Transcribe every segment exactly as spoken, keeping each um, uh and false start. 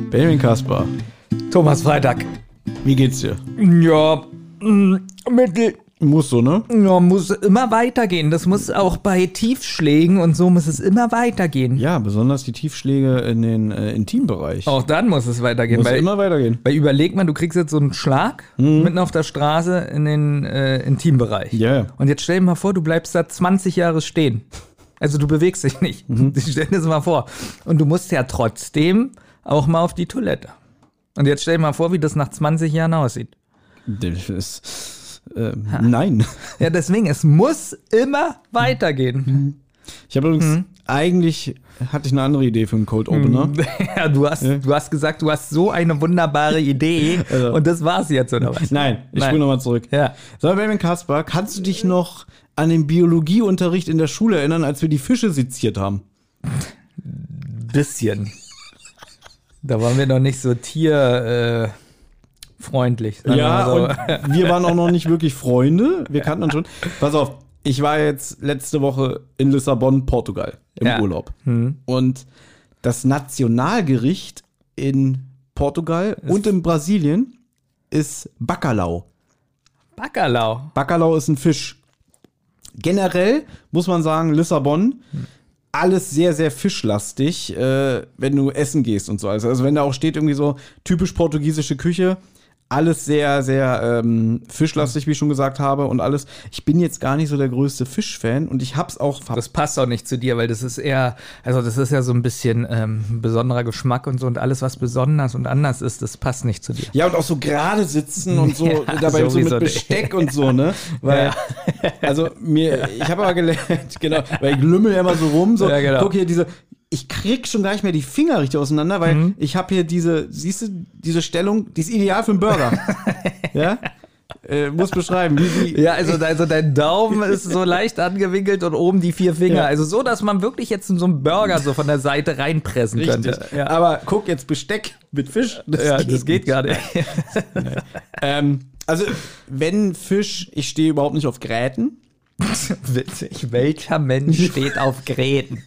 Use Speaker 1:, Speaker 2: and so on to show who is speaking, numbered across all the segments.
Speaker 1: Benjamin Kasper.
Speaker 2: Thomas Freitag.
Speaker 1: Wie geht's dir?
Speaker 2: Ja, mh, mittel.
Speaker 1: Muss so, ne?
Speaker 2: Ja, muss immer weitergehen. Das muss auch bei Tiefschlägen und so muss es immer weitergehen.
Speaker 1: Ja, besonders die Tiefschläge in den äh, Intimbereich.
Speaker 2: Auch dann muss es weitergehen.
Speaker 1: Muss
Speaker 2: weil,
Speaker 1: immer weitergehen.
Speaker 2: Weil überleg mal, du kriegst jetzt so einen Schlag
Speaker 1: Mhm.
Speaker 2: mitten auf der Straße in den äh, Intimbereich.
Speaker 1: Ja, ja.
Speaker 2: Und jetzt stell dir mal vor, du bleibst da zwanzig Jahre stehen. Also du bewegst dich nicht.
Speaker 1: Mhm.
Speaker 2: Stell dir das mal vor. Und du musst ja trotzdem auch mal auf die Toilette. Und jetzt stell dir mal vor, wie das nach zwanzig Jahren aussieht.
Speaker 1: Das ist, äh, nein.
Speaker 2: Ja, deswegen, es muss immer weitergehen.
Speaker 1: Ich habe übrigens, mhm. eigentlich hatte ich eine andere Idee für einen Cold Opener.
Speaker 2: Ja, du hast,
Speaker 1: Ja.
Speaker 2: du hast gesagt, du hast so eine wunderbare Idee
Speaker 1: Also.
Speaker 2: und das war's jetzt, oder was?
Speaker 1: Nein, ich
Speaker 2: Nein.
Speaker 1: spule nochmal zurück.
Speaker 2: Ja.
Speaker 1: So, Benjamin Kasper, kannst du dich noch an den Biologieunterricht in der Schule erinnern, als wir die Fische seziert haben?
Speaker 2: Bisschen. Da waren wir noch nicht so tierfreundlich. Äh, freundlich, sagen wir
Speaker 1: Ja,
Speaker 2: mal so.
Speaker 1: und wir waren auch noch nicht wirklich Freunde. Wir kannten uns schon. Pass auf, ich war jetzt letzte Woche in Lissabon, Portugal, im
Speaker 2: Ja.
Speaker 1: Urlaub.
Speaker 2: Hm.
Speaker 1: Und das Nationalgericht in Portugal und in Brasilien ist Bacalhau.
Speaker 2: Bacalhau.
Speaker 1: Bacalhau ist ein Fisch. Generell muss man sagen, Lissabon, alles sehr, sehr fischlastig, äh, wenn du essen gehst und so. Also, also wenn da auch steht irgendwie so typisch portugiesische Küche, alles sehr, sehr ähm, fischlastig, wie ich schon gesagt habe und alles. Ich bin jetzt gar nicht so der größte Fischfan und ich hab's auch ver-
Speaker 2: Das passt auch nicht zu dir, weil das ist eher, also das ist ja so ein bisschen ähm, besonderer Geschmack und so und alles, was besonders und anders ist, das passt nicht zu dir.
Speaker 1: Ja, und auch so gerade sitzen und so,
Speaker 2: Ja,
Speaker 1: dabei so
Speaker 2: sowieso
Speaker 1: mit
Speaker 2: nicht.
Speaker 1: Besteck und so, ne? Weil, also mir, ich habe aber gelernt, genau, weil ich lümmel immer so rum, so,
Speaker 2: Ja, genau.
Speaker 1: guck hier diese, ich krieg schon gar nicht mehr die Finger richtig auseinander, weil
Speaker 2: Mhm.
Speaker 1: ich habe hier diese, siehst du, diese Stellung, die ist ideal für einen Burger. Ja? Äh, muss beschreiben, wie, wie
Speaker 2: Ja, also, also dein Daumen ist so leicht angewinkelt und oben die vier Finger.
Speaker 1: Ja.
Speaker 2: Also so, dass man wirklich jetzt in so einen Burger so von der Seite reinpressen
Speaker 1: richtig.
Speaker 2: könnte. Ja.
Speaker 1: Aber guck jetzt Besteck mit Fisch, das,
Speaker 2: ja, das geht gar nicht.
Speaker 1: Ähm, also, wenn Fisch, ich stehe überhaupt nicht auf Gräten.
Speaker 2: Witzig. Welcher Mensch steht auf Gräten?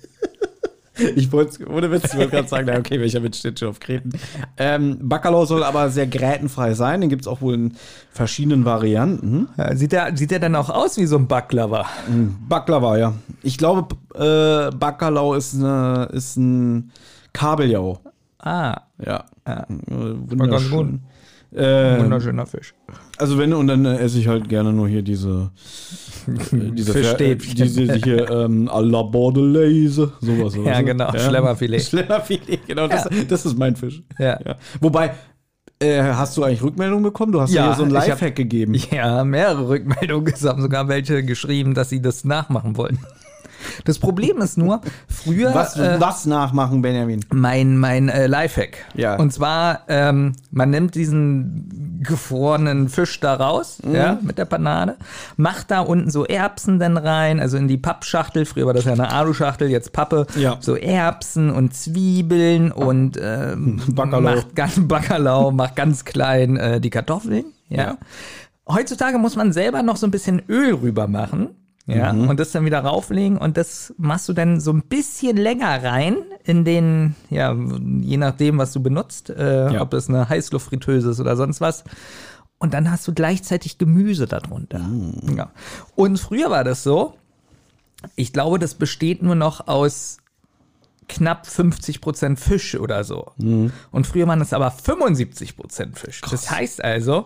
Speaker 1: Ich wollte, ohne Witz, ich wollte gerade sagen, na okay, welcher Mensch steht schon auf Gräten. Ähm, Bacalhau soll aber sehr grätenfrei sein, den gibt es auch wohl in verschiedenen Varianten.
Speaker 2: Ja, sieht der, sieht der dann auch aus wie so ein Baklava?
Speaker 1: Baklava, ja. Ich glaube, äh, Bacalhau ist, eine, ist ein Kabeljau.
Speaker 2: Ah,
Speaker 1: Ja.
Speaker 2: ja.
Speaker 1: Äh,
Speaker 2: War ganz gut.
Speaker 1: wunderschön. Äh,
Speaker 2: Wunderschöner Fisch.
Speaker 1: also wenn, und dann äh, esse ich halt gerne nur hier diese äh, diese
Speaker 2: Fischstäbchen.
Speaker 1: diese hier ähm, à la Bordelaise, sowas.
Speaker 2: Ja,
Speaker 1: weißt du?
Speaker 2: genau, Schlemmerfilet.
Speaker 1: Schlemmerfilet, genau, das, das ist mein Fisch.
Speaker 2: Ja.
Speaker 1: Ja. Wobei, äh, hast du eigentlich Rückmeldungen bekommen? Du hast
Speaker 2: Ja,
Speaker 1: ja hier so ein
Speaker 2: ich hab-
Speaker 1: Lifehack gegeben.
Speaker 2: Ja, mehrere Rückmeldungen. Es haben sogar welche geschrieben, dass sie das nachmachen wollen. Das Problem ist nur, früher
Speaker 1: Was,
Speaker 2: äh,
Speaker 1: was nachmachen, Benjamin?
Speaker 2: mein, mein äh, Lifehack.
Speaker 1: Ja.
Speaker 2: Und zwar, ähm, man nimmt diesen gefrorenen Fisch da raus,
Speaker 1: Mhm.
Speaker 2: ja, mit der Panade, macht da unten so Erbsen dann rein, also in die Pappschachtel, früher war das ja eine Aluschachtel, jetzt Pappe,
Speaker 1: Ja.
Speaker 2: so Erbsen und Zwiebeln und ähm,
Speaker 1: Bacalhau.
Speaker 2: macht ganz Bacalhau, macht ganz klein äh, die Kartoffeln, ja.
Speaker 1: Ja.
Speaker 2: Heutzutage muss man selber noch so ein bisschen Öl rüber machen. Ja,
Speaker 1: Mhm.
Speaker 2: und das dann wieder rauflegen und das machst du dann so ein bisschen länger rein in den, ja, je nachdem, was du benutzt, äh,
Speaker 1: Ja.
Speaker 2: ob das eine Heißluftfritteuse ist oder sonst was. Und dann hast du gleichzeitig Gemüse darunter.
Speaker 1: Mhm.
Speaker 2: Ja. Und früher war das so, ich glaube, das besteht nur noch aus knapp fünfzig Prozent Fisch oder so.
Speaker 1: Mhm.
Speaker 2: Und früher waren es aber fünfundsiebzig Prozent Fisch. Das heißt also,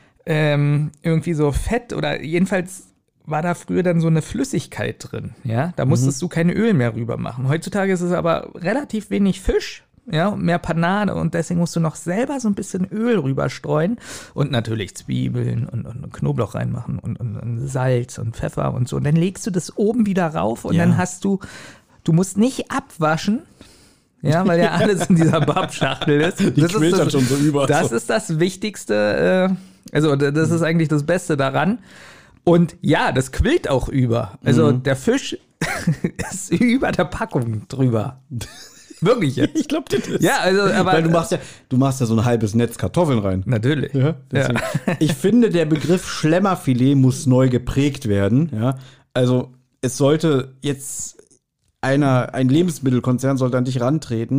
Speaker 2: ähm, irgendwie so Fett oder jedenfalls war da früher dann so eine Flüssigkeit drin, ja, da musstest du kein Öl mehr rüber machen. Heutzutage ist es aber relativ wenig Fisch, ja, und mehr Panade und deswegen musst du noch selber so ein bisschen Öl rüberstreuen und natürlich Zwiebeln und, und Knoblauch reinmachen und, und, und Salz und Pfeffer und so. Und dann legst du das oben wieder rauf und
Speaker 1: Ja.
Speaker 2: dann hast du, du musst nicht abwaschen, ja, weil ja alles in dieser Pappschachtel ist.
Speaker 1: Die
Speaker 2: Das
Speaker 1: quillt
Speaker 2: ist
Speaker 1: dann
Speaker 2: das,
Speaker 1: schon so über.
Speaker 2: das
Speaker 1: so.
Speaker 2: ist das Wichtigste, äh, also d- das ist eigentlich das Beste daran. Und ja, das quillt auch über. Also
Speaker 1: Mhm.
Speaker 2: der Fisch ist über der Packung drüber. Wirklich jetzt.
Speaker 1: Ich glaube dir das.
Speaker 2: Ja, also, aber.
Speaker 1: Weil du machst ja, du machst ja so ein halbes Netz Kartoffeln rein.
Speaker 2: Natürlich.
Speaker 1: Ja, deswegen. Ich finde, der Begriff Schlemmerfilet muss neu geprägt werden. Ja, also es sollte jetzt einer, ein Lebensmittelkonzern sollte an dich rantreten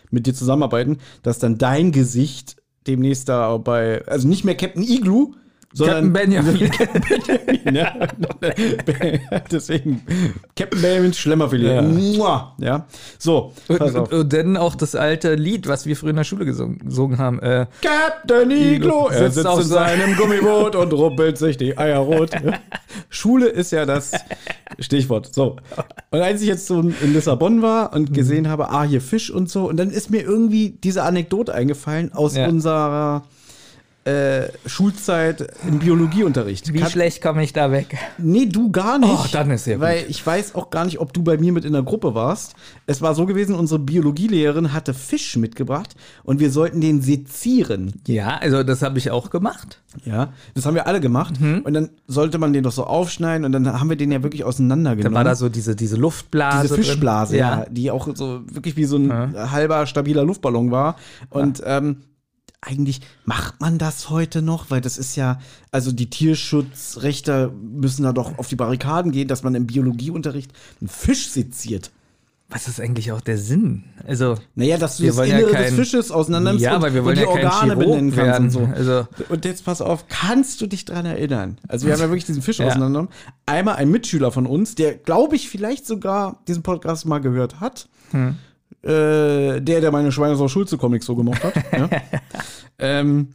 Speaker 1: mit dir zusammenarbeiten, dass dann dein Gesicht demnächst da bei, also nicht mehr Captain Igloo, sondern
Speaker 2: Captain Benjamin.
Speaker 1: Captain Benjamin, ja. Deswegen Captain Benjamin Schlemmerfilet.
Speaker 2: Ja.
Speaker 1: Mua. Ja. So, pass
Speaker 2: Und,
Speaker 1: auf.
Speaker 2: und dann auch das alte Lied, was wir früher in der Schule gesungen, gesungen haben. Äh,
Speaker 1: Captain Igloo, er
Speaker 2: sitzt
Speaker 1: sitzt
Speaker 2: auf
Speaker 1: in seinem Gummiboot und ruppelt sich die Eier rot. Schule ist ja das Stichwort. So. Und als ich jetzt so in Lissabon war und gesehen habe, ah, hier Fisch und so, und dann ist mir irgendwie diese Anekdote eingefallen aus
Speaker 2: Ja.
Speaker 1: unserer äh, Schulzeit im Biologieunterricht.
Speaker 2: wie
Speaker 1: Kann-
Speaker 2: schlecht komme ich da weg?
Speaker 1: Nee, du gar nicht.
Speaker 2: Oh, dann ist ja gut.
Speaker 1: Weil ich weiß auch gar nicht, ob du bei mir mit in der Gruppe warst. Es war so gewesen, unsere Biologielehrerin hatte Fisch mitgebracht und wir sollten den sezieren.
Speaker 2: Ja, also das habe ich auch gemacht.
Speaker 1: Ja, das haben wir alle gemacht. Und dann sollte man den doch so aufschneiden und dann haben wir den ja wirklich
Speaker 2: Da
Speaker 1: auseinandergenommen.
Speaker 2: war da so diese, diese Luftblase.
Speaker 1: diese Fischblase,
Speaker 2: drin.
Speaker 1: ja. die auch so wirklich wie so ein halber stabiler Luftballon war. Und ähm, eigentlich macht man das heute noch, weil das ist ja, also die Tierschutzrechte müssen da doch auf die Barrikaden gehen, dass man im Biologieunterricht einen Fisch seziert.
Speaker 2: Was ist eigentlich auch der Sinn? Also,
Speaker 1: Naja, dass du
Speaker 2: Wir
Speaker 1: das
Speaker 2: wollen ja
Speaker 1: Innere
Speaker 2: kein-
Speaker 1: des Fisches auseinander nimmst
Speaker 2: ja,
Speaker 1: und,
Speaker 2: aber wir
Speaker 1: und
Speaker 2: wollen
Speaker 1: die
Speaker 2: ja kein
Speaker 1: Organe
Speaker 2: Chirurg
Speaker 1: benennen kannst
Speaker 2: werden.
Speaker 1: und so.
Speaker 2: Also,
Speaker 1: Und jetzt pass auf, kannst du dich dran erinnern? Also wir haben ja wirklich diesen Fisch
Speaker 2: Ja.
Speaker 1: auseinandergenommen. Einmal ein Mitschüler von uns, der, glaube ich, vielleicht sogar diesen Podcast mal gehört hat.
Speaker 2: Hm.
Speaker 1: Äh, der, der meine Schweinesau-Schulze-Comics so gemocht hat. ja. ähm,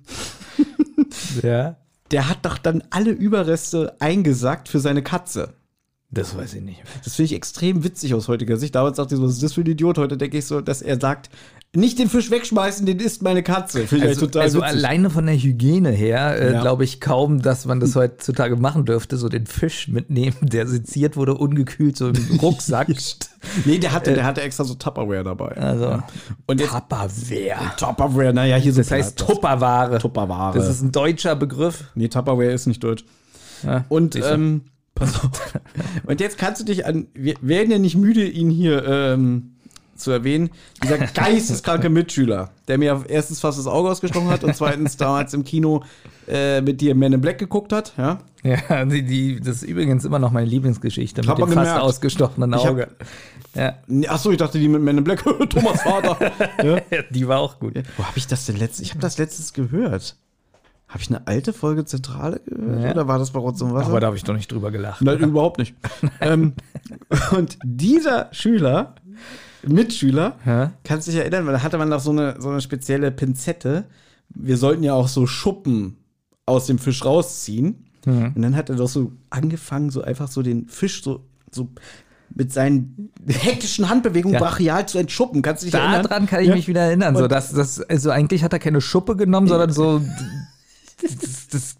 Speaker 2: ja.
Speaker 1: der hat doch dann alle Überreste eingesackt für seine Katze.
Speaker 2: Das weiß ich nicht.
Speaker 1: Das finde ich extrem witzig aus heutiger Sicht. Damals dachte ich so, was ist das für ein Idiot? Heute denke ich so, dass er sagt, nicht den Fisch wegschmeißen, den isst meine Katze. Finde ich
Speaker 2: Also,
Speaker 1: total
Speaker 2: also
Speaker 1: witzig.
Speaker 2: alleine von der Hygiene her äh,
Speaker 1: Ja.
Speaker 2: glaube ich kaum, dass man das heutzutage machen dürfte, so den Fisch mitnehmen, der seziert wurde, ungekühlt, so im Rucksack.
Speaker 1: Nee, der hatte, der hatte extra so Tupperware dabei.
Speaker 2: Also,
Speaker 1: Und jetzt
Speaker 2: Tupperware.
Speaker 1: Tupperware, naja, hier so
Speaker 2: Das heißt Tupperware.
Speaker 1: Tupperware.
Speaker 2: Das ist ein deutscher Begriff.
Speaker 1: Nee, Tupperware ist nicht deutsch.
Speaker 2: Ja,
Speaker 1: Und
Speaker 2: siehst du.
Speaker 1: ähm, pass auf. Und jetzt kannst du dich an, wir werden ja nicht müde, ihn hier ähm, zu erwähnen, dieser geisteskranke Mitschüler, der mir erstens fast das Auge ausgestochen hat und zweitens damals im Kino äh, mit dir Men in Black geguckt hat, ja.
Speaker 2: Ja, die, die, das ist übrigens immer noch meine Lieblingsgeschichte
Speaker 1: Hab
Speaker 2: mit dem
Speaker 1: man
Speaker 2: fast
Speaker 1: gemerkt.
Speaker 2: ausgestochenen
Speaker 1: Ich hab-
Speaker 2: Auge. Ja,
Speaker 1: Achso, ich dachte, die mit Men in Black, Thomas Vater. ja.
Speaker 2: die war auch gut.
Speaker 1: Wo habe ich das denn letztes? Ich habe das letztes gehört. Habe ich eine alte Folge Zentrale gehört?
Speaker 2: Ja.
Speaker 1: Oder war das bei Rotz und Wasser?
Speaker 2: Aber da habe ich doch nicht drüber gelacht.
Speaker 1: Nein, überhaupt nicht. ähm, und dieser Schüler, Mitschüler,
Speaker 2: Ja.
Speaker 1: kannst dich erinnern, weil da hatte man noch so eine, so eine spezielle Pinzette. Wir sollten ja auch so Schuppen aus dem Fisch rausziehen.
Speaker 2: Mhm.
Speaker 1: Und dann hat er doch so angefangen, so einfach so den Fisch so, so mit seinen hektischen Handbewegungen
Speaker 2: Ja.
Speaker 1: brachial zu entschuppen. Kannst du dich erinnern?
Speaker 2: Daran kann ich
Speaker 1: Ja.
Speaker 2: mich wieder erinnern. So,
Speaker 1: Und-
Speaker 2: dass, das, also eigentlich hat er keine Schuppe genommen, sondern so das, das,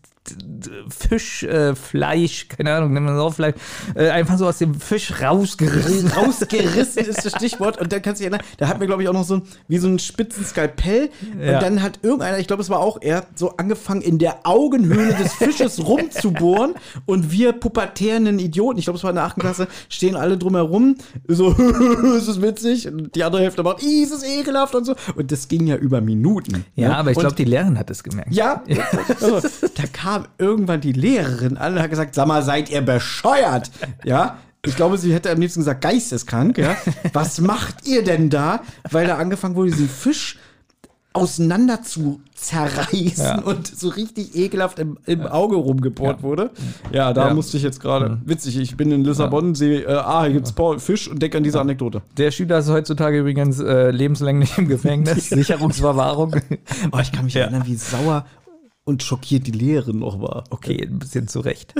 Speaker 2: Fisch, äh, Fleisch, keine Ahnung, nennen wir es auch Fleisch, äh, einfach so aus dem Fisch rausgerissen.
Speaker 1: Rausgerissen ist das Stichwort. Und dann kannst du dich erinnern, da hatten wir, glaube ich, auch noch so ein, wie so ein spitzen Skalpell.
Speaker 2: Ja.
Speaker 1: Und dann hat irgendeiner, ich glaube, es war auch er, so angefangen, in der Augenhöhle des Fisches rumzubohren. Und wir pubertärenden Idioten, ich glaube, es war in der achten Klasse, stehen alle drumherum. So, ist es witzig? Und die andere Hälfte macht, ih, ist es ekelhaft und so. Und das ging ja über Minuten.
Speaker 2: Ja,
Speaker 1: ne?
Speaker 2: aber ich
Speaker 1: Und-
Speaker 2: glaube, die Lehrerin hat es gemerkt.
Speaker 1: Ja, also, da kam irgendwann die Lehrerin an und hat gesagt, sag mal, seid ihr bescheuert? Ja, ich glaube, sie hätte am liebsten gesagt, geisteskrank, ja. Was macht ihr denn da? Weil da angefangen wurde, diesen Fisch auseinander zu zerreißen
Speaker 2: Ja.
Speaker 1: und so richtig ekelhaft im, im Auge rumgebohrt wurde. Ja, da
Speaker 2: Ja.
Speaker 1: musste ich jetzt gerade, witzig, ich bin in Lissabon, sehe, äh, ah, hier gibt's Paul Fisch und denke an diese Anekdote.
Speaker 2: Der Schüler ist heutzutage übrigens äh, lebenslänglich im Gefängnis, Sicherungsverwahrung.
Speaker 1: Oh, ich kann mich
Speaker 2: Ja.
Speaker 1: erinnern, wie sauer und schockiert die Lehrerin noch war.
Speaker 2: Okay, ein bisschen zurecht.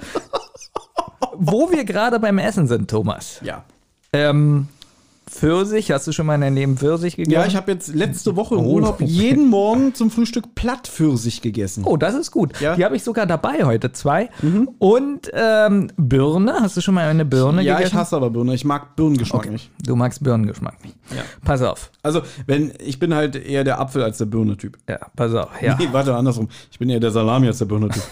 Speaker 2: Wo wir gerade beim Essen sind, Thomas.
Speaker 1: Ja.
Speaker 2: Ähm, Pfirsich, hast du schon mal in deinem Leben Pfirsich gegessen?
Speaker 1: Ja, ich habe jetzt letzte Woche im
Speaker 2: Oh.
Speaker 1: Urlaub jeden Morgen zum Frühstück Plattpfirsich gegessen.
Speaker 2: Oh, das ist gut.
Speaker 1: Ja.
Speaker 2: Die habe ich sogar dabei heute, zwei. Und ähm, Birne, hast du schon mal eine Birne
Speaker 1: ja,
Speaker 2: gegessen?
Speaker 1: ich hasse aber Birne. Ich mag Birnengeschmack
Speaker 2: Okay.
Speaker 1: nicht.
Speaker 2: Du magst Birnengeschmack nicht.
Speaker 1: Ja.
Speaker 2: Pass auf.
Speaker 1: Also, wenn ich bin halt eher der Apfel als der Birne-Typ.
Speaker 2: Ja, pass auf. Ja.
Speaker 1: Nee, warte, andersrum. Ich bin eher der Salami als der Birne-Typ.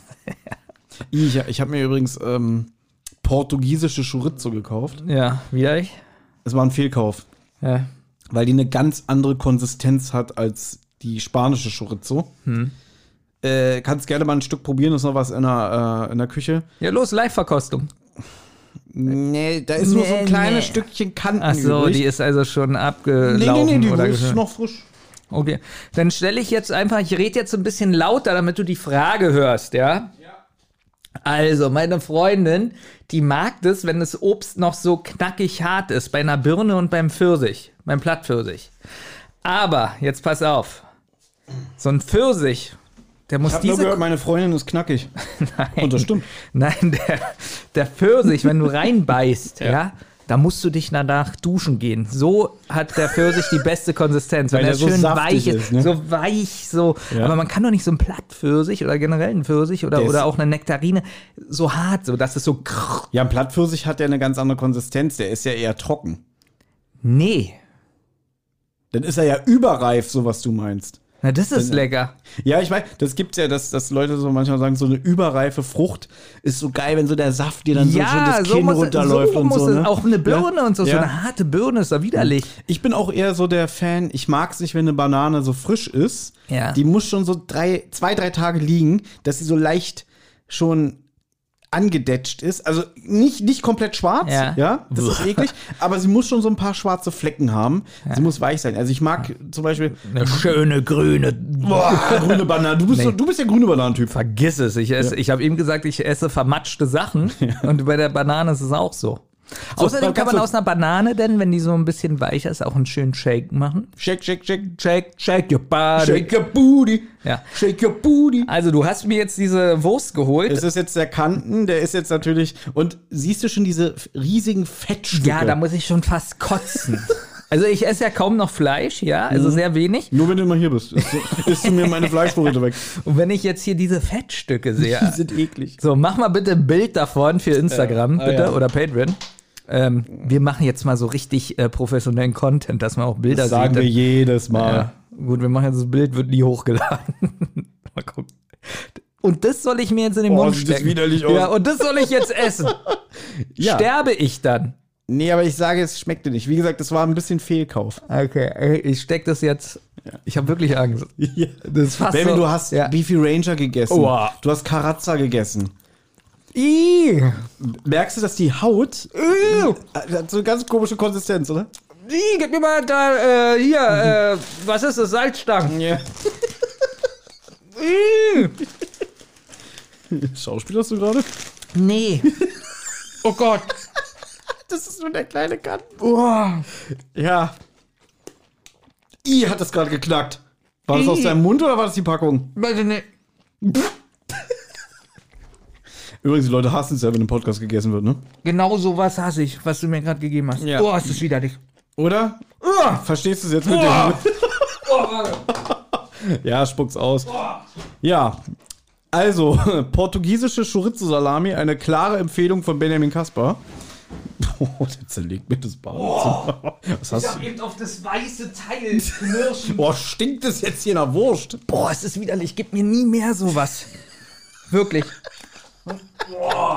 Speaker 1: ich ich habe mir übrigens ähm, portugiesische Chorizo gekauft.
Speaker 2: Ja, wieder ich?
Speaker 1: Es war ein Fehlkauf,
Speaker 2: Ja.
Speaker 1: weil die eine ganz andere Konsistenz hat als die spanische Chorizo.
Speaker 2: Hm.
Speaker 1: Äh, kannst gerne mal ein Stück probieren, ist noch was in der, äh, in der Küche.
Speaker 2: Ja, los, Live-Verkostung.
Speaker 1: Nee, da ist nur so ein
Speaker 2: Nee,
Speaker 1: kleines
Speaker 2: nee.
Speaker 1: Stückchen Kanten
Speaker 2: Ach so,
Speaker 1: übrig.
Speaker 2: die ist also schon abgelaufen.
Speaker 1: nee, nee, nee, die
Speaker 2: oder
Speaker 1: ist
Speaker 2: ge-
Speaker 1: noch frisch.
Speaker 2: Okay, dann stelle ich jetzt einfach, ich rede jetzt ein bisschen lauter, damit du die Frage hörst, ja? Also, meine Freundin, die mag das, wenn das Obst noch so knackig hart ist, bei einer Birne und beim Pfirsich, beim Plattpfirsich. Aber, jetzt pass auf, so ein Pfirsich, der muss
Speaker 1: Ich habe nur
Speaker 2: diese...
Speaker 1: gehört, meine Freundin ist knackig.
Speaker 2: Nein,
Speaker 1: Und das stimmt.
Speaker 2: Nein, der, der Pfirsich, wenn du reinbeißt, ja. ja, da musst du dich danach duschen gehen. So hat der Pfirsich die beste Konsistenz.
Speaker 1: Weil
Speaker 2: wenn er
Speaker 1: der so
Speaker 2: schön
Speaker 1: saftig
Speaker 2: weich ist,
Speaker 1: ist, ne?
Speaker 2: so weich, so.
Speaker 1: Ja.
Speaker 2: Aber man kann doch nicht so einen Plattpfirsich oder generell einen Pfirsich oder,
Speaker 1: Der ist-
Speaker 2: oder auch eine Nektarine so hart, so dass es so krrr.
Speaker 1: Ja, ein Plattpfirsich hat ja eine ganz andere Konsistenz. Der ist ja eher trocken.
Speaker 2: Nee.
Speaker 1: Dann ist er ja überreif, so was du meinst.
Speaker 2: Na, das ist lecker.
Speaker 1: Ja, ich weiß, das gibt's ja, dass, dass Leute so manchmal sagen, so eine überreife Frucht ist so geil, wenn so der Saft dir dann so schon
Speaker 2: Ja,
Speaker 1: das
Speaker 2: so
Speaker 1: Kinn
Speaker 2: muss,
Speaker 1: runterläuft
Speaker 2: so
Speaker 1: und
Speaker 2: muss
Speaker 1: so.
Speaker 2: es
Speaker 1: Ne?
Speaker 2: auch eine Birne
Speaker 1: Ja.
Speaker 2: und so. So
Speaker 1: Ja.
Speaker 2: eine harte Birne ist doch widerlich.
Speaker 1: Ich bin auch eher so der Fan, ich mag es nicht, wenn eine Banane so frisch ist.
Speaker 2: Ja.
Speaker 1: Die muss schon so drei, zwei, drei Tage liegen, dass sie so leicht schon angedetscht ist. Also nicht, nicht komplett schwarz, ja,
Speaker 2: Ja.
Speaker 1: das ist eklig, aber sie muss schon so ein paar schwarze Flecken haben. Sie muss weich sein. Also ich mag zum Beispiel
Speaker 2: Eine schöne grüne.
Speaker 1: boah, grüne Banane. Du bist, so, du bist der grüne Bananentyp.
Speaker 2: Vergiss es. Ich, esse, ich habe eben gesagt, ich esse vermatschte Sachen. Und bei der Banane ist es auch so. Außerdem
Speaker 1: dann
Speaker 2: kann
Speaker 1: kannst
Speaker 2: man
Speaker 1: du-
Speaker 2: aus einer Banane, denn wenn die so ein bisschen weicher ist, auch einen schönen Shake machen.
Speaker 1: Shake, shake, shake.
Speaker 2: Shake, shake your body.
Speaker 1: Shake your booty.
Speaker 2: Ja.
Speaker 1: Shake your booty.
Speaker 2: Also du hast mir jetzt diese Wurst geholt.
Speaker 1: Es ist jetzt der Kanten, der ist jetzt natürlich. Und siehst du schon diese riesigen Fettstücke?
Speaker 2: Ja, da muss ich schon fast kotzen. Also ich esse ja kaum noch Fleisch, ja, also
Speaker 1: Mhm.
Speaker 2: sehr wenig.
Speaker 1: Nur wenn du mal hier bist. Isst du, isst du mir meine Fleischvorräte weg.
Speaker 2: Und wenn ich jetzt hier diese Fettstücke
Speaker 1: Die
Speaker 2: sehe.
Speaker 1: sind eklig.
Speaker 2: So, mach mal bitte ein Bild davon für Instagram,
Speaker 1: ah,
Speaker 2: bitte,
Speaker 1: ja.
Speaker 2: oder Patreon. Ähm, wir machen jetzt mal so richtig äh, professionellen Content, dass man auch Bilder
Speaker 1: Das sagen
Speaker 2: sieht.
Speaker 1: wir jedes Mal.
Speaker 2: Ja, gut, wir machen jetzt das Bild, wird nie hochgeladen. Mal gucken. Und das soll ich mir jetzt in den
Speaker 1: Oh,
Speaker 2: Mund
Speaker 1: sieht das
Speaker 2: stecken.
Speaker 1: widerlich aus.
Speaker 2: Ja, und das soll ich jetzt essen.
Speaker 1: Ja.
Speaker 2: Sterbe ich dann?
Speaker 1: Nee, aber ich sage, es schmeckte nicht. Wie gesagt, das war ein bisschen Fehlkauf.
Speaker 2: Okay, ich steck das jetzt. Ich habe wirklich Angst.
Speaker 1: Ja.
Speaker 2: Das ist fast
Speaker 1: Baby,
Speaker 2: so,
Speaker 1: du hast
Speaker 2: ja.
Speaker 1: Beefy Ranger gegessen.
Speaker 2: Oha.
Speaker 1: Du hast Karazza gegessen.
Speaker 2: Ih,
Speaker 1: Merkst du, dass die Haut
Speaker 2: Ih,
Speaker 1: hat so eine ganz komische Konsistenz, oder?
Speaker 2: Ih, gib mir mal da, äh, hier, äh, was ist das, Salzstangen?
Speaker 1: Ja.
Speaker 2: Ih.
Speaker 1: Schauspielerst du gerade?
Speaker 2: Nee. Oh Gott.
Speaker 1: Das ist nur der kleine Kanten.
Speaker 2: Oh.
Speaker 1: Ja. I hat das gerade geknackt. War das
Speaker 2: I.
Speaker 1: aus deinem Mund oder war das die Packung?
Speaker 2: Weiß ich nicht.
Speaker 1: Übrigens, die Leute hassen es ja, wenn ein Podcast gegessen wird, ne?
Speaker 2: Genau so was hasse ich, was du mir gerade gegeben hast.
Speaker 1: Ja.
Speaker 2: Oh, ist das widerlich.
Speaker 1: Oder?
Speaker 2: Oh.
Speaker 1: Verstehst du es jetzt mit
Speaker 2: Oh.
Speaker 1: dem?
Speaker 2: Oh, warte.
Speaker 1: Ja, spuck's aus. Ja. Also, portugiesische Chorizo-Salami, eine klare Empfehlung von Benjamin Kaspar. Oh, der zerlegt mir das Badezimmer. Was
Speaker 2: Ich
Speaker 1: hast
Speaker 2: hab
Speaker 1: du?
Speaker 2: eben auf das weiße Teil knirschen.
Speaker 1: Boah, stinkt es jetzt hier nach Wurst?
Speaker 2: Boah, es ist widerlich. Gib mir nie mehr sowas. Wirklich. Boah.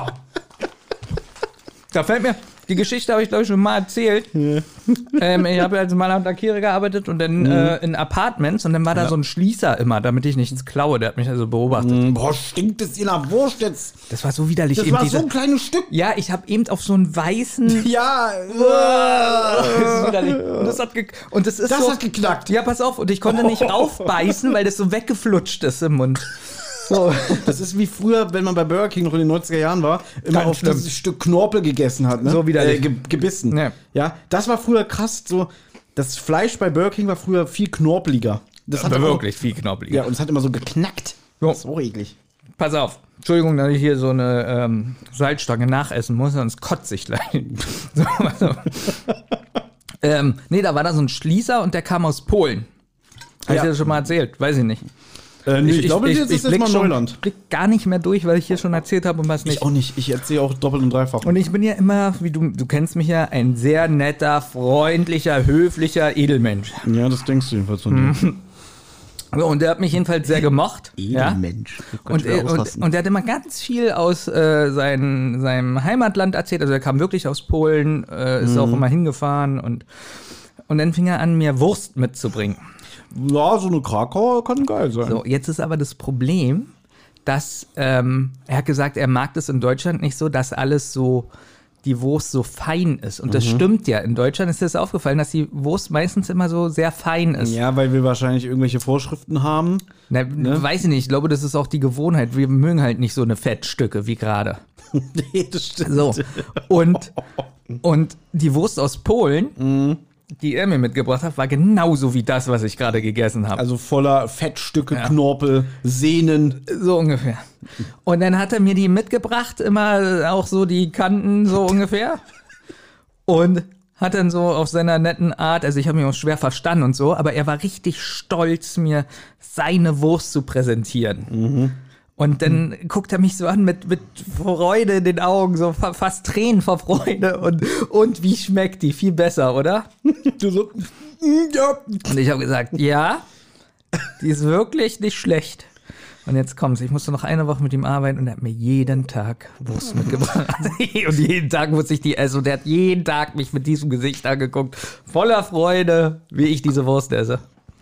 Speaker 2: Da fällt mir, die Geschichte habe ich glaube ich schon mal erzählt. ähm, ich habe als Maler und Lackierer gearbeitet und dann äh, in Apartments und dann war da so ein Schließer immer, damit ich nichts klaue. Der hat mich also beobachtet.
Speaker 1: Boah, stinkt es hier nach Wurst jetzt?
Speaker 2: Das war so widerlich.
Speaker 1: Das
Speaker 2: eben
Speaker 1: war
Speaker 2: diese,
Speaker 1: so ein kleines Stück.
Speaker 2: ja, ich habe eben auf so einen weißen.
Speaker 1: Ja.
Speaker 2: Das ist widerlich. Und das hat, ge und das ist
Speaker 1: Das
Speaker 2: so,
Speaker 1: hat geknackt.
Speaker 2: ja, pass auf. Und ich konnte nicht raufbeißen, weil das so weggeflutscht ist im Mund. So.
Speaker 1: Das ist wie früher, wenn man bei Burger King noch in den neunziger Jahren war, immer
Speaker 2: Ganz
Speaker 1: auf
Speaker 2: schlimm.
Speaker 1: dieses Stück Knorpel gegessen hat. Ne?
Speaker 2: So widerlich.
Speaker 1: Äh, ge gebissen.
Speaker 2: Ja.
Speaker 1: Ja, das war früher krass. So, das Fleisch bei Burger King war früher viel knorpeliger. Das hat
Speaker 2: Aber
Speaker 1: auch-
Speaker 2: wirklich viel knoppeliger.
Speaker 1: Ja, und es hat immer so geknackt.
Speaker 2: Jo.
Speaker 1: Das ist auch eklig.
Speaker 2: Pass auf. Entschuldigung, dass ich hier so eine ähm, Salzstange nachessen muss, sonst kotze ich gleich. So, also. ähm, nee, da war da so ein Schließer und der kam aus Polen. Habe ich
Speaker 1: Ja.
Speaker 2: dir das schon mal erzählt? Weiß ich nicht.
Speaker 1: Äh, nee, ich, glaube, jetzt ist jetzt
Speaker 2: blick
Speaker 1: mal
Speaker 2: schon-
Speaker 1: Neuland.
Speaker 2: blick gar nicht mehr durch, weil ich hier schon erzählt habe und was nicht.
Speaker 1: Ich auch nicht. Ich erzähle auch doppelt und dreifach.
Speaker 2: Und ich bin ja immer, wie du, du kennst mich ja, ein sehr netter, freundlicher, höflicher Edelmensch.
Speaker 1: Ja, das denkst du jedenfalls von dir.
Speaker 2: So, und der hat mich jedenfalls sehr gemocht. ja?
Speaker 1: Mensch.
Speaker 2: Und, er, und, und der hat immer ganz viel aus äh, sein, seinem Heimatland erzählt. Also er kam wirklich aus Polen, äh, ist auch immer hingefahren und, und dann fing er an, mir Wurst mitzubringen.
Speaker 1: Ja, so eine Krakauer kann geil sein.
Speaker 2: So, jetzt ist aber das Problem, dass ähm, er hat gesagt, er mag das in Deutschland nicht so, dass alles so die Wurst so fein ist. Und das mhm. stimmt ja. In Deutschland ist dir das aufgefallen, dass die Wurst meistens immer so sehr fein ist.
Speaker 1: Ja, weil wir wahrscheinlich irgendwelche Vorschriften haben.
Speaker 2: Na, ne? Weiß ich nicht. Ich glaube, das ist auch die Gewohnheit. Wir mögen halt nicht so eine Fettstücke wie gerade.
Speaker 1: Nee, das stimmt.
Speaker 2: So. Und, und die Wurst aus Polen, mhm. die er mir mitgebracht hat, war genauso wie das, was ich gerade gegessen habe.
Speaker 1: Also voller Fettstücke, ja. Knorpel, Sehnen.
Speaker 2: So ungefähr. Und dann hat er mir die mitgebracht, immer auch so die Kanten so ungefähr. Und hat dann so auf seiner netten Art, also ich habe mich auch schwer verstanden und so, aber er war richtig stolz, mir seine Wurst zu präsentieren. Mhm. Und dann mhm. guckt er mich so an mit, mit Freude in den Augen, so fa- fast Tränen vor Freude. Und, und wie schmeckt die? Viel besser, oder?
Speaker 1: Du so,
Speaker 2: ja. Und ich habe gesagt, ja, die ist wirklich nicht schlecht. Und jetzt kommt's, ich musste noch eine Woche mit ihm arbeiten und er hat mir jeden Tag Wurst mitgebracht. Und jeden Tag musste ich die essen. Und er hat jeden Tag mich mit diesem Gesicht angeguckt, voller Freude, wie ich diese Wurst esse.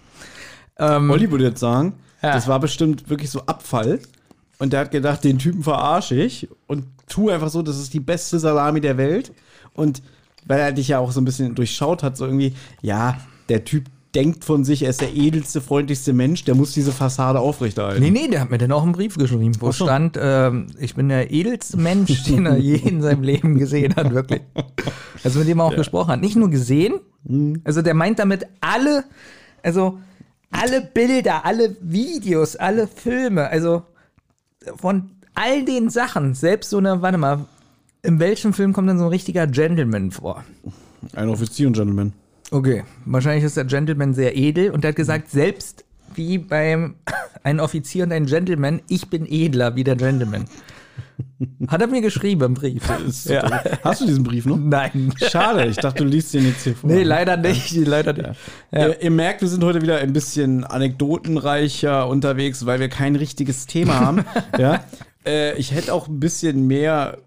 Speaker 1: Ähm, Olli würde jetzt sagen, ja. das war bestimmt wirklich so Abfall. Und der hat gedacht, den Typen verarsche ich und tu einfach so, das ist die beste Salami der Welt. Und weil er dich ja auch so ein bisschen durchschaut hat, so irgendwie, ja, der Typ denkt von sich, er ist der edelste, freundlichste Mensch, der muss diese Fassade aufrechterhalten.
Speaker 2: Nee, nee, der hat mir dann auch einen Brief geschrieben, wo so. stand, ähm, ich bin der edelste Mensch, den er je in seinem Leben gesehen hat, wirklich. Also mit dem er auch ja. gesprochen hat. Nicht nur gesehen, mhm. also der meint damit alle, also alle Bilder, alle Videos, alle Filme, also von all den Sachen, selbst so eine, warte mal, in welchem Film kommt denn so ein richtiger Gentleman vor?
Speaker 1: Ein Offizier und Gentleman.
Speaker 2: Okay, wahrscheinlich ist der Gentleman sehr edel und er hat gesagt, selbst wie beim ein Offizier und ein Gentleman, ich bin edler wie der Gentleman. Hat er mir geschrieben im Brief.
Speaker 1: Ja. Hast du diesen Brief noch?
Speaker 2: Nein.
Speaker 1: Schade, ich dachte, du liest den jetzt hier vor.
Speaker 2: Nee, leider nicht. Ja. Leider nicht.
Speaker 1: Ja. Ja. Ihr, ihr merkt, wir sind heute wieder ein bisschen anekdotenreicher unterwegs, weil wir kein richtiges Thema haben. Ja. Äh, ich hätte auch ein bisschen mehr,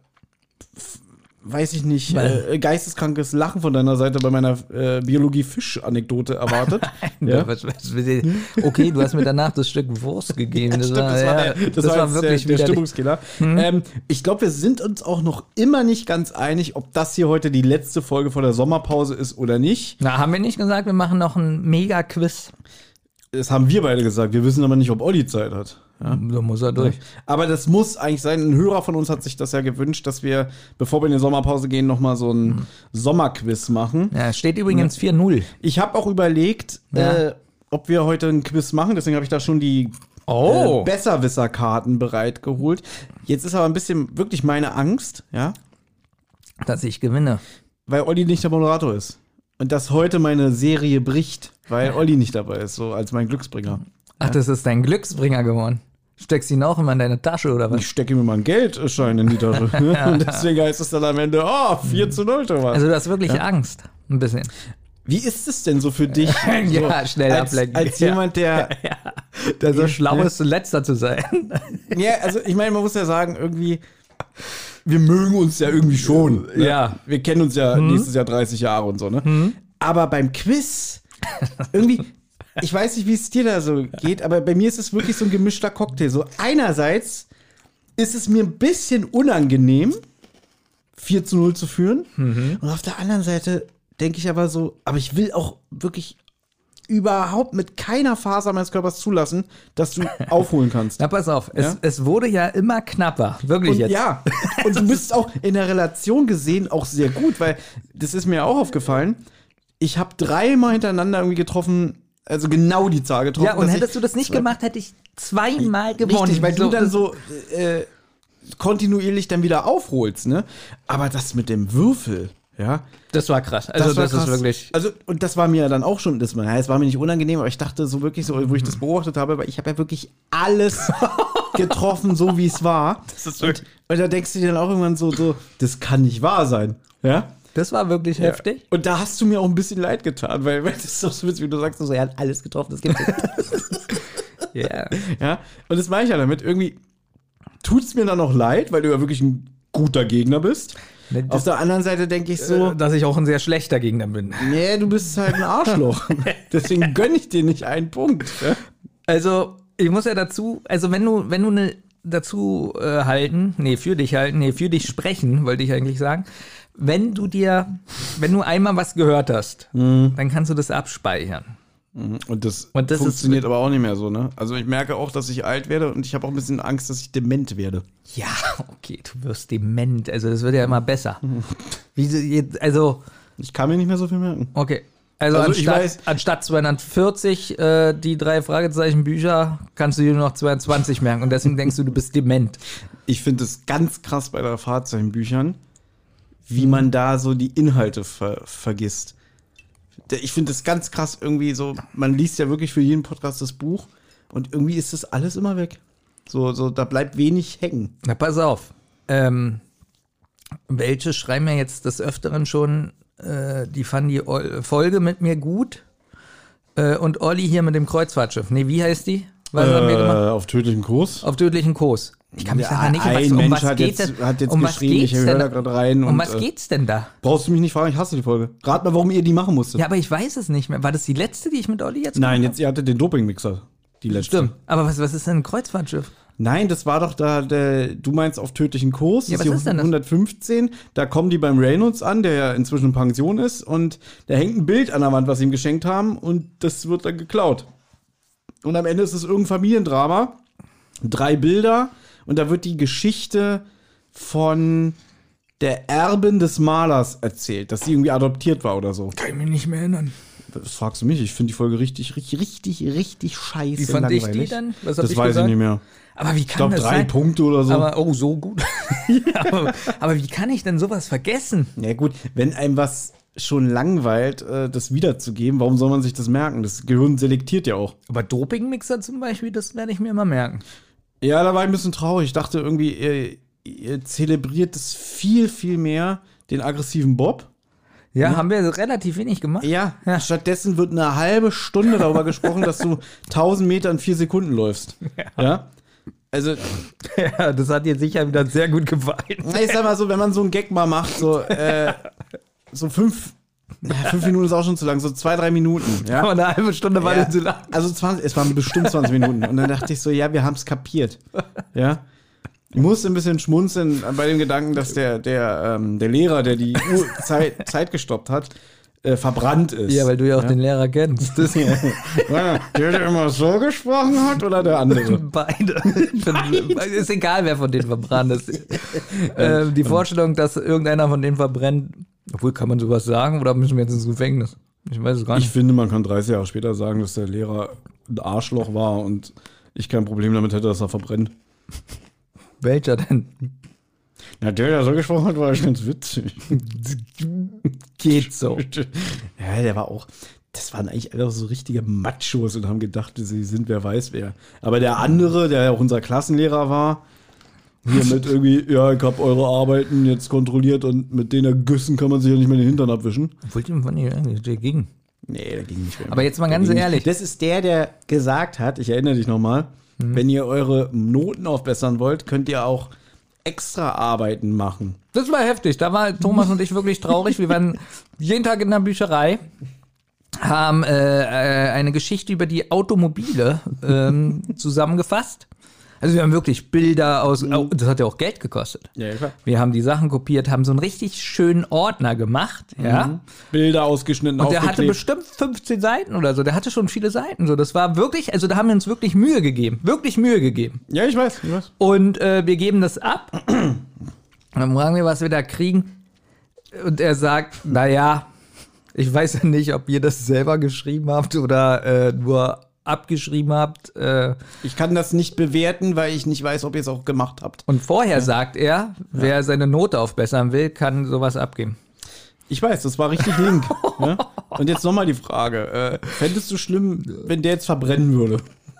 Speaker 1: weiß ich nicht, äh, geisteskrankes Lachen von deiner Seite bei meiner äh, Biologie-Fisch-Anekdote erwartet.
Speaker 2: Ja? was, was, okay, du hast mir danach das Stück Wurst gegeben. Das,
Speaker 1: Stimmt,
Speaker 2: war,
Speaker 1: das,
Speaker 2: ja,
Speaker 1: war, der, das
Speaker 2: das
Speaker 1: war,
Speaker 2: war wirklich
Speaker 1: der, der Stimmungskiller.
Speaker 2: Hm?
Speaker 1: Ähm, ich glaube, wir sind uns auch noch immer nicht ganz einig, ob das hier heute die letzte Folge vor der Sommerpause ist oder nicht.
Speaker 2: Na, haben wir nicht gesagt, wir machen noch ein Mega-Quiz?
Speaker 1: Das haben wir beide gesagt. Wir wissen aber nicht, ob Olli Zeit hat. Ja.
Speaker 2: So muss er durch.
Speaker 1: Aber das muss eigentlich sein. Ein Hörer von uns hat sich das ja gewünscht, dass wir, bevor wir in die Sommerpause gehen, nochmal so ein mhm. Sommerquiz machen.
Speaker 2: Ja, steht übrigens vier null.
Speaker 1: Ich habe auch überlegt, ja. äh, ob wir heute ein Quiz machen. Deswegen habe ich da schon die
Speaker 2: oh.
Speaker 1: äh, Besserwisser-Karten bereit geholt. Jetzt ist aber ein bisschen wirklich meine Angst, ja,
Speaker 2: dass ich gewinne.
Speaker 1: Weil Olli nicht der Moderator ist. Und dass heute meine Serie bricht, weil Olli nicht dabei ist, so als mein Glücksbringer.
Speaker 2: Ach, das ist dein Glücksbringer geworden. Steckst du ihn auch immer in deine Tasche, oder was?
Speaker 1: Ich stecke mir mal einen Geldschein in die Tasche. ja. Und deswegen heißt es dann am Ende, oh, vier zu null, Thomas.
Speaker 2: Also du hast wirklich ja? Angst, ein bisschen.
Speaker 1: Wie ist es denn so für dich?
Speaker 2: ja,
Speaker 1: so,
Speaker 2: schnell
Speaker 1: als,
Speaker 2: ablenken.
Speaker 1: Als jemand, der,
Speaker 2: ja. der so schlau
Speaker 1: ja.
Speaker 2: ist, letzter zu sein.
Speaker 1: ja, also ich meine, man muss ja sagen, irgendwie, wir mögen uns ja irgendwie schon. Ne?
Speaker 2: Ja.
Speaker 1: Wir kennen uns ja hm. nächstes Jahr dreißig Jahre und so, ne? Hm. Aber beim Quiz, irgendwie, ich weiß nicht, wie es dir da so geht, aber bei mir ist es wirklich so ein gemischter Cocktail. So einerseits ist es mir ein bisschen unangenehm, vier zu null zu führen. Mhm. Und auf der anderen Seite denke ich aber so, aber ich will auch wirklich überhaupt mit keiner Faser meines Körpers zulassen, dass du aufholen kannst.
Speaker 2: Na, pass auf,
Speaker 1: ja?
Speaker 2: es, es wurde ja immer knapper, wirklich
Speaker 1: und
Speaker 2: jetzt.
Speaker 1: Ja, und du bist auch in der Relation gesehen auch sehr gut, weil das ist mir auch aufgefallen, ich habe dreimal hintereinander irgendwie getroffen, also genau die Zahl getroffen.
Speaker 2: Ja, und hättest du das nicht gemacht, hätte ich zweimal gewonnen.
Speaker 1: Richtig, weil du dann so äh, kontinuierlich dann wieder aufholst, ne? Aber das mit dem Würfel, ja.
Speaker 2: Das war krass. Also das,
Speaker 1: war
Speaker 2: das
Speaker 1: krass.
Speaker 2: ist wirklich.
Speaker 1: Also, und das war mir dann auch schon, das war, es war mir nicht unangenehm, aber ich dachte so wirklich so, wo ich das beobachtet habe, weil ich habe ja wirklich alles getroffen, so wie es war. Das ist wirklich. Und, und da denkst du dir dann auch irgendwann so, so, das kann nicht wahr sein, ja?
Speaker 2: Das war wirklich
Speaker 1: ja.
Speaker 2: heftig.
Speaker 1: Und da hast du mir auch ein bisschen leid getan, weil, weil das ist doch so witzig, wie du sagst, so, er hat alles getroffen, das gibt es nicht.
Speaker 2: yeah.
Speaker 1: Ja, und das meine ich ja damit. Irgendwie tut es mir dann noch leid, weil du ja wirklich ein guter Gegner bist.
Speaker 2: Ne,
Speaker 1: Auf der anderen Seite denke ich so,
Speaker 2: dass ich auch ein sehr schlechter Gegner bin.
Speaker 1: Nee, du bist halt ein Arschloch. Deswegen gönne ich dir nicht einen Punkt. Ja?
Speaker 2: Also, ich muss ja dazu, also wenn du, wenn du eine dazu äh, halten, nee, für dich halten, nee, für dich sprechen, wollte ich eigentlich sagen. Wenn du dir, wenn du einmal was gehört hast, mhm. dann kannst du das abspeichern.
Speaker 1: Und das,
Speaker 2: und das
Speaker 1: funktioniert
Speaker 2: ist,
Speaker 1: aber auch nicht mehr so, ne? Also ich merke auch, dass ich alt werde und ich habe auch ein bisschen Angst, dass ich dement werde.
Speaker 2: Ja, okay, du wirst dement. Also das wird ja immer besser. Wie, also
Speaker 1: ich kann mir nicht mehr so viel merken.
Speaker 2: Okay. Also, also anstatt, ich weiß, anstatt zweihundertvierzig äh, die drei Fragezeichen Bücher, kannst du dir nur noch zweiundzwanzig merken und deswegen denkst du, du bist dement.
Speaker 1: Ich finde es ganz krass bei drei Fragezeichen-Büchern, wie man da so die Inhalte ver- vergisst. Ich finde es ganz krass irgendwie so, man liest ja wirklich für jeden Podcast das Buch und irgendwie ist das alles immer weg. So, so da bleibt wenig hängen.
Speaker 2: Na, pass auf. Ähm, welche schreiben ja jetzt des Öfteren schon, äh, die fanden die o- Folge mit mir gut äh, und Olli hier mit dem Kreuzfahrtschiff. Nee, wie heißt die? Was
Speaker 1: äh,
Speaker 2: haben wir gemacht?
Speaker 1: Auf tödlichen Kurs.
Speaker 2: Auf tödlichen Kurs. Ich kann mich
Speaker 1: ja,
Speaker 2: daran nicht um was,
Speaker 1: ein
Speaker 2: um
Speaker 1: Mensch
Speaker 2: was
Speaker 1: hat
Speaker 2: geht
Speaker 1: jetzt,
Speaker 2: denn,
Speaker 1: hat jetzt
Speaker 2: um
Speaker 1: geschrieben, ich höre da gerade rein.
Speaker 2: Um
Speaker 1: und,
Speaker 2: was geht's denn da?
Speaker 1: Brauchst du mich nicht fragen, ich hasse die Folge. Rat mal, warum ihr die machen musstet.
Speaker 2: Ja, aber ich weiß es nicht mehr. War das die letzte, die ich mit Olli jetzt
Speaker 1: Nein, jetzt ihr hattet den Dopingmixer. Die letzte.
Speaker 2: Stimmt. Aber was, was ist denn ein Kreuzfahrtschiff?
Speaker 1: Nein, das war doch da, der, du meinst auf tödlichen Kurs.
Speaker 2: Ja,
Speaker 1: das
Speaker 2: was ist denn das?
Speaker 1: hundertfünfzehn. Da kommen die beim Reynolds an, der ja inzwischen in Pension ist. Und da hängt ein Bild an der Wand, was sie ihm geschenkt haben. Und das wird dann geklaut. Und am Ende ist es irgendein Familiendrama. Drei Bilder. Und da wird die Geschichte von der Erbin des Malers erzählt, dass sie irgendwie adoptiert war oder so.
Speaker 2: Kann ich mich nicht mehr erinnern.
Speaker 1: Das fragst du mich. Ich finde die Folge richtig, richtig, richtig, richtig scheiße.
Speaker 2: Wie fand
Speaker 1: langweilig.
Speaker 2: ich die dann? Was hab
Speaker 1: das
Speaker 2: ich
Speaker 1: weiß
Speaker 2: gesagt?
Speaker 1: ich nicht mehr.
Speaker 2: Aber wie kann
Speaker 1: ich glaube,
Speaker 2: das
Speaker 1: drei
Speaker 2: sein?
Speaker 1: Punkte oder so.
Speaker 2: Aber, oh, so gut. ja, aber, aber wie kann ich denn sowas vergessen?
Speaker 1: Ja gut, wenn einem was schon langweilt, äh, das wiederzugeben, warum soll man sich das merken? Das Gehirn selektiert ja auch.
Speaker 2: Aber Dopingmixer zum Beispiel, das werde ich mir immer merken.
Speaker 1: Ja, da war ich ein bisschen traurig. Ich dachte irgendwie, ihr, ihr zelebriert es viel, viel mehr, den aggressiven Bob.
Speaker 2: Ja, ja, haben wir relativ wenig gemacht.
Speaker 1: Ja, ja, stattdessen wird eine halbe Stunde darüber gesprochen, dass du tausend Meter in vier Sekunden läufst. Ja. ja? Also.
Speaker 2: Ja, das hat dir sicher wieder sehr gut gefallen.
Speaker 1: Ich sag mal so, wenn man so einen Gag mal macht, so, äh, so fünf, ja, fünf Minuten ist auch schon zu lang, so zwei, drei Minuten. Ja?
Speaker 2: Aber eine halbe Stunde war
Speaker 1: ja,
Speaker 2: das zu lang.
Speaker 1: Also zwanzig, es waren bestimmt zwanzig Minuten. Und dann dachte ich so, ja, wir haben es kapiert. Ja. Ich musste ein bisschen schmunzeln bei dem Gedanken, dass der, der, ähm, der Lehrer, der die Uhr Zeit, Zeit gestoppt hat, äh, verbrannt ist.
Speaker 2: Ja, weil du ja auch ja? den Lehrer kennst. Das
Speaker 1: ja. Der, der immer so gesprochen hat oder der andere?
Speaker 2: Beide. Ist egal, wer von denen verbrannt ist. äh, die Vorstellung, dass irgendeiner von denen verbrennt, obwohl, kann man sowas sagen oder müssen wir jetzt ins Gefängnis? Ich weiß es gar nicht.
Speaker 1: Ich finde, man kann dreißig Jahre später sagen, dass der Lehrer ein Arschloch war und ich kein Problem damit hätte, dass er verbrennt.
Speaker 2: Welcher denn?
Speaker 1: Na, der, der so gesprochen hat, war ganz witzig.
Speaker 2: Geht so.
Speaker 1: Ja, der war auch, das waren eigentlich einfach so richtige Machos und haben gedacht, sie sind wer weiß wer. Aber der andere, der ja auch unser Klassenlehrer war, hier mit irgendwie, ja, ich hab eure Arbeiten jetzt kontrolliert und mit den Ergüssen kann man sich ja nicht mehr den Hintern abwischen.
Speaker 2: Obwohl dem von ihr dagegen.
Speaker 1: Nee, der ging nicht mehr.
Speaker 2: Aber jetzt mal ganz ehrlich.
Speaker 1: Das ist der, der gesagt hat, ich erinnere dich nochmal, mhm. wenn ihr eure Noten aufbessern wollt, könnt ihr auch extra Arbeiten machen.
Speaker 2: Das war heftig. Da war Thomas und ich wirklich traurig. Wir waren jeden Tag in der Bücherei, haben äh, äh, eine Geschichte über die Automobile ähm, zusammengefasst. Also wir haben wirklich Bilder aus, oh, das hat ja auch Geld gekostet.
Speaker 1: Ja, klar.
Speaker 2: Wir haben die Sachen kopiert, haben so einen richtig schönen Ordner gemacht, ja.
Speaker 1: Mhm. Bilder ausgeschnitten,
Speaker 2: und der hatte bestimmt fünfzehn Seiten oder so. Der hatte schon viele Seiten. So, das war wirklich, also da haben wir uns wirklich Mühe gegeben, wirklich Mühe gegeben.
Speaker 1: Ja, ich weiß, ich weiß.
Speaker 2: Und äh, wir geben das ab. Und dann fragen wir, was wir da kriegen. Und er sagt, naja, ich weiß ja nicht, ob ihr das selber geschrieben habt oder äh, nur abgeschrieben habt. Äh,
Speaker 1: ich kann das nicht bewerten, weil ich nicht weiß, ob ihr es auch gemacht habt.
Speaker 2: Und vorher ja. sagt er, wer ja. seine Note aufbessern will, kann sowas abgeben.
Speaker 1: Ich weiß, das war richtig link. Ja? Und jetzt nochmal die Frage. Äh, fändest du schlimm, wenn der jetzt verbrennen würde?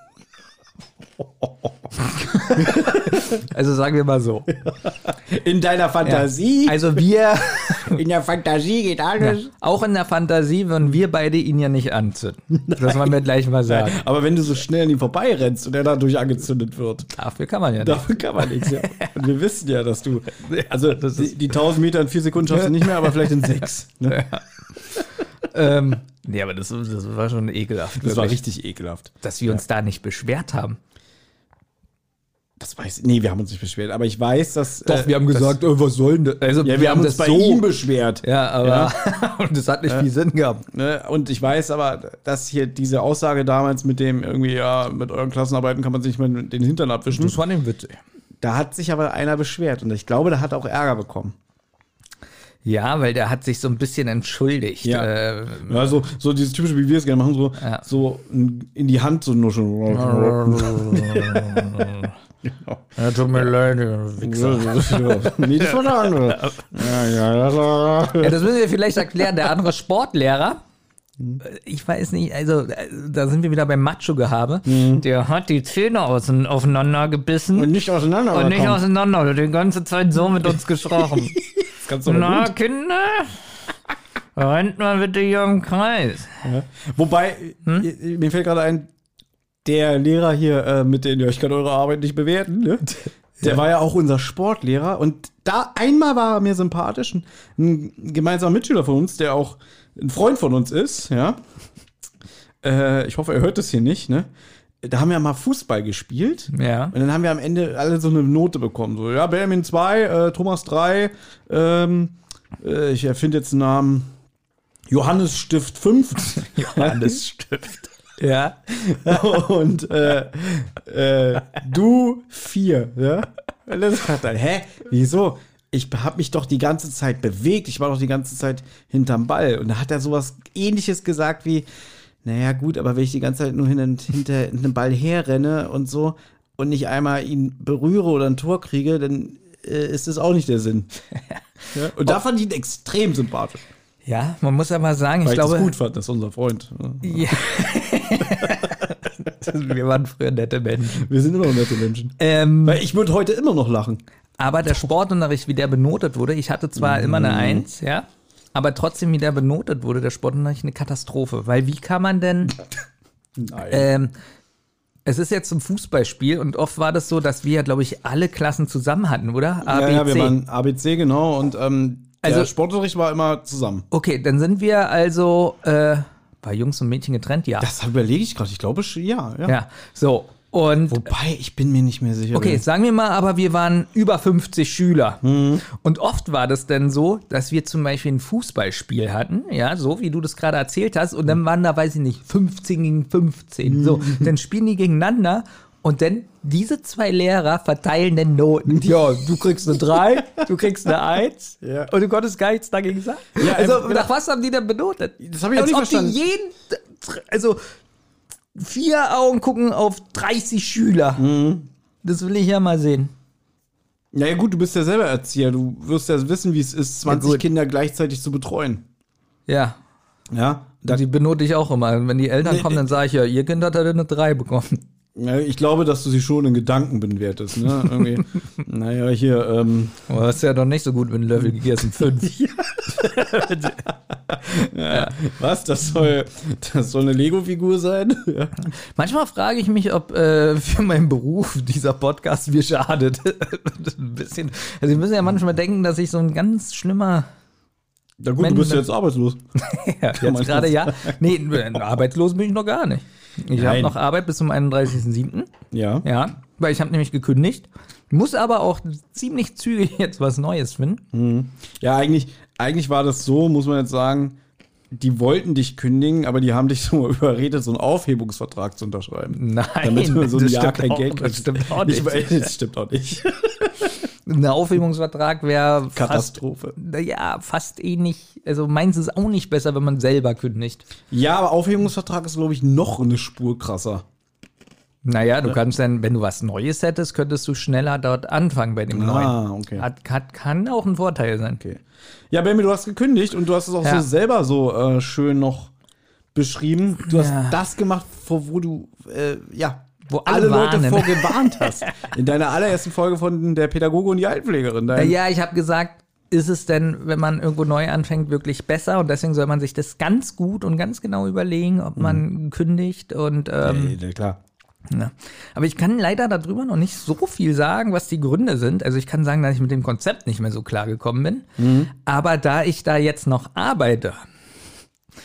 Speaker 2: Also sagen wir mal so.
Speaker 1: In deiner Fantasie?
Speaker 2: Ja. Also wir...
Speaker 1: In der Fantasie geht alles.
Speaker 2: Ja. Auch in der Fantasie würden wir beide ihn ja nicht anzünden. Nein. Das wollen wir gleich mal sagen.
Speaker 1: Nein. Aber wenn du so schnell an ihm vorbeirennst und er dadurch angezündet wird.
Speaker 2: Dafür kann man ja nicht.
Speaker 1: Dafür kann man nichts, ja. Und wir wissen ja, dass du... Also das die, die tausend Meter in vier Sekunden schaffst du nicht mehr, aber vielleicht in sechs. Ne?
Speaker 2: Ja. ähm, nee, aber das, das war schon ekelhaft.
Speaker 1: Das wirklich. war richtig ekelhaft.
Speaker 2: Dass wir uns ja. da nicht beschwert haben.
Speaker 1: Das weiß ich. Nee, wir haben uns nicht beschwert. Aber ich weiß, dass.
Speaker 2: Doch,
Speaker 1: äh,
Speaker 2: wir haben
Speaker 1: das,
Speaker 2: gesagt, oh, was soll denn das? Also,
Speaker 1: Ja, wir, wir haben uns bei
Speaker 2: so,
Speaker 1: ihm beschwert.
Speaker 2: Ja, aber
Speaker 1: Ja.
Speaker 2: und das hat nicht viel Sinn gehabt.
Speaker 1: Ne? Und ich weiß aber, dass hier diese Aussage damals mit dem irgendwie, ja, mit euren Klassenarbeiten kann man sich nicht mehr den Hintern abwischen.
Speaker 2: Das war nicht witzig.
Speaker 1: Da hat sich aber einer beschwert. Und ich glaube, da hat auch Ärger bekommen.
Speaker 2: Ja, weil der hat sich so ein bisschen entschuldigt.
Speaker 1: Ja.
Speaker 2: Äh,
Speaker 1: Ja, so, so dieses typische, wie wir es gerne machen, so,
Speaker 2: Ja.
Speaker 1: so in die Hand so nuscheln. Genau.
Speaker 2: ja, tut mir leid, ihr Wichser.
Speaker 1: Nee, das war der andere. Ja, ja, das war.
Speaker 2: Ja, das müssen wir vielleicht erklären. Der andere Sportlehrer, ich weiß nicht, also äh, da sind wir wieder beim Macho-Gehabe. Der hat die Zähne außen, aufeinander gebissen.
Speaker 1: Und nicht auseinander.
Speaker 2: Und nicht
Speaker 1: kommen.
Speaker 2: auseinander, der hat die ganze Zeit so mit uns gesprochen.
Speaker 1: Das kannst du doch
Speaker 2: Na,
Speaker 1: gut.
Speaker 2: Kinder, rennt mal bitte hier im Kreis.
Speaker 1: Ja. Wobei, hm? mir fällt gerade ein, der Lehrer hier, äh, mit dem, ja, ich kann eure Arbeit nicht bewerten, ne? Der
Speaker 2: Ja.
Speaker 1: war ja auch unser Sportlehrer und da einmal war er mir sympathisch, ein, ein gemeinsamer Mitschüler von uns, der auch ein Freund von uns ist, ja. Äh, ich hoffe, er hört das hier nicht, ne? Da haben wir mal Fußball gespielt.
Speaker 2: Ja.
Speaker 1: Und dann haben wir am Ende alle so eine Note bekommen. So, ja, Benjamin zwei, äh, Thomas drei, ähm, äh, ich erfinde jetzt einen Namen, Johannes Stift fünf.
Speaker 2: Johannes Stift. Ja.
Speaker 1: Und äh, äh, du vier, ja? Und dann sagt er, hä, wieso? Ich habe mich doch die ganze Zeit bewegt, ich war doch die ganze Zeit hinterm Ball. Und da hat er sowas Ähnliches gesagt wie, naja gut, aber wenn ich die ganze Zeit nur hinter, hinter einem Ball herrenne und so und nicht einmal ihn berühre oder ein Tor kriege, dann äh, ist das auch nicht der Sinn. Ja? Und da fand ich ihn extrem sympathisch.
Speaker 2: Ja, man muss aber sagen,
Speaker 1: Weil
Speaker 2: ich
Speaker 1: ich
Speaker 2: glaube.
Speaker 1: das gut fand, das ist unser Freund.
Speaker 2: Ja. Wir waren früher nette Menschen.
Speaker 1: Wir sind immer noch nette Menschen.
Speaker 2: Ähm,
Speaker 1: Weil ich würde heute immer noch lachen.
Speaker 2: aber der Sportunterricht, wie der benotet wurde, ich hatte zwar immer eine Eins, ja, aber trotzdem, wie der benotet wurde, der Sportunterricht eine Katastrophe. Weil wie kann man denn,
Speaker 1: Nein.
Speaker 2: ähm, es ist jetzt ein Fußballspiel und oft war das so, dass wir, glaube ich, alle Klassen zusammen hatten, oder? A,
Speaker 1: ja,
Speaker 2: B,
Speaker 1: ja, wir
Speaker 2: C.
Speaker 1: waren A B C, genau. Und ähm, der
Speaker 2: Also-
Speaker 1: Sportunterricht war immer zusammen.
Speaker 2: Okay, dann sind wir also äh, bei Jungs und Mädchen getrennt, ja.
Speaker 1: Das überlege ich gerade. Ich glaube, sch- ja, ja.
Speaker 2: Ja, so. Und
Speaker 1: Wobei, ich bin mir nicht mehr sicher.
Speaker 2: okay, sagen wir mal, aber wir waren über fünfzig Schüler.
Speaker 1: Mhm.
Speaker 2: Und oft war das dann so, dass wir zum Beispiel ein Fußballspiel hatten, ja, so wie du das gerade erzählt hast, und dann waren da, weiß ich nicht, fünfzehn gegen fünfzehn. So,
Speaker 1: Mhm.
Speaker 2: dann spielen die gegeneinander und dann diese zwei Lehrer verteilen dann Noten. Ja, du kriegst eine drei, du kriegst eine eins
Speaker 1: Ja.
Speaker 2: und du konntest gar nichts dagegen sagen.
Speaker 1: Ja,
Speaker 2: also,
Speaker 1: ähm,
Speaker 2: nach was haben die denn benotet?
Speaker 1: Das habe ich auch
Speaker 2: Als
Speaker 1: nicht
Speaker 2: ob
Speaker 1: verstanden.
Speaker 2: die jeden, also vier Augen gucken auf dreißig Schüler.
Speaker 1: Mhm.
Speaker 2: Das will ich ja mal sehen.
Speaker 1: Ja, ja, gut, du bist ja selber Erzieher. Du wirst ja wissen, wie es ist, zwanzig
Speaker 2: gut.
Speaker 1: Kinder gleichzeitig zu betreuen.
Speaker 2: Ja,
Speaker 1: Ja. Da,
Speaker 2: die benote ich auch immer. Wenn die Eltern
Speaker 1: Nee,
Speaker 2: kommen, dann sage ich ja, ihr Kind hat eine drei bekommen.
Speaker 1: ja, ich glaube, dass du sie schon in Gedanken bewertest. Ne? Irgendwie. Naja, hier, ähm.
Speaker 2: Aber das ist ja doch nicht so gut mit einem Löffel gegessen. Fünf.
Speaker 1: Ja. Was? Das soll, das soll eine Lego-Figur sein? Ja.
Speaker 2: Manchmal frage ich mich, ob äh, für meinen Beruf dieser Podcast mir schadet. Ein bisschen. Also, wir müssen ja manchmal denken, dass ich so ein ganz schlimmer.
Speaker 1: Na gut,
Speaker 2: Wenn-
Speaker 1: du bist ja jetzt arbeitslos.
Speaker 2: Ja,
Speaker 1: man
Speaker 2: jetzt gerade
Speaker 1: das
Speaker 2: ja. Nee, arbeitslos bin ich noch gar nicht. Ich habe
Speaker 1: Nein.
Speaker 2: noch Arbeit bis zum einunddreißigsten siebten
Speaker 1: Ja.
Speaker 2: Ja, weil ich habe nämlich gekündigt. Muss aber auch ziemlich zügig jetzt was Neues finden.
Speaker 1: Ja, eigentlich, eigentlich war das so, muss man jetzt sagen, die wollten dich kündigen, aber die haben dich so überredet, so einen Aufhebungsvertrag zu unterschreiben.
Speaker 2: Nein,
Speaker 1: Damit du so ein
Speaker 2: das
Speaker 1: Jahr
Speaker 2: stimmt
Speaker 1: kein
Speaker 2: auch-
Speaker 1: Geld
Speaker 2: das
Speaker 1: kriegst.
Speaker 2: stimmt auch nicht.
Speaker 1: weil- Das stimmt auch nicht.
Speaker 2: Ein Aufhebungsvertrag wäre fast,
Speaker 1: Katastrophe.
Speaker 2: ja, fast ähnlich. Also meins ist auch nicht besser, wenn man selber kündigt.
Speaker 1: Ja, aber Aufhebungsvertrag ist, glaube ich, noch eine Spur krasser.
Speaker 2: Naja, du kannst dann, wenn du was Neues hättest, könntest du schneller dort anfangen bei dem
Speaker 1: Ah,
Speaker 2: Neuen.
Speaker 1: okay.
Speaker 2: Hat, hat, kann auch ein Vorteil sein.
Speaker 1: Okay. Ja, Benny, du hast gekündigt und du hast es auch
Speaker 2: Ja.
Speaker 1: so selber so äh, schön noch beschrieben. Du hast
Speaker 2: Ja.
Speaker 1: das gemacht, vor wo du, äh, ja,
Speaker 2: Wo
Speaker 1: alle
Speaker 2: alle
Speaker 1: Leute
Speaker 2: warnen.
Speaker 1: vor gewarnt hast. In deiner allerersten Folge von der Pädagoge und die Altenpflegerin. Dein,
Speaker 2: Ja, ich habe gesagt, ist es denn, wenn man irgendwo neu anfängt, wirklich besser? Und deswegen soll man sich das ganz gut und ganz genau überlegen, ob man kündigt. Und ähm,
Speaker 1: ja, klar.
Speaker 2: ja. Aber ich kann leider darüber noch nicht so viel sagen, was die Gründe sind. Also ich kann sagen, dass ich mit dem Konzept nicht mehr so klar gekommen bin. Aber da ich da jetzt noch arbeite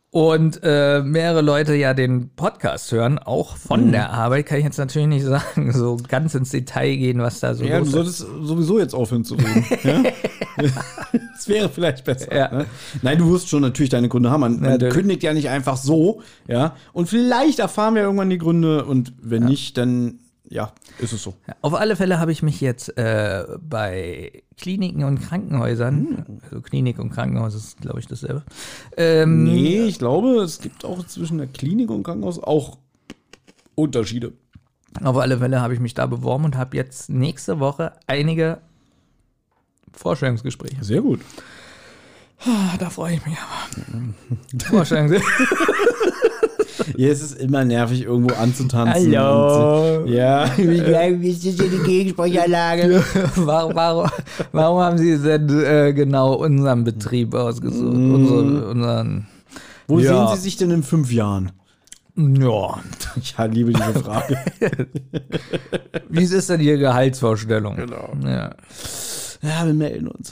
Speaker 2: Und äh, mehrere Leute ja den Podcast hören, auch von mhm. der Arbeit, kann ich jetzt natürlich nicht sagen, so ganz ins Detail gehen, was da so
Speaker 1: ja,
Speaker 2: los ist.
Speaker 1: Ja, du solltest sowieso jetzt aufhören zu reden. Ja? Das wäre vielleicht besser. Ja. Ne? Nein, du wirst schon natürlich deine Gründe haben. Man, man kündigt ja nicht einfach so. Ja. Und vielleicht erfahren wir irgendwann die Gründe und wenn ja. nicht, dann ja, ist es so.
Speaker 2: Auf alle Fälle habe ich mich jetzt äh, bei Kliniken und Krankenhäusern, hm. also Klinik und Krankenhaus ist, glaube ich, dasselbe. Ähm,
Speaker 1: nee, ich glaube, es gibt auch zwischen der Klinik und Krankenhaus auch Unterschiede.
Speaker 2: Auf alle Fälle habe ich mich da beworben und habe jetzt nächste Woche einige Vorstellungsgespräche.
Speaker 1: Sehr gut.
Speaker 2: Da freue ich mich aber. Vorstellungsgespräche.
Speaker 1: Ja, es ist immer nervig, irgendwo anzutanzen.
Speaker 2: Hallo.
Speaker 1: Und, ja.
Speaker 2: Wie ist das hier die Gegensprechanlage? warum, warum, warum haben Sie denn äh, genau unseren Betrieb ausgesucht? Mm. Unsere, unseren,
Speaker 1: Wo ja. sehen Sie sich denn in fünf Jahren?
Speaker 2: Ja.
Speaker 1: Ich liebe diese Frage.
Speaker 2: Wie ist denn Ihre Gehaltsvorstellung?
Speaker 1: Genau.
Speaker 2: Ja,
Speaker 1: ja wir melden uns.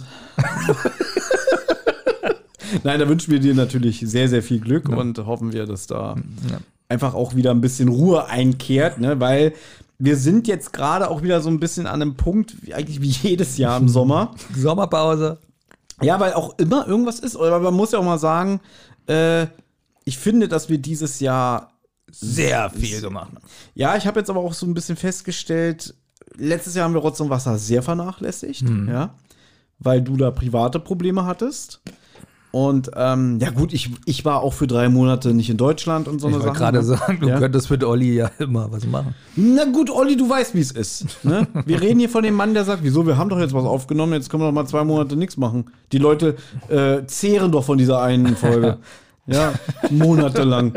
Speaker 1: Nein, da wünschen wir dir natürlich sehr, sehr viel Glück ja. und hoffen wir, dass da ja. einfach auch wieder ein bisschen Ruhe einkehrt, ne? Weil wir sind jetzt gerade auch wieder so ein bisschen an einem Punkt, wie, eigentlich wie jedes Jahr im Sommer.
Speaker 2: Sommerpause.
Speaker 1: Ja, weil auch immer irgendwas ist. Aber man muss ja auch mal sagen, äh, ich finde, dass wir dieses Jahr
Speaker 2: sehr viel gemacht haben.
Speaker 1: Ja, ich habe jetzt aber auch so ein bisschen festgestellt, letztes Jahr haben wir Rotz und Wasser sehr vernachlässigt, hm. ja, weil du da private Probleme hattest. Und ähm, ja gut, ich, ich war auch für drei Monate nicht in Deutschland und so eine Sache.
Speaker 2: Ich wollte gerade sagen, du
Speaker 1: ja?
Speaker 2: könntest mit Olli ja immer was machen.
Speaker 1: Na gut, Olli, du weißt, wie es ist. Ne? Wir reden hier von dem Mann, der sagt, wieso, wir haben doch jetzt was aufgenommen, jetzt können wir doch mal zwei Monate nichts machen. Die Leute äh, zehren doch von dieser einen Folge. Ja, monatelang.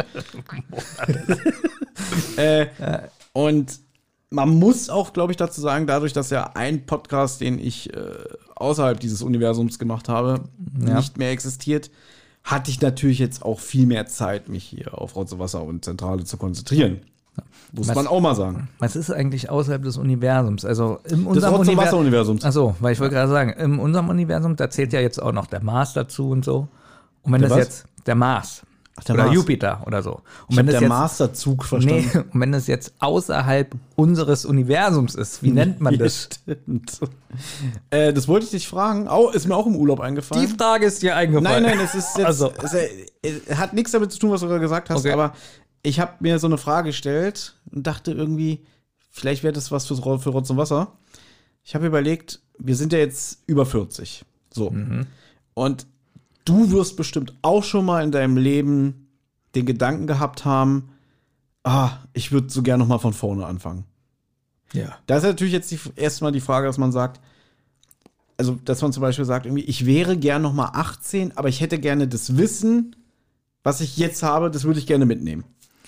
Speaker 1: äh, und man muss auch, glaube ich, dazu sagen, dadurch, dass ja ein Podcast, den ich äh, außerhalb dieses Universums gemacht habe, ja. nicht mehr existiert, hatte ich natürlich jetzt auch viel mehr Zeit, mich hier auf Rotz und Wasser und Zentrale zu konzentrieren. Muss was, man auch mal sagen.
Speaker 2: Was ist eigentlich außerhalb des Universums? Also in unserem
Speaker 1: des Rotz- und Wasser-Universums.
Speaker 2: Achso, weil ich wollte gerade sagen, in unserem Universum, da zählt ja jetzt auch noch der Mars dazu und so. Und wenn
Speaker 1: der
Speaker 2: das
Speaker 1: was?
Speaker 2: jetzt der Mars
Speaker 1: Ach, der
Speaker 2: oder
Speaker 1: Mars.
Speaker 2: Jupiter oder so. Und
Speaker 1: ich
Speaker 2: wenn
Speaker 1: hab
Speaker 2: das
Speaker 1: der
Speaker 2: jetzt,
Speaker 1: Masterzug verstanden.
Speaker 2: Nee, und wenn das jetzt außerhalb unseres Universums ist, wie nennt man das?
Speaker 1: Stimmt. Äh, das wollte ich dich fragen. Oh, ist mir auch im Urlaub eingefallen.
Speaker 2: Die Frage ist dir eingefallen.
Speaker 1: Nein, nein, es ist jetzt,
Speaker 2: also.
Speaker 1: es, es hat nichts damit zu tun, was du gerade gesagt hast, okay. aber ich habe mir so eine Frage gestellt und dachte irgendwie, vielleicht wäre das was für, für Rotz und Wasser. Ich habe überlegt, wir sind ja jetzt über vierzig. So. Mhm. Und du wirst bestimmt auch schon mal in deinem Leben den Gedanken gehabt haben, ah, ich würde so gerne noch mal von vorne anfangen.
Speaker 2: Ja.
Speaker 1: Da ist natürlich jetzt die, erstmal die Frage, dass man sagt, also, dass man zum Beispiel sagt, irgendwie, ich wäre gern noch mal achtzehn, aber ich hätte gerne das Wissen, was ich jetzt habe, das würde ich gerne mitnehmen.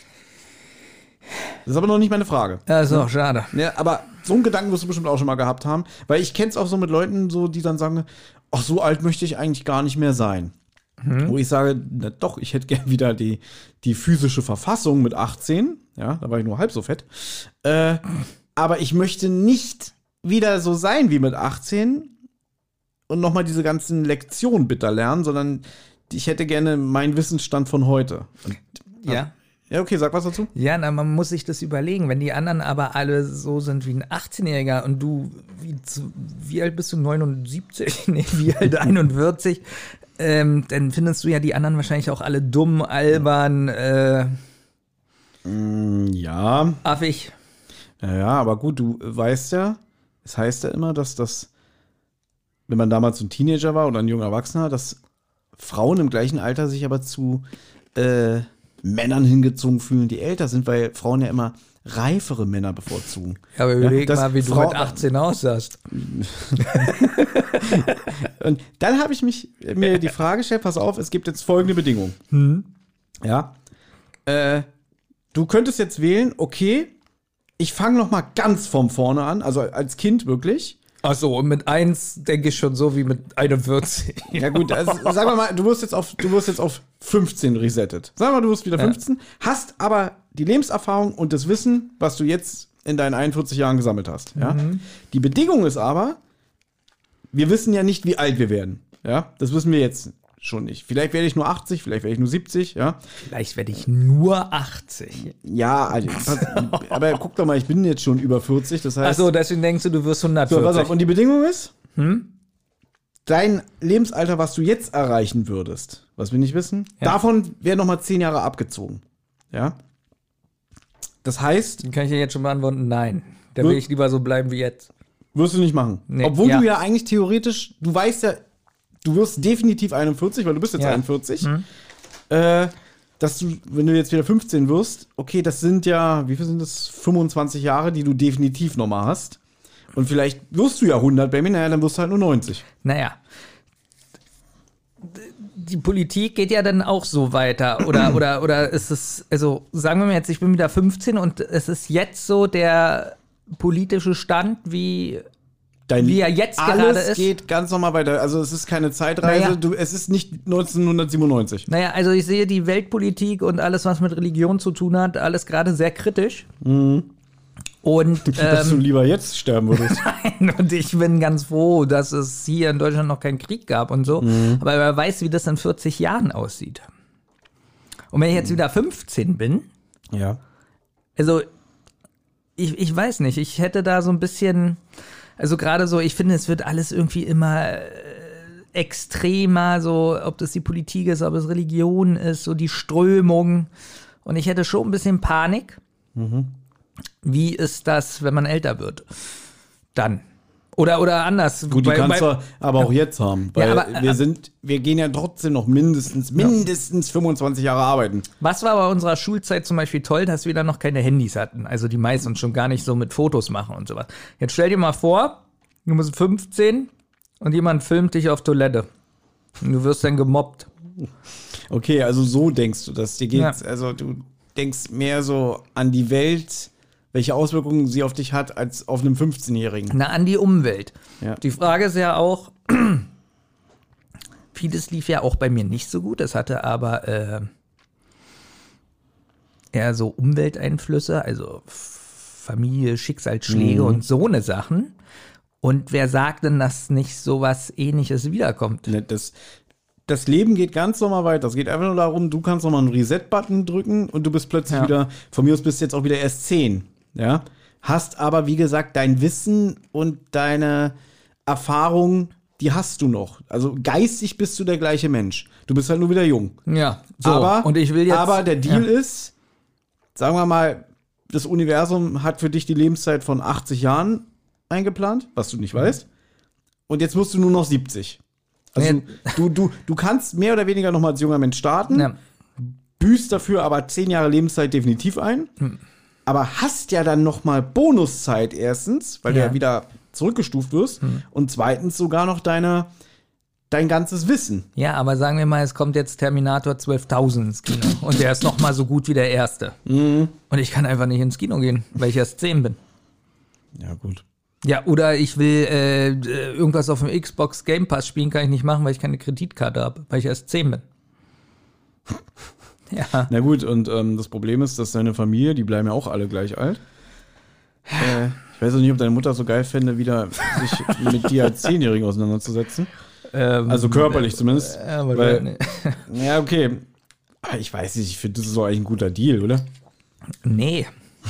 Speaker 1: Das ist aber noch nicht meine Frage.
Speaker 2: Ja, ist auch schade.
Speaker 1: Ja, aber so einen Gedanken wirst du bestimmt auch schon mal gehabt haben, weil ich kenne es auch so mit Leuten, so, die dann sagen, ach, so alt möchte ich eigentlich gar nicht mehr sein. Mhm. Wo ich sage, na doch, ich hätte gern wieder die, die physische Verfassung mit achtzehn. Ja, da war ich nur halb so fett. Äh, aber ich möchte nicht wieder so sein wie mit achtzehn und nochmal diese ganzen Lektionen bitter lernen, sondern ich hätte gerne meinen Wissensstand von heute. Und,
Speaker 2: ja.
Speaker 1: Ja, okay, sag was dazu.
Speaker 2: Ja, na, man muss sich das überlegen. Wenn die anderen aber alle so sind wie ein achtzehnjähriger und du, wie, wie alt bist du? neunundsiebzig? Nee, wie alt? einundvierzig? Ähm, dann findest du ja die anderen wahrscheinlich auch alle dumm, albern, äh,
Speaker 1: mm, ja.
Speaker 2: affig.
Speaker 1: Ja, ja, aber gut, du weißt ja, es heißt ja immer, dass das, wenn man damals ein Teenager war oder ein junger Erwachsener, dass Frauen im gleichen Alter sich aber zu äh, Männern hingezogen fühlen, die älter sind, weil Frauen ja immer reifere Männer bevorzugen.
Speaker 2: Ja, aber überleg
Speaker 1: ja,
Speaker 2: mal, wie
Speaker 1: Frau,
Speaker 2: du mit achtzehn aussahst.
Speaker 1: Und dann habe ich mich, mir die Frage gestellt, pass auf, es gibt jetzt folgende Bedingungen.
Speaker 2: Hm.
Speaker 1: Ja. Äh, du könntest jetzt wählen, okay, ich fange noch mal ganz von vorne an, also als Kind wirklich.
Speaker 2: Ach so, und mit eins denke ich schon so wie mit einundvierzig.
Speaker 1: Ja gut, also, sagen wir mal, du wirst jetzt auf, du wirst jetzt auf fünfzehn resettet. Sagen wir mal, du wirst wieder fünfzehn, ja. Hast aber die Lebenserfahrung und das Wissen, was du jetzt in deinen einundvierzig Jahren gesammelt hast. Ja? Mhm. Die Bedingung ist aber, wir wissen ja nicht, wie alt wir werden. Ja, das wissen wir jetzt schon nicht. Vielleicht werde ich nur achtzig, vielleicht werde ich nur siebzig, ja.
Speaker 2: Vielleicht werde ich nur achtzig.
Speaker 1: Ja, also, aber guck doch mal, ich bin jetzt schon über vierzig, das heißt...
Speaker 2: Achso, deswegen denkst du, du wirst hundertvierzig.
Speaker 1: So, pass auf, und die Bedingung ist, hm? dein Lebensalter, was du jetzt erreichen würdest, was wir nicht wissen, ja. davon werden nochmal zehn Jahre abgezogen. Ja. Das heißt...
Speaker 2: Dann kann ich dir jetzt schon beantworten, nein. Da will ich lieber so bleiben wie jetzt.
Speaker 1: Wirst du nicht machen. Nee, Obwohl ja. du ja eigentlich theoretisch, du weißt ja, du wirst definitiv einundvierzig, weil du bist jetzt ja. einundvierzig. Mhm. Äh, dass du, wenn du jetzt wieder fünfzehn wirst, okay, das sind ja, wie viel sind das? fünfundzwanzig Jahre, die du definitiv nochmal hast. Und vielleicht wirst du ja hundert bei mir, naja, dann wirst du halt nur neunzig.
Speaker 2: Naja. Die Politik geht ja dann auch so weiter. Oder, oder, oder ist es, also sagen wir mal jetzt, ich bin wieder fünfzehn und es ist jetzt so der politische Stand, wie,
Speaker 1: Dein
Speaker 2: wie er jetzt gerade ist.
Speaker 1: Alles geht ganz normal weiter. Also es ist keine Zeitreise, naja. du, es ist nicht neunzehnhundertsiebenundneunzig.
Speaker 2: Naja, also ich sehe die Weltpolitik und alles, was mit Religion zu tun hat, alles gerade sehr kritisch. Mhm. Und, ähm,
Speaker 1: dass du lieber jetzt sterben würdest.
Speaker 2: Nein, und ich bin ganz froh, dass es hier in Deutschland noch keinen Krieg gab und so. Mhm. Aber wer weiß, wie das in vierzig Jahren aussieht. Und wenn ich jetzt wieder fünfzehn bin,
Speaker 1: ja.
Speaker 2: also ich, ich weiß nicht, ich hätte da so ein bisschen, also gerade so, ich finde, es wird alles irgendwie immer äh, extremer, so ob das die Politik ist, ob es Religion ist, so die Strömung. Und ich hätte schon ein bisschen Panik. Mhm. Wie ist das, wenn man älter wird? Dann. Oder, oder anders.
Speaker 1: Gut, die kannst du aber auch jetzt haben. Weil ja, aber, wir sind, wir gehen ja trotzdem noch mindestens, mindestens ja. fünfundzwanzig Jahre arbeiten.
Speaker 2: Was war bei unserer Schulzeit zum Beispiel toll, dass wir dann noch keine Handys hatten. Also die meisten schon gar nicht so mit Fotos machen und sowas. Jetzt stell dir mal vor, du bist fünfzehn und jemand filmt dich auf Toilette. Und du wirst dann gemobbt.
Speaker 1: Okay, also so denkst du das. Dir geht's, ja. also du denkst mehr so an die Welt, welche Auswirkungen sie auf dich hat, als auf einem fünfzehnjährigen.
Speaker 2: Na, an die Umwelt.
Speaker 1: Ja.
Speaker 2: Die Frage ist ja auch, vieles lief ja auch bei mir nicht so gut. Es hatte aber äh, eher so Umwelteinflüsse, also Familie, Schicksalsschläge mhm. und so eine Sachen. Und wer sagt denn, dass nicht sowas Ähnliches wiederkommt?
Speaker 1: Ne, das, das Leben geht ganz normal weiter. Es geht einfach nur darum, du kannst nochmal einen Reset-Button drücken und du bist plötzlich ja. wieder, von mir aus bist du jetzt auch wieder erst zehn. Ja? Hast aber, wie gesagt, dein Wissen und deine Erfahrung, die hast du noch. Also geistig bist du der gleiche Mensch. Du bist halt nur wieder jung.
Speaker 2: Ja, so.
Speaker 1: Aber,
Speaker 2: und ich will jetzt,
Speaker 1: aber der Deal
Speaker 2: ja.
Speaker 1: ist, sagen wir mal, das Universum hat für dich die Lebenszeit von achtzig Jahren eingeplant, was du nicht weißt. Und jetzt wirst du nur noch siebzig. Also nee. du, du, du kannst mehr oder weniger noch mal als junger Mensch starten, ja. büßt dafür aber zehn Jahre Lebenszeit definitiv ein, hm. aber hast ja dann noch mal Bonuszeit erstens, weil ja. du ja wieder zurückgestuft wirst hm. und zweitens sogar noch deine, dein ganzes Wissen.
Speaker 2: Ja, aber sagen wir mal, es kommt jetzt Terminator zwölftausend ins Kino und der ist noch mal so gut wie der erste. Mhm. Und ich kann einfach nicht ins Kino gehen, weil ich erst zehn bin.
Speaker 1: Ja, gut.
Speaker 2: Ja, oder ich will äh, irgendwas auf dem Xbox Game Pass spielen, kann ich nicht machen, weil ich keine Kreditkarte habe, weil ich erst zehn bin.
Speaker 1: Ja. Na gut, und ähm, das Problem ist, dass deine Familie, die bleiben ja auch alle gleich alt. Äh, ich weiß auch nicht, ob deine Mutter so geil fände, wieder sich mit dir als Zehnjährigen auseinanderzusetzen. Ähm, also körperlich äh, zumindest. Äh, aber weil, nee. Ja, okay. Ich weiß nicht, ich finde, das ist doch eigentlich ein guter Deal, oder?
Speaker 2: Nee.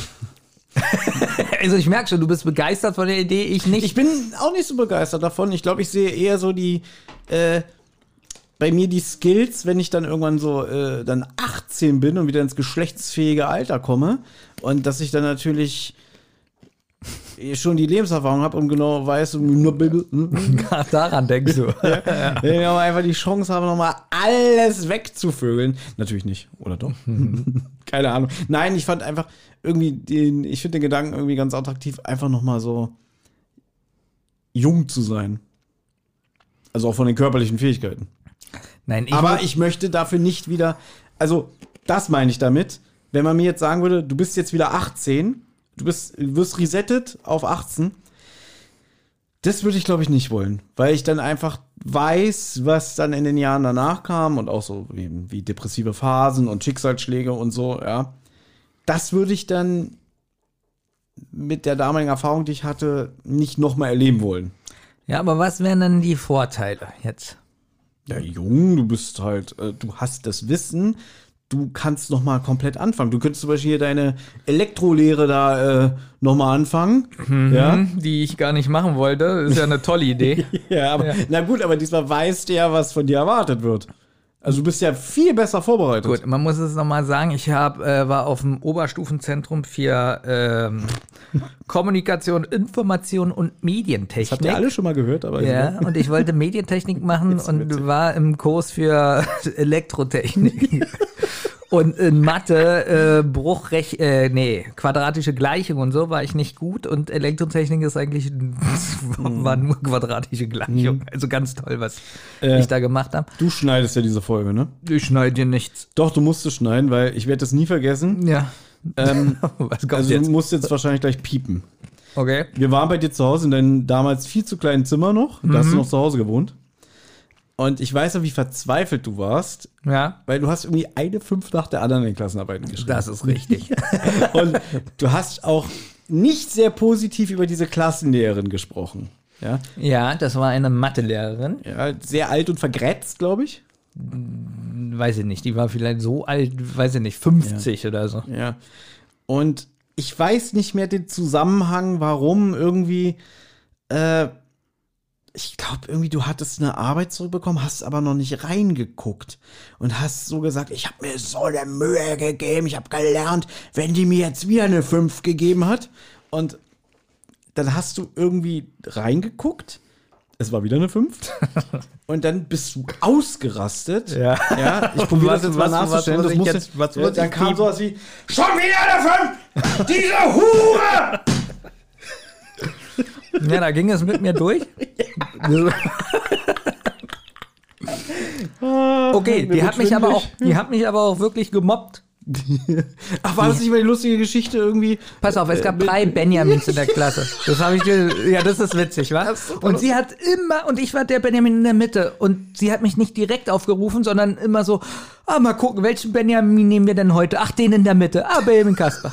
Speaker 2: Also ich merke schon, du bist begeistert von der Idee, ich nicht.
Speaker 1: Ich bin auch nicht so begeistert davon. Ich glaube, ich sehe eher so die, äh, bei mir die Skills, wenn ich dann irgendwann so äh, dann achtzehn bin und wieder ins geschlechtsfähige Alter komme und dass ich dann natürlich schon die Lebenserfahrung habe und genau weiß,
Speaker 2: daran denkst du.
Speaker 1: Ja, ja. Wenn ich aber einfach die Chance habe, nochmal alles wegzuvögeln. Natürlich nicht, oder doch? Keine Ahnung. Nein, ich fand einfach irgendwie den, ich finde den Gedanken irgendwie ganz attraktiv, einfach nochmal so jung zu sein. Also auch von den körperlichen Fähigkeiten.
Speaker 2: Nein, ich
Speaker 1: aber ich möchte dafür nicht wieder, also das meine ich damit, wenn man mir jetzt sagen würde, du bist jetzt wieder achtzehn, du bist, wirst resettet auf achtzehn. Das würde ich, glaube ich, nicht wollen. Weil ich dann einfach weiß, was dann in den Jahren danach kam und auch so wie, wie depressive Phasen und Schicksalsschläge und so, ja. Das würde ich dann mit der damaligen Erfahrung, die ich hatte, nicht nochmal erleben wollen.
Speaker 2: Ja, aber was wären dann die Vorteile jetzt?
Speaker 1: Ja, jung, du bist halt, äh, du hast das Wissen, du kannst noch mal komplett anfangen. Du könntest zum Beispiel hier deine Elektrolehre da äh, noch mal anfangen.
Speaker 2: Mhm,
Speaker 1: ja?
Speaker 2: Die ich gar nicht machen wollte. Ist ja eine tolle Idee.
Speaker 1: ja, aber,
Speaker 2: Ja.
Speaker 1: na gut, aber diesmal weißt du ja, was von dir erwartet wird. Also du bist ja viel besser vorbereitet.
Speaker 2: Gut, man muss es nochmal sagen, ich hab, äh, war auf dem Oberstufenzentrum für ähm, Kommunikation, Information und Medientechnik.
Speaker 1: Das habt ihr alle schon mal gehört, aber
Speaker 2: Ja, und ich wollte Medientechnik machen und war im Kurs für Elektrotechnik. Und in Mathe, äh, Bruchrech, äh, nee, quadratische Gleichung und so war ich nicht gut. Und Elektrotechnik ist eigentlich, war nur quadratische Gleichung. Also ganz toll, was
Speaker 1: Äh,
Speaker 2: ich da gemacht habe.
Speaker 1: du schneidest ja diese Folge, ne?
Speaker 2: Ich schneide dir nichts.
Speaker 1: Doch, du musst es schneiden, weil ich werde das nie vergessen.
Speaker 2: Ja.
Speaker 1: Ähm,
Speaker 2: Was kommt
Speaker 1: also
Speaker 2: jetzt?
Speaker 1: du musst jetzt wahrscheinlich gleich piepen.
Speaker 2: Okay.
Speaker 1: Wir waren bei dir zu Hause in deinem damals viel zu kleinen Zimmer noch. Da hast du noch zu Hause gewohnt. Und ich weiß noch, wie verzweifelt du warst,
Speaker 2: Ja.
Speaker 1: weil du hast irgendwie eine fünf nach der anderen in den Klassenarbeiten geschrieben.
Speaker 2: Das ist richtig.
Speaker 1: Und du hast auch nicht sehr positiv über diese Klassenlehrerin gesprochen. Ja,
Speaker 2: Ja, das war eine Mathelehrerin.
Speaker 1: ja sehr alt und vergrätzt, glaube ich.
Speaker 2: Weiß ich nicht, die war vielleicht so alt, weiß ich nicht, fünfzig oder so.
Speaker 1: Ja. Und ich weiß nicht mehr den Zusammenhang, warum irgendwie, äh, ich glaube irgendwie, du hattest eine Arbeit zurückbekommen, hast aber noch nicht reingeguckt und hast so gesagt, ich habe mir so eine Mühe gegeben, ich habe gelernt, wenn die mir jetzt wieder eine fünf gegeben hat. Und dann hast du irgendwie reingeguckt, es war wieder eine fünf und dann bist du ausgerastet.
Speaker 2: Ja.
Speaker 1: Ja, ich probiere das
Speaker 2: Was-
Speaker 1: jetzt mal
Speaker 2: was-
Speaker 1: nachzustellen.
Speaker 2: was muss
Speaker 1: das
Speaker 2: ich
Speaker 1: musste,
Speaker 2: jetzt- was
Speaker 1: ja,
Speaker 2: muss
Speaker 1: dann
Speaker 2: ich
Speaker 1: kam
Speaker 2: piepen?
Speaker 1: sowas wie, schon wieder eine fünf! Diese Hure!
Speaker 2: Ja, da ging es mit mir durch. Okay, die hat mich aber auch, die hat mich aber auch wirklich gemobbt.
Speaker 1: Ach, war das nicht mal die lustige Geschichte irgendwie?
Speaker 2: Pass auf, es gab drei Benjamins in der Klasse. Das habe ich dir, ja, das ist witzig, wa? Und sie hat immer, und ich war der Benjamin in der Mitte, und sie hat mich nicht direkt aufgerufen, sondern immer so, ah, mal gucken, welchen Benjamin nehmen wir denn heute? Ach, den in der Mitte. Ah, Benjamin Kasper.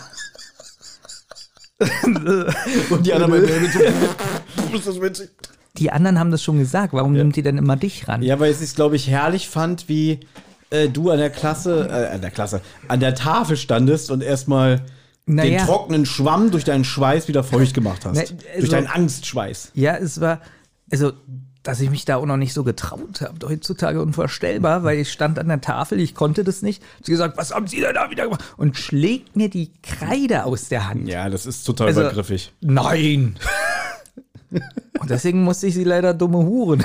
Speaker 1: Und die anderen bei mir so, ist das witzig?
Speaker 2: Die anderen haben das schon gesagt, warum nimmt die denn immer dich ran?
Speaker 1: Ja, weil ich es, glaube ich, herrlich fand, wie äh, du an der Klasse, äh, an der Klasse, an der Tafel standest und erstmal
Speaker 2: Naja.
Speaker 1: den trockenen Schwamm durch deinen Schweiß wieder feucht gemacht hast.
Speaker 2: Na, also-
Speaker 1: durch deinen Angstschweiß.
Speaker 2: Ja, es war, also, dass ich mich da auch noch nicht so getraut habe, heutzutage unvorstellbar, weil ich stand an der Tafel, ich konnte das nicht. Sie gesagt, was haben Sie denn da wieder gemacht? Und schlägt mir die Kreide aus der Hand.
Speaker 1: Ja, das ist total
Speaker 2: Also-
Speaker 1: übergriffig.
Speaker 2: Nein! Und deswegen musste ich sie leider dumme Huren.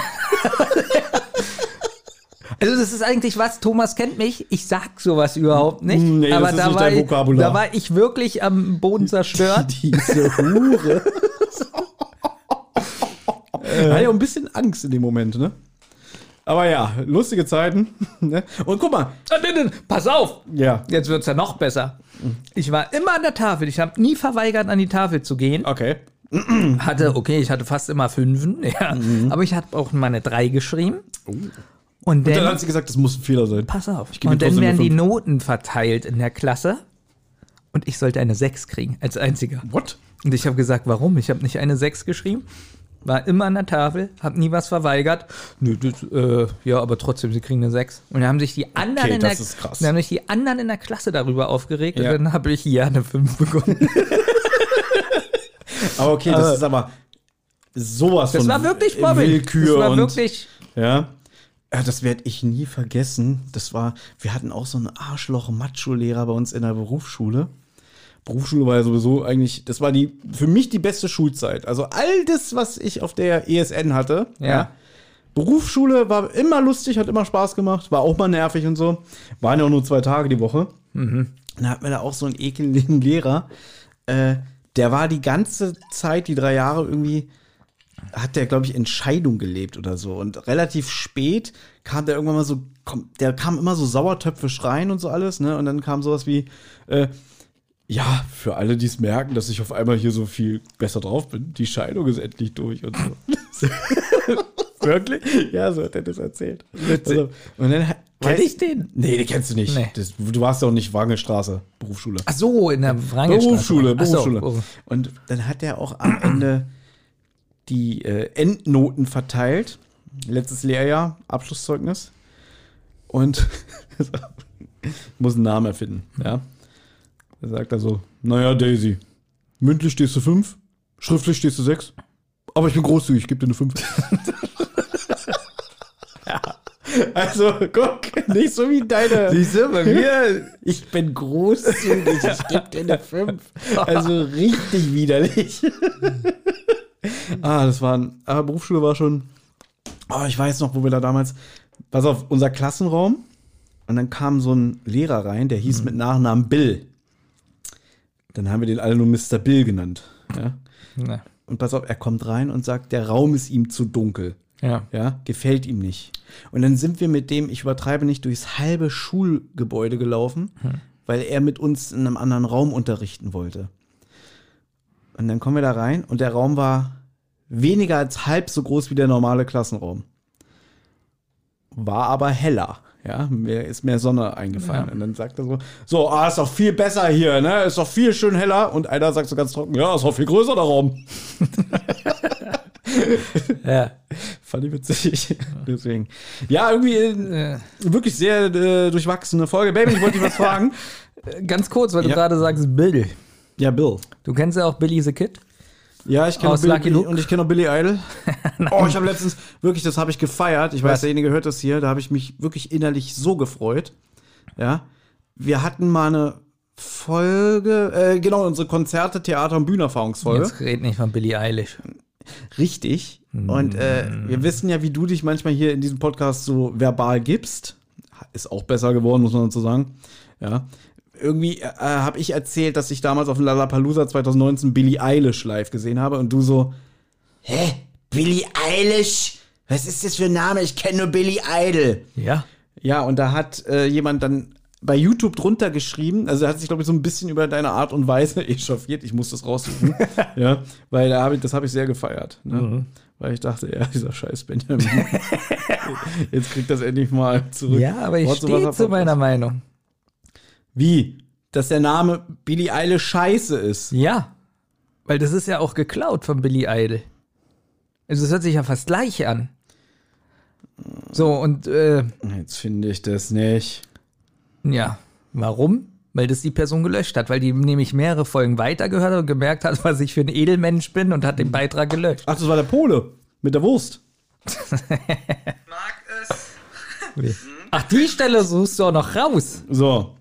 Speaker 2: Also das ist eigentlich was, Thomas kennt mich, ich sag sowas überhaupt nicht.
Speaker 1: Nee, das
Speaker 2: aber
Speaker 1: ist
Speaker 2: da,
Speaker 1: nicht
Speaker 2: war
Speaker 1: dein
Speaker 2: ich,
Speaker 1: Vokabular.
Speaker 2: da war ich wirklich am Boden zerstört.
Speaker 1: Diese Hure. Er hat ja ein bisschen Angst in dem Moment, ne? Aber ja, lustige Zeiten. Ne? Und guck mal.
Speaker 2: Pass auf!
Speaker 1: Ja.
Speaker 2: Jetzt wird's ja noch besser. Ich war immer an der Tafel. Ich habe nie verweigert, an die Tafel zu gehen.
Speaker 1: Okay.
Speaker 2: Hatte, okay, ich hatte fast immer Fünfen, ja. Aber ich habe auch mal eine Drei geschrieben. Und
Speaker 1: Dann
Speaker 2: dann,
Speaker 1: hat sie gesagt, das muss ein Fehler sein.
Speaker 2: pass auf,
Speaker 1: Ich gebe
Speaker 2: und
Speaker 1: dir
Speaker 2: dann
Speaker 1: trotzdem
Speaker 2: werden
Speaker 1: eine
Speaker 2: die
Speaker 1: fünf.
Speaker 2: Noten verteilt in der Klasse. Und ich sollte eine Sechs kriegen, als einziger.
Speaker 1: What?
Speaker 2: Und ich habe gesagt, warum? Ich habe nicht eine Sechs geschrieben. War immer an der Tafel, habe nie was verweigert. Nö, das, äh, ja, aber trotzdem, sie kriegen eine Sechs. Und dann haben sich die anderen,
Speaker 1: Okay,
Speaker 2: in, der,
Speaker 1: das ist krass.
Speaker 2: dann haben sich die anderen in der Klasse darüber aufgeregt.
Speaker 1: Ja.
Speaker 2: Und dann habe ich hier eine Fünf bekommen.
Speaker 1: Aber okay, das
Speaker 2: Aber-
Speaker 1: ist aber sowas
Speaker 2: Das
Speaker 1: von
Speaker 2: war wirklich Mobbing.
Speaker 1: Willkür
Speaker 2: Das war
Speaker 1: und
Speaker 2: wirklich.
Speaker 1: ja. Ja, das werde ich nie vergessen. Das war, wir hatten auch so einen Arschloch-Macho-Lehrer bei uns in der Berufsschule. Berufsschule war ja sowieso eigentlich, das war die, für mich die beste Schulzeit. Also all das, was ich auf der E S N hatte.
Speaker 2: Ja.
Speaker 1: Berufsschule war immer lustig, hat immer Spaß gemacht, war auch mal nervig und so. Waren ja auch nur zwei Tage die Woche.
Speaker 2: Mhm.
Speaker 1: Dann hatten wir da auch so einen ekeligen Lehrer. Äh, der war die ganze Zeit, die drei Jahre irgendwie, hat der, glaube ich, Entscheidung gelebt oder so. Und relativ spät kam der irgendwann mal so, komm, der kam immer so sauertöpfisch rein und so alles, ne? Und dann kam sowas wie, äh, ja, für alle, die es merken, dass ich auf einmal hier so viel besser drauf bin, die Scheidung ist endlich durch und so. Wirklich? Ja, so hat er das erzählt. Also, und dann hat-
Speaker 2: Kenn ich den?
Speaker 1: Nee, den kennst du nicht.
Speaker 2: Nee.
Speaker 1: Das, du warst ja auch nicht Wangelstraße, Berufsschule.
Speaker 2: Ach so, in der Wrangelstraße.
Speaker 1: Berufsschule,
Speaker 2: Ach so,
Speaker 1: Berufsschule.
Speaker 2: oh.
Speaker 1: Und dann hat er auch am Ende die äh, Endnoten verteilt. letztes Lehrjahr, Abschlusszeugnis. Und ich muss einen Namen erfinden, ja. Da sagt er so, naja, Daisy, mündlich stehst du fünf, schriftlich stehst du sechs, aber ich bin großzügig, ich gebe dir eine fünf. Ja. Also, guck, nicht so wie deine.
Speaker 2: Siehst du, bei mir,
Speaker 1: ich bin großzügig, ich gebe dir eine fünf. Also richtig widerlich. Ah, das war, ein, aber Berufsschule war schon, oh, ich weiß noch, wo wir da damals, pass auf, unser Klassenraum, und dann kam so ein Lehrer rein, der hieß mhm. mit Nachnamen Bill. Dann haben wir den alle nur Mister Bill genannt. Ja?
Speaker 2: Na.
Speaker 1: Und pass auf, er kommt rein und sagt, der Raum ist ihm zu dunkel.
Speaker 2: Ja.
Speaker 1: Ja, gefällt ihm nicht. Und dann sind wir mit dem, ich übertreibe nicht, durchs halbe Schulgebäude gelaufen, hm. weil er mit uns in einem anderen Raum unterrichten wollte. Und dann kommen wir da rein und der Raum war weniger als halb so groß wie der normale Klassenraum. War aber heller. Ja, mir ist mehr Sonne eingefallen. Ja. Und dann sagt er so, so, ah, ist doch viel besser hier, ne? Ist doch viel schön heller. Und einer sagt so ganz trocken, ja, ist doch viel größer der Raum. Ja. Fand ich witzig. Deswegen. Ja, irgendwie äh, wirklich sehr äh, durchwachsene Folge. Baby, ich wollte dich was fragen.
Speaker 2: Ganz kurz, weil du
Speaker 1: ja.
Speaker 2: gerade sagst Bill.
Speaker 1: Ja, Bill.
Speaker 2: Du kennst ja auch Billy the Kid?
Speaker 1: Ja, ich kenne Lucky Luke und ich kenne auch Billy Idol. Oh, ich habe letztens, wirklich, das habe ich gefeiert. Ich weiß, was? Derjenige hört das hier, da habe ich mich wirklich innerlich so gefreut. Ja, wir hatten mal eine Folge, äh, genau, unsere Konzerte, Theater- und Bühnenerfahrungsfolge.
Speaker 2: Jetzt red nicht von Billie Eilish.
Speaker 1: Richtig. Und äh, wir wissen ja, wie du dich manchmal hier in diesem Podcast so verbal gibst. Ist auch besser geworden, muss man dazu sagen. Ja. Irgendwie äh, habe ich erzählt, dass ich damals auf dem Lollapalooza zwanzig neunzehn Billie Eilish live gesehen habe und du so, hä? Billie Eilish? Was ist das für ein Name? Ich kenne nur Billy Idol.
Speaker 2: Ja.
Speaker 1: Ja, und da hat äh, jemand dann bei YouTube drunter geschrieben, also er hat sich, glaube ich, so ein bisschen über deine Art und Weise echauffiert. Ich muss das raussuchen. Ja, weil da hab ich, das habe ich sehr gefeiert. Ne? Mhm. Weil ich dachte, ja, dieser scheiß Benjamin. Jetzt kriegt das endlich mal zurück.
Speaker 2: Ja, aber ich stehe zu meiner Meinung.
Speaker 1: Wie? Dass der Name Billie Eilish scheiße ist?
Speaker 2: Ja, weil das ist ja auch geklaut von Billy Idol. Also es hört sich ja fast gleich an. So, und äh,
Speaker 1: jetzt finde ich das nicht.
Speaker 2: Ja, warum? Weil das die Person gelöscht hat, weil die nämlich mehrere Folgen weitergehört hat und gemerkt hat, was ich für ein Edelmensch bin und hat den Beitrag gelöscht.
Speaker 1: Ach, das war der Pole mit der Wurst.
Speaker 3: Mag es.
Speaker 2: Ach, die Stelle suchst du auch noch raus.
Speaker 1: So.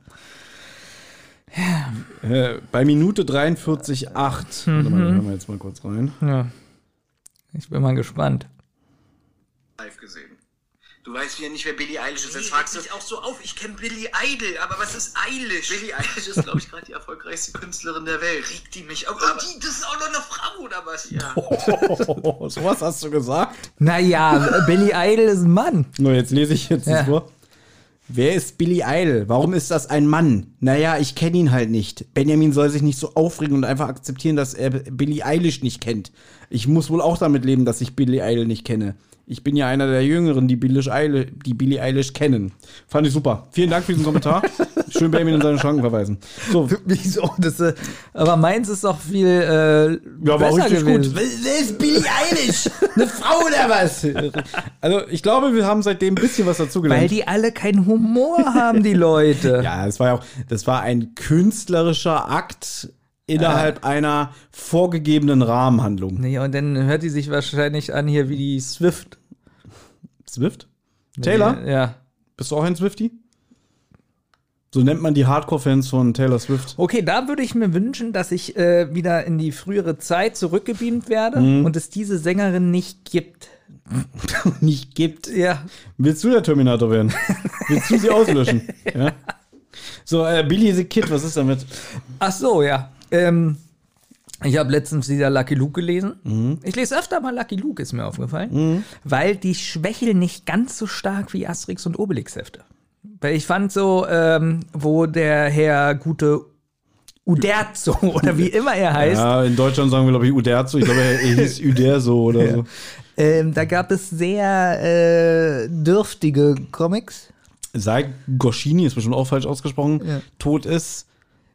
Speaker 1: Ja. Äh, bei Minute dreiundvierzig Komma acht. Mhm. Warte mal, hören wir jetzt mal kurz rein.
Speaker 2: Ja. Ich bin mal gespannt.
Speaker 3: Live gesehen. Du weißt ja nicht, wer Billie Eilish ist. Jetzt fragst du mich auch so auf. Ich kenne Billy Idol, aber was ist Eilish? Billie Eilish ist, glaube ich, gerade die erfolgreichste Künstlerin der Welt. Regt die mich auf. Und die, das ist auch noch eine Frau, oder was? Ja.
Speaker 1: Oh, sowas hast du gesagt?
Speaker 2: Naja, Billy Idol ist ein Mann.
Speaker 1: Nur jetzt lese ich jetzt ja. vor. Wer ist Billy Idol? Warum ist das ein Mann? Naja, ich kenne ihn halt nicht. Benjamin soll sich nicht so aufregen und einfach akzeptieren, dass er Billie Eilish nicht kennt. Ich muss wohl auch damit leben, dass ich Billy Idol nicht kenne. Ich bin ja einer der Jüngeren, die Billie Eilish, die Billie Eilish kennen. Fand ich super. Vielen Dank für diesen Kommentar. Schön Benjamin in seine Schranken verweisen. So.
Speaker 2: Wieso? Das, äh, aber meins ist doch viel äh,
Speaker 1: ja, aber
Speaker 2: besser
Speaker 1: auch richtig
Speaker 2: gewesen.
Speaker 1: Gut. Wer ist Billie Eilish? Eine Frau oder was? Also ich glaube, wir haben seitdem ein bisschen was dazugelernt.
Speaker 2: Weil die alle keinen Humor haben, die Leute.
Speaker 1: Ja, das war ja auch, das war ein künstlerischer Akt innerhalb äh. einer vorgegebenen Rahmenhandlung.
Speaker 2: Nee, und dann hört die sich wahrscheinlich an hier wie die Swift.
Speaker 1: Swift? Taylor?
Speaker 2: Nee, ja.
Speaker 1: Bist du auch ein Swiftie? So nennt man die Hardcore-Fans von Taylor Swift.
Speaker 2: Okay, da würde ich mir wünschen, dass ich äh, wieder in die frühere Zeit zurückgebeamt werde mhm. und es diese Sängerin nicht gibt.
Speaker 1: Nicht gibt?
Speaker 2: Ja.
Speaker 1: Willst du der Terminator werden? Willst du sie auslöschen? Ja. So, äh, Billy the Kid, was ist damit?
Speaker 2: Ach so, ja. Ähm, ich habe letztens wieder Lucky Luke gelesen. Mhm. Ich lese öfter mal Lucky Luke, ist mir aufgefallen. Mhm. Weil die schwächeln nicht ganz so stark wie Asterix und Obelix-Hefte. Weil ich fand so, ähm, wo der Herr gute Uderzo oder wie immer er heißt.
Speaker 1: Ja, in Deutschland sagen wir, glaube ich, Uderzo. Ich glaube, er, er hieß Uderzo oder ja. so.
Speaker 2: Ähm, da gab es sehr äh, dürftige Comics.
Speaker 1: Seit Goscinny, ist bestimmt auch falsch ausgesprochen, ja. tot ist,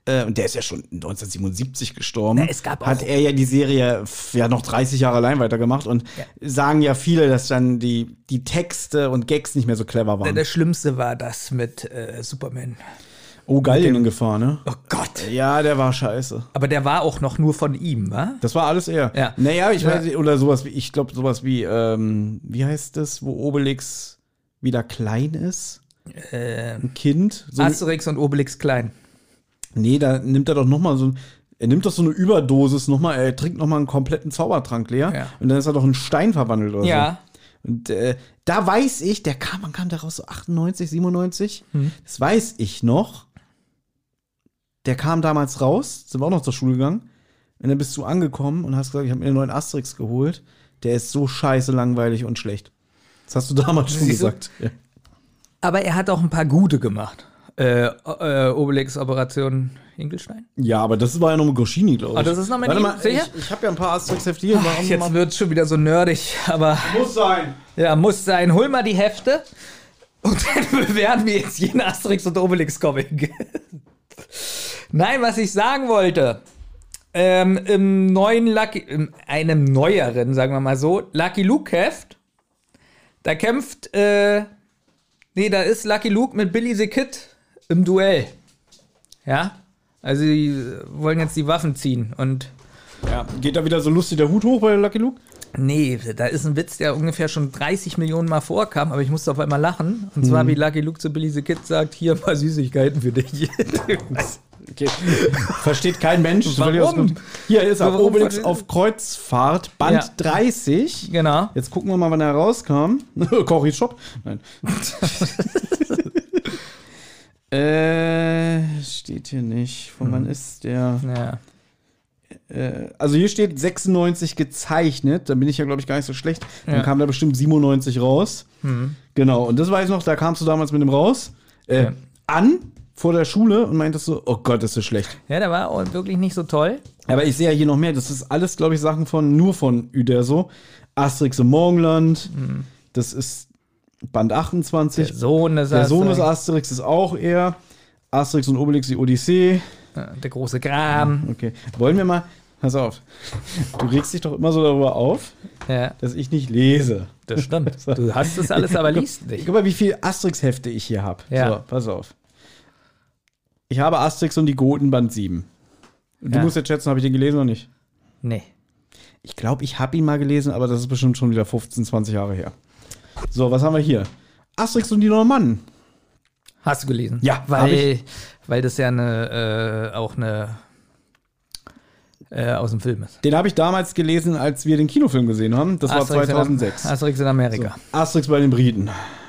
Speaker 1: äh, und der ist ja schon neunzehnhundertsiebenundsiebzig gestorben,
Speaker 2: Na, es gab auch-
Speaker 1: hat er ja die Serie f- ja noch dreißig Jahre allein weitergemacht und
Speaker 2: Ja.
Speaker 1: sagen ja viele, dass dann die, die Texte und Gags nicht mehr so clever waren.
Speaker 2: Das Schlimmste war das mit äh, Superman.
Speaker 1: Oh, Galgen in Gefahr, ne?
Speaker 2: Oh Gott.
Speaker 1: Ja, der war scheiße.
Speaker 2: Aber der war auch noch nur von ihm, wa?
Speaker 1: Das war alles er.
Speaker 2: Ja.
Speaker 1: Naja, ich
Speaker 2: Ja.
Speaker 1: weiß nicht, oder sowas wie, ich glaube, sowas wie, ähm, wie heißt das, wo Obelix wieder klein ist?
Speaker 2: Ähm,
Speaker 1: Ein Kind? So eine,
Speaker 2: Asterix und Obelix klein.
Speaker 1: nee, da nimmt er doch noch mal so, er nimmt doch so eine Überdosis noch mal, er trinkt noch mal einen kompletten Zaubertrank leer
Speaker 2: Ja.
Speaker 1: und dann ist er doch in Stein verwandelt oder
Speaker 2: Ja.
Speaker 1: so. Und äh, da weiß ich, der kam, man kam daraus so achtundneunzig, siebenundneunzig,
Speaker 2: Hm.
Speaker 1: das weiß ich noch. Der kam damals raus, sind wir auch noch zur Schule gegangen. Und dann bist du angekommen und hast gesagt, ich habe mir einen neuen Asterix geholt. Der ist so scheiße langweilig und schlecht. Das hast du damals schon
Speaker 2: Siehst du?
Speaker 1: gesagt. Ja.
Speaker 2: Aber er hat auch ein paar gute gemacht. Äh, äh, Obelix Operation Hinkelstein.
Speaker 1: Ja, aber das war ja noch mit Goscinny, glaube ich.
Speaker 2: Ah, das ist noch mit
Speaker 1: Warte
Speaker 2: ihm?
Speaker 1: mal,
Speaker 2: Sicher?
Speaker 1: ich, ich habe ja ein paar Asterix-Hefte hier. Warum
Speaker 2: Jetzt
Speaker 1: mal-
Speaker 2: wird es schon wieder so nerdig, aber
Speaker 1: Muss sein.
Speaker 2: ja, muss sein. Hol mal die Hefte und dann bewerten wir jetzt jeden Asterix und Obelix Comic. Nein, was ich sagen wollte, ähm, im neuen Lucky, in einem neueren, sagen wir mal so, Lucky Luke Heft, da kämpft, äh, nee, da ist Lucky Luke mit Billy the Kid im Duell. Ja? Also, die äh, wollen jetzt die Waffen ziehen und
Speaker 1: Ja, geht da wieder so lustig der Hut hoch bei Lucky Luke?
Speaker 2: nee, da ist ein Witz, der ungefähr schon dreißig Millionen Mal vorkam, aber ich musste auf einmal lachen. Und zwar, wie Lucky Luke zu Billy the Kid sagt, hier ein paar Süßigkeiten für dich.
Speaker 1: Okay. Versteht kein Mensch. Das will ich
Speaker 2: Warum?
Speaker 1: aus gut- Hier ist er,
Speaker 2: Warum
Speaker 1: Obelix
Speaker 2: versteht-
Speaker 1: auf Kreuzfahrt, Band
Speaker 2: Ja.
Speaker 1: dreißig.
Speaker 2: Genau.
Speaker 1: Jetzt gucken wir mal, wann er rauskam. Cory's Shop. Nein. äh, steht hier nicht. Von wann ist der?
Speaker 2: Ja.
Speaker 1: Äh, also hier steht sechsundneunzig gezeichnet. Da bin ich ja, glaube ich, gar nicht so schlecht. Dann
Speaker 2: Ja.
Speaker 1: kam da bestimmt siebenundneunzig raus. Genau. Und das weiß ich noch, da kamst du damals mit dem raus. Äh,
Speaker 2: Ja.
Speaker 1: An vor der Schule und meintest so, oh Gott, ist das schlecht.
Speaker 2: Ja, der war auch wirklich nicht so toll.
Speaker 1: Aber ich sehe ja hier noch mehr. Das ist alles, glaube ich, Sachen von nur von Uderso. Asterix im Morgenland. Das ist Band achtundzwanzig.
Speaker 2: Der Sohn des
Speaker 1: Der Sohn des
Speaker 2: Asterix,
Speaker 1: Asterix ist auch er. Asterix und Obelix, die Odyssee.
Speaker 2: äh, der große Gram.
Speaker 1: Okay. Wollen wir mal. Pass auf. Du regst dich doch immer so darüber auf,
Speaker 2: Ja,
Speaker 1: dass ich nicht lese.
Speaker 2: das stimmt. Du hast das alles, aber liest nicht.
Speaker 1: Guck mal, wie viele Asterix-Hefte ich hier habe.
Speaker 2: Ja.
Speaker 1: So, pass auf. Ich habe Asterix und die Goten Band sieben. Du
Speaker 2: Ja.
Speaker 1: musst jetzt schätzen, habe ich den gelesen oder nicht?
Speaker 2: Nee.
Speaker 1: Ich glaube, ich habe ihn mal gelesen, aber das ist bestimmt schon wieder fünfzehn, zwanzig Jahre her. So, was haben wir hier? Asterix und die Normannen.
Speaker 2: Hast du gelesen?
Speaker 1: Ja, hab
Speaker 2: weil, weil das ja eine, äh, auch eine äh, aus dem Film ist.
Speaker 1: Den habe ich damals gelesen, als wir den Kinofilm gesehen haben. Das war
Speaker 2: Asterix in Am-
Speaker 1: zweitausendsechs.
Speaker 2: Asterix in Amerika.
Speaker 1: Asterix bei den Briten.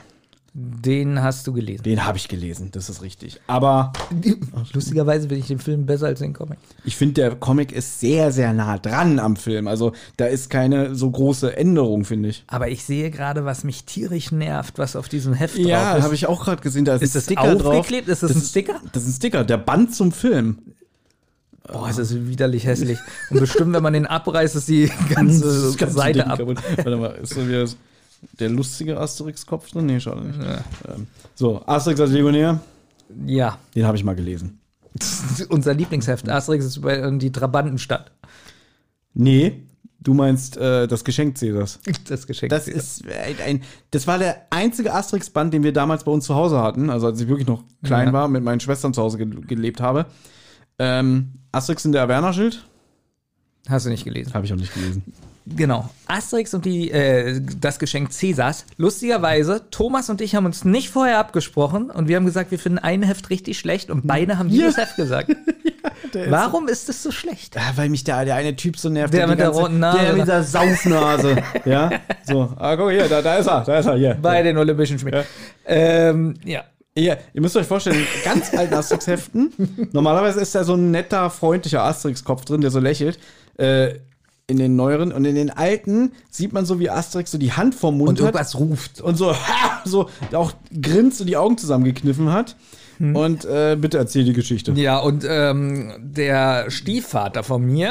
Speaker 2: Den hast du gelesen.
Speaker 1: Den habe ich gelesen, das ist richtig. Aber
Speaker 2: Lustigerweise finde ich den Film besser als den Comic.
Speaker 1: ich finde, der Comic ist sehr, sehr nah dran am Film. Also da ist keine so große Änderung, finde ich.
Speaker 2: Aber ich sehe gerade, was mich tierisch nervt, was auf diesem Heft
Speaker 1: Ja,
Speaker 2: drauf ist.
Speaker 1: habe ich auch gerade gesehen. Da ist,
Speaker 2: Ist
Speaker 1: ein
Speaker 2: das
Speaker 1: Sticker drauf.
Speaker 2: aufgeklebt? Ist das ein Sticker?
Speaker 1: Das ist ein Sticker, der Band zum Film.
Speaker 2: Boah, ist das widerlich hässlich. Und bestimmt, wenn man den abreißt, ist die ganze
Speaker 1: Das ganze
Speaker 2: Seite
Speaker 1: Ding
Speaker 2: ab.
Speaker 1: kaputt. Warte mal, ist da wieder der lustige Asterix-Kopf drin? Nee, schade nicht. Ähm, so, Asterix als Legionär,
Speaker 2: Ja,
Speaker 1: den habe ich mal gelesen.
Speaker 2: unser Lieblingsheft. Asterix ist bei die Trabantenstadt.
Speaker 1: Nee, du meinst äh, das Geschenk Cäsars.
Speaker 2: Das Geschenk.
Speaker 1: Das ist ein, ein, das war der einzige Asterix-Band, den wir damals bei uns zu Hause hatten, also als ich wirklich noch klein
Speaker 2: Ja.
Speaker 1: war, mit meinen Schwestern zu Hause ge gelebt habe. Ähm, Asterix in der Averna-Schild?
Speaker 2: Hast du nicht gelesen.
Speaker 1: Habe ich auch nicht gelesen.
Speaker 2: Genau. Asterix und die, äh, das Geschenk Cäsars. Lustigerweise, Thomas und ich haben uns nicht vorher abgesprochen und wir haben gesagt, wir finden ein Heft richtig schlecht und beide haben dieses
Speaker 1: Ja.
Speaker 2: Heft gesagt.
Speaker 1: Der ist-
Speaker 2: Warum ist es so schlecht?
Speaker 1: Ja, weil mich der, der eine Typ so nervt.
Speaker 2: Der
Speaker 1: die
Speaker 2: mit der
Speaker 1: ganze-
Speaker 2: roten Nase.
Speaker 1: Der mit der Saufnase. Ja, so. Ah, guck hier, da, da ist er, da ist er, hier.
Speaker 2: Bei den Olympischen Spielen. Ähm, ja.
Speaker 1: Ihr, ihr müsst euch vorstellen, in ganz alten Asterix-Heften, normalerweise ist da so ein netter, freundlicher Asterix-Kopf drin, der so lächelt. Äh, in den neueren und in den alten sieht man so, wie Asterix so die Hand vorm Mund
Speaker 2: Und
Speaker 1: hat
Speaker 2: irgendwas ruft.
Speaker 1: und so, ha, so auch grinst und die Augen zusammengekniffen hat.
Speaker 2: Hm.
Speaker 1: Und äh, bitte erzähl die Geschichte.
Speaker 2: Ja, und ähm, der Stiefvater von mir,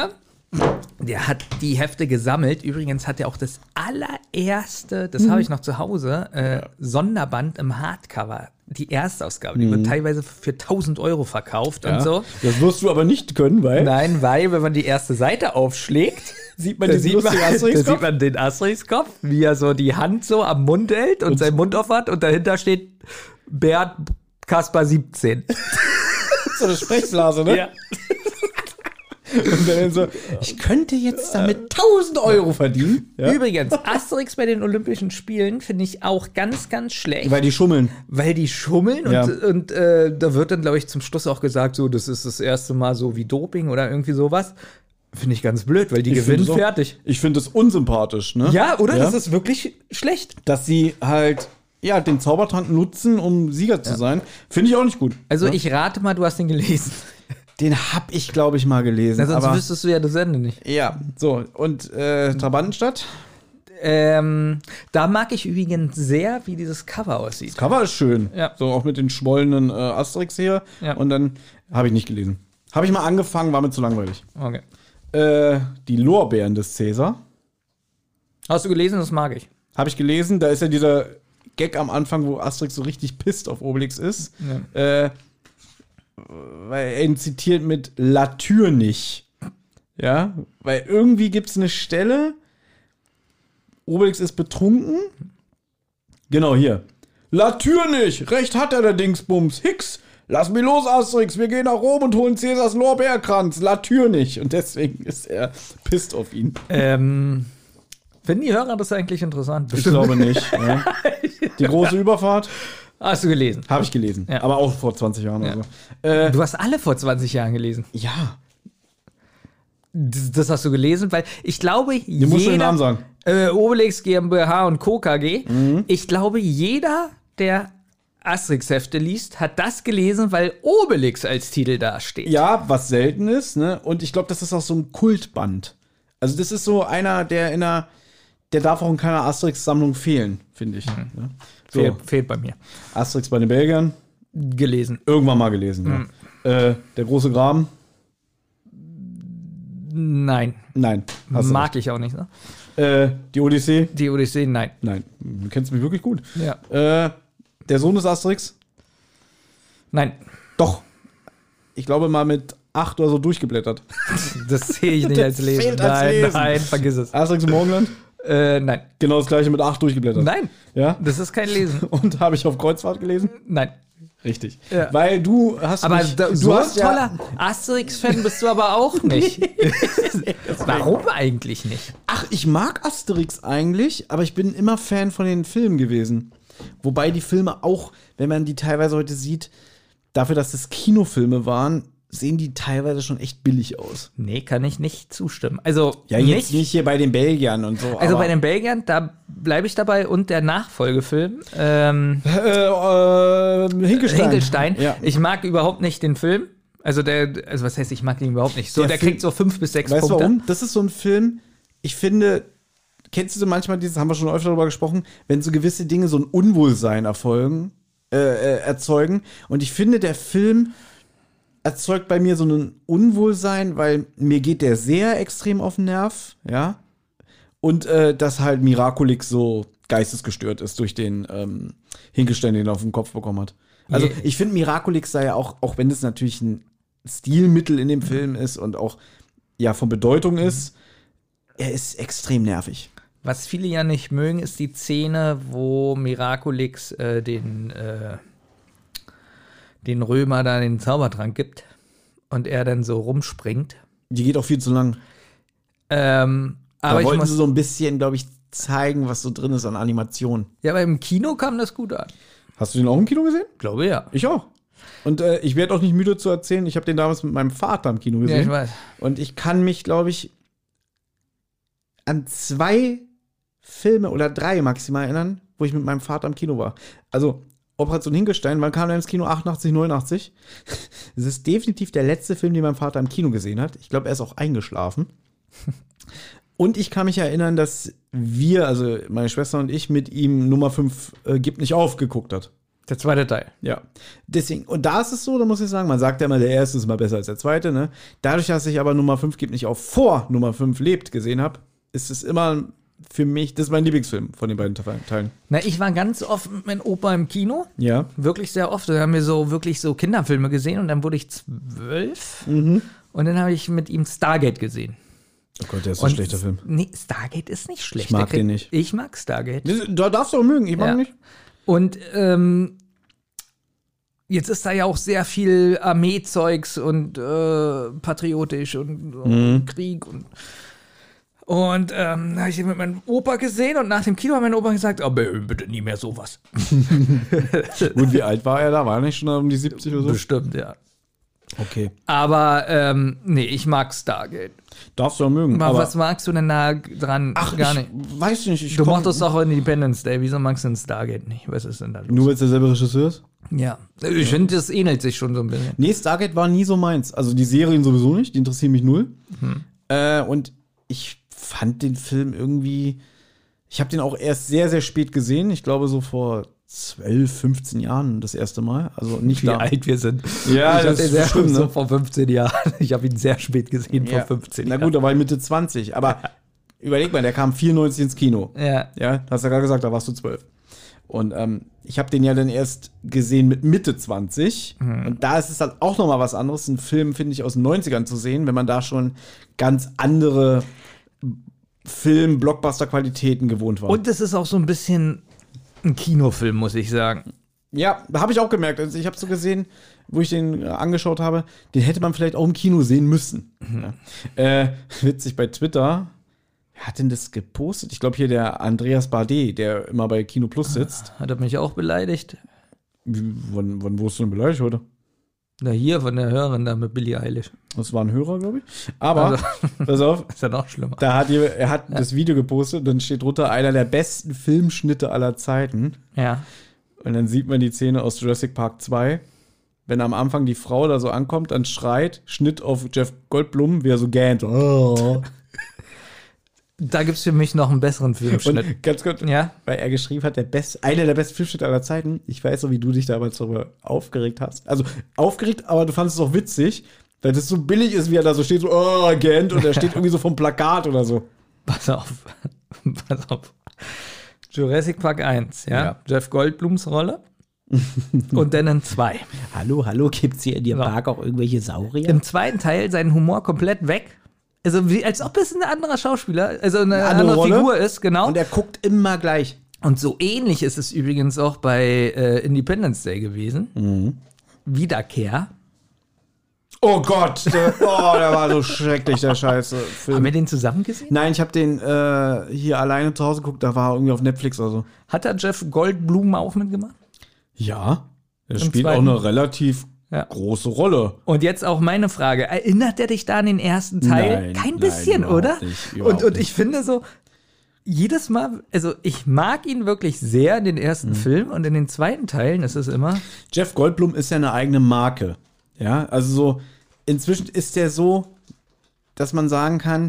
Speaker 2: Der hat die Hefte gesammelt. Übrigens hat er auch das allererste, das mhm. habe ich noch zu Hause, äh, Sonderband im Hardcover. Die Erstausgabe. Die mhm. wird teilweise für tausend Euro verkauft ja. und so.
Speaker 1: Das wirst du aber nicht können, weil?
Speaker 2: Nein, weil, wenn man die erste Seite aufschlägt,
Speaker 1: sieht man, den
Speaker 2: sieht man, da sieht man den Asterix-Kopf, wie er so die Hand so am Mund hält und, und seinen Mund auf hat und dahinter steht Bert Kaspar siebzehn.
Speaker 1: So eine Sprechblase, ne?
Speaker 2: Ja.
Speaker 1: Und dann so, ich könnte jetzt damit tausend Euro verdienen.
Speaker 2: Ja? Übrigens, Asterix bei den Olympischen Spielen finde ich auch ganz, ganz schlecht.
Speaker 1: Weil die schummeln.
Speaker 2: Weil die schummeln ja. und, und äh, da wird dann, glaube ich, zum Schluss auch gesagt, so, das ist das erste Mal so wie Doping oder irgendwie sowas. Finde ich ganz blöd, weil die ich gewinnen auch, fertig.
Speaker 1: Ich finde es unsympathisch, ne?
Speaker 2: Ja, oder? Ja? Das ist wirklich schlecht.
Speaker 1: Dass sie halt ja, den Zaubertrank nutzen, um Sieger zu ja. sein, finde ich auch nicht gut.
Speaker 2: Also
Speaker 1: ja?
Speaker 2: ich rate mal, du hast den gelesen.
Speaker 1: Den hab ich, glaube ich, mal gelesen.
Speaker 2: Na, sonst
Speaker 1: aber
Speaker 2: wüsstest du ja das Ende nicht.
Speaker 1: Ja, so. Und äh, Trabantenstadt?
Speaker 2: Ähm, da mag ich übrigens sehr, wie dieses Cover aussieht. Das
Speaker 1: Cover ist schön.
Speaker 2: Ja.
Speaker 1: So auch mit den schwollenen äh, Asterix hier. Ja. Und dann habe ich nicht gelesen. Habe ich mal angefangen, war mir zu langweilig.
Speaker 2: Okay.
Speaker 1: Äh, die Lorbeeren des Cäsar.
Speaker 2: Hast du gelesen? Das mag ich.
Speaker 1: Habe ich gelesen. Da ist ja dieser Gag am Anfang, wo Asterix so richtig pisst auf Obelix ist. Ja. Äh, weil er ihn zitiert mit La Tür nicht. Ja, weil irgendwie gibt es eine Stelle, Obelix ist betrunken. Genau, hier. La Tür nicht, recht hat er, der Dingsbums. Hix, lass mich los, Asterix, wir gehen nach Rom und holen Cäsars Lorbeerkranz. La Tür nicht. Und deswegen ist er pisst auf ihn.
Speaker 2: Ähm, finden die Hörer das eigentlich interessant?
Speaker 1: Ich glaube nicht. Ja. Die große Überfahrt.
Speaker 2: Hast du gelesen?
Speaker 1: Habe ich gelesen. Ja. Aber auch vor zwanzig Jahren
Speaker 2: ja.
Speaker 1: oder so. Äh,
Speaker 2: du hast alle vor zwanzig Jahren gelesen?
Speaker 1: Ja.
Speaker 2: Das, das hast du gelesen, weil ich glaube,
Speaker 1: du jeder... Du musst den Namen sagen.
Speaker 2: Äh, Obelix GmbH und Co. K G. Mhm. Ich glaube, jeder, der Asterix-Hefte liest, hat das gelesen, weil Obelix als Titel dasteht.
Speaker 1: Ja, was selten ist, ne? Und ich glaube, das ist auch so ein Kultband. Also das ist so einer, der in einer... Der darf auch in keiner Asterix-Sammlung fehlen, finde ich. Mhm. Ja. So.
Speaker 2: Fehl, fehlt bei mir.
Speaker 1: Asterix bei den Belgiern.
Speaker 2: Gelesen.
Speaker 1: Irgendwann mal gelesen, mhm. ja. Äh, der große Graben.
Speaker 2: Nein.
Speaker 1: Nein.
Speaker 2: Mag ich auch nicht, ne?
Speaker 1: Äh, die Odyssee.
Speaker 2: Die Odyssee, nein.
Speaker 1: Nein. Du kennst mich wirklich gut.
Speaker 2: Ja.
Speaker 1: Äh, der Sohn des Asterix.
Speaker 2: Nein.
Speaker 1: Doch. Ich glaube mal mit acht oder so durchgeblättert.
Speaker 2: Das sehe ich nicht als Lesen.
Speaker 1: Fehlt
Speaker 2: nein,
Speaker 1: als Lesen.
Speaker 2: Nein, vergiss es.
Speaker 1: Asterix im Morgenland.
Speaker 2: Äh, nein.
Speaker 1: Genau das gleiche mit acht durchgeblättert.
Speaker 2: Nein.
Speaker 1: Ja?
Speaker 2: Das ist kein Lesen.
Speaker 1: Und habe ich auf Kreuzfahrt gelesen?
Speaker 2: Nein.
Speaker 1: Richtig.
Speaker 2: Ja.
Speaker 1: Weil du hast
Speaker 2: aber
Speaker 1: mich,
Speaker 2: da,
Speaker 1: du
Speaker 2: so
Speaker 1: hast
Speaker 2: ein toller ja Asterix-Fan bist du aber auch nicht. Warum eigentlich nicht?
Speaker 1: Ach, ich mag Asterix eigentlich, aber ich bin immer Fan von den Filmen gewesen. Wobei die Filme auch, wenn man die teilweise heute sieht, dafür, dass es Kinofilme waren, sehen die teilweise schon echt billig aus.
Speaker 2: Nee, kann ich nicht zustimmen. Also
Speaker 1: ja, jetzt nicht, nicht hier bei den Belgiern und so.
Speaker 2: Also bei den Belgiern, da bleibe ich dabei und der Nachfolgefilm. Ähm,
Speaker 1: äh, äh, Hinkelstein.
Speaker 2: Hinkelstein.
Speaker 1: Ja.
Speaker 2: Ich mag überhaupt nicht den Film. Also der, also was heißt, ich mag den überhaupt nicht. So, der, der kriegt so fünf bis sechs
Speaker 1: weißt
Speaker 2: Punkte.
Speaker 1: Warum? Das ist so ein Film, ich finde, kennst du so manchmal dieses, haben wir schon öfter darüber gesprochen, wenn so gewisse Dinge so ein Unwohlsein erfolgen, äh, äh, erzeugen. Und ich finde, der Film erzeugt bei mir so ein Unwohlsein, weil mir geht der sehr extrem auf den Nerv, ja. Und äh, dass halt Miraculix so geistesgestört ist durch den ähm, Hinkelstein, den er auf den Kopf bekommen hat. Also yeah. Ich finde, Miraculix sei ja auch, auch wenn es natürlich ein Stilmittel in dem Film ist und auch ja von Bedeutung ist, er ist extrem nervig.
Speaker 2: Was viele ja nicht mögen, ist die Szene, wo Miraculix äh, den äh den Römer da den Zaubertrank gibt und er dann so rumspringt.
Speaker 1: Die geht auch viel zu lang.
Speaker 2: Ähm, aber
Speaker 1: da wollten
Speaker 2: ich muss
Speaker 1: sie so ein bisschen, glaube ich, zeigen, was so drin ist an Animation.
Speaker 2: Ja, aber im Kino kam das gut an.
Speaker 1: Hast du den auch im Kino gesehen?
Speaker 2: Glaube ja.
Speaker 1: Ich auch. Und äh, ich werde auch nicht müde zu erzählen, ich habe den damals mit meinem Vater im Kino gesehen.
Speaker 2: Ja, ich weiß.
Speaker 1: Und ich kann mich, glaube ich, an zwei Filme oder drei maximal erinnern, wo ich mit meinem Vater im Kino war. Also Operation Hinkelstein, wann kam der ins Kino? achtundachtzig, neunundachtzig. Das ist definitiv der letzte Film, den mein Vater im Kino gesehen hat. Ich glaube, er ist auch eingeschlafen. Und ich kann mich erinnern, dass wir, also meine Schwester und ich, mit ihm Nummer fünf äh, Gib nicht auf geguckt hat.
Speaker 2: Der zweite Teil.
Speaker 1: Ja. Deswegen, und da ist es so, da muss ich sagen, man sagt ja immer, der erste ist immer besser als der zweite, ne? Dadurch, dass ich aber Nummer fünf gibt nicht auf vor Nummer fünf lebt gesehen habe, ist es immer für mich, das ist mein Lieblingsfilm von den beiden Teilen.
Speaker 2: Na, ich war ganz oft mit meinem Opa im Kino.
Speaker 1: Ja.
Speaker 2: Wirklich sehr oft. Da haben wir so wirklich so Kinderfilme gesehen und dann wurde ich zwölf
Speaker 1: Mhm.
Speaker 2: und dann habe ich mit ihm Stargate gesehen.
Speaker 1: Oh Gott, der ist
Speaker 2: Und
Speaker 1: ein schlechter Film.
Speaker 2: Nee, Stargate ist nicht schlecht.
Speaker 1: Ich mag
Speaker 2: Der kriegt-
Speaker 1: den nicht.
Speaker 2: Ich mag Stargate.
Speaker 1: Da darfst du auch mögen, ich mag
Speaker 2: Ja.
Speaker 1: ihn nicht.
Speaker 2: Und ähm, jetzt ist da ja auch sehr viel Armeezeugs und äh, patriotisch und, und
Speaker 1: Mhm.
Speaker 2: Krieg und und ähm, da habe ich den mit meinem Opa gesehen und nach dem Kino hat mein Opa gesagt, oh, bitte nie mehr sowas.
Speaker 1: Und wie alt war er da? War er nicht schon um die siebzig oder so?
Speaker 2: Bestimmt, ja.
Speaker 1: Okay.
Speaker 2: Aber ähm, nee, ich mag Stargate.
Speaker 1: Darfst du auch mögen.
Speaker 2: Aber
Speaker 1: aber
Speaker 2: was magst du denn da dran?
Speaker 1: ach,
Speaker 2: Gar
Speaker 1: ich
Speaker 2: nicht.
Speaker 1: weiß nicht. Ich
Speaker 2: Du
Speaker 1: komm-
Speaker 2: mochtest auch Independence Day. Wieso magst du denn Stargate nicht? Was ist denn da los?
Speaker 1: Nur weil es derselbe Regisseur ist?
Speaker 2: Ja. Ich finde, das ähnelt sich schon so ein bisschen.
Speaker 1: Nee, Stargate war nie so meins. Also die Serien sowieso nicht, die interessieren mich null.
Speaker 2: Hm.
Speaker 1: Äh, und ich fand den Film irgendwie, ich habe den auch erst sehr, sehr spät gesehen. Ich glaube so vor zwölf, fünfzehn Jahren das erste Mal. Also nicht
Speaker 2: Wie
Speaker 1: da.
Speaker 2: alt wir sind.
Speaker 1: Ja,
Speaker 2: ich
Speaker 1: das
Speaker 2: hab den
Speaker 1: ist
Speaker 2: sehr
Speaker 1: schlimm, ne?
Speaker 2: so vor fünfzehn Jahren. Ich habe ihn sehr spät gesehen,
Speaker 1: Ja.
Speaker 2: vor fünfzehn
Speaker 1: Na
Speaker 2: Jahren.
Speaker 1: gut, da war ich Mitte zwanzig. Aber überleg mal, der kam vierundneunzig ins Kino.
Speaker 2: Ja.
Speaker 1: Ja, hast ja gerade gesagt, da warst du zwölf. Und ähm, ich habe den ja dann erst gesehen mit Mitte zwanzig.
Speaker 2: Mhm.
Speaker 1: Und da ist es dann auch noch mal was anderes, einen Film, finde ich, aus den neunzigern zu sehen, wenn man da schon ganz andere Film-Blockbuster-Qualitäten gewohnt war.
Speaker 2: Und es ist auch so ein bisschen ein Kinofilm, muss ich sagen.
Speaker 1: ja, habe ich auch gemerkt. Also ich habe so gesehen, wo ich den äh, angeschaut habe, den hätte man vielleicht auch im Kino sehen müssen.
Speaker 2: Mhm.
Speaker 1: Ja. Äh, witzig, bei Twitter, wer hat denn das gepostet? Ich glaube hier der Andreas Bardet, der immer bei Kino Plus sitzt.
Speaker 2: Hat er mich auch beleidigt?
Speaker 1: Wie, wann, wann wurdest du denn beleidigt heute?
Speaker 2: Na, hier von der Hörerin da mit Billie Eilish.
Speaker 1: Das war ein Hörer, glaube ich. Aber,
Speaker 2: Also-
Speaker 1: pass auf,
Speaker 2: Ist ja noch schlimmer.
Speaker 1: da hat jemand, er hat das Video gepostet und dann steht drunter einer der besten Filmschnitte aller Zeiten.
Speaker 2: Ja.
Speaker 1: Und dann sieht man die Szene aus Jurassic Park zwei. Wenn am Anfang die Frau da so ankommt, dann schreit, Schnitt auf Jeff Goldblum, wie er so gähnt. Oh.
Speaker 2: Da gibt es für mich noch einen besseren Filmschnitt.
Speaker 1: Und ganz kurz,
Speaker 2: Ja?
Speaker 1: weil er geschrieben hat, der best, einer der besten Filmschnitte aller Zeiten. Ich weiß so, wie du dich damals darüber aufgeregt hast. Also aufgeregt, aber du fandest es auch witzig, weil das so billig ist, wie er da so steht, so, oh, gähnt, und er steht irgendwie so vom Plakat oder so.
Speaker 2: Pass auf. Pass auf. Jurassic Park eins, ja?
Speaker 1: Ja.
Speaker 2: Jeff Goldblums Rolle. Und dann in zwei.
Speaker 4: Hallo, hallo, gibt's hier in Ihrem
Speaker 2: Ja.
Speaker 4: Park auch irgendwelche Saurier?
Speaker 2: Im zweiten Teil sein Humor komplett weg. Also wie, als ob es ein anderer Schauspieler, also eine,
Speaker 1: Eine
Speaker 2: andere,
Speaker 1: andere Rolle.
Speaker 2: Figur ist, genau.
Speaker 1: Und er guckt immer gleich.
Speaker 2: Und so ähnlich ist es übrigens auch bei äh, Independence Day gewesen.
Speaker 1: Mhm.
Speaker 2: Wiederkehr.
Speaker 1: Oh Gott, der, oh, der war so schrecklich, der scheiße Film.
Speaker 2: Haben wir den zusammen gesehen?
Speaker 1: Nein, ich habe den äh, hier alleine zu Hause geguckt, da war er irgendwie auf Netflix oder so.
Speaker 2: Hat da Jeff Goldblum auch mitgemacht?
Speaker 1: Ja, er
Speaker 2: Im
Speaker 1: spielt
Speaker 2: zweiten?
Speaker 1: auch eine relativ
Speaker 2: Ja.
Speaker 1: große Rolle.
Speaker 2: Und jetzt auch meine Frage. Erinnert er dich da an den ersten Teil?
Speaker 1: Nein,
Speaker 2: Kein
Speaker 1: nein,
Speaker 2: bisschen,
Speaker 1: überhaupt
Speaker 2: oder?
Speaker 1: nicht, überhaupt
Speaker 2: und und
Speaker 1: nicht.
Speaker 2: ich finde so, jedes Mal, also ich mag ihn wirklich sehr in den ersten
Speaker 1: Mhm.
Speaker 2: Film und in den zweiten Teilen ist es immer.
Speaker 1: Jeff Goldblum ist ja eine eigene Marke. Ja, also so, inzwischen ist der so, dass man sagen kann,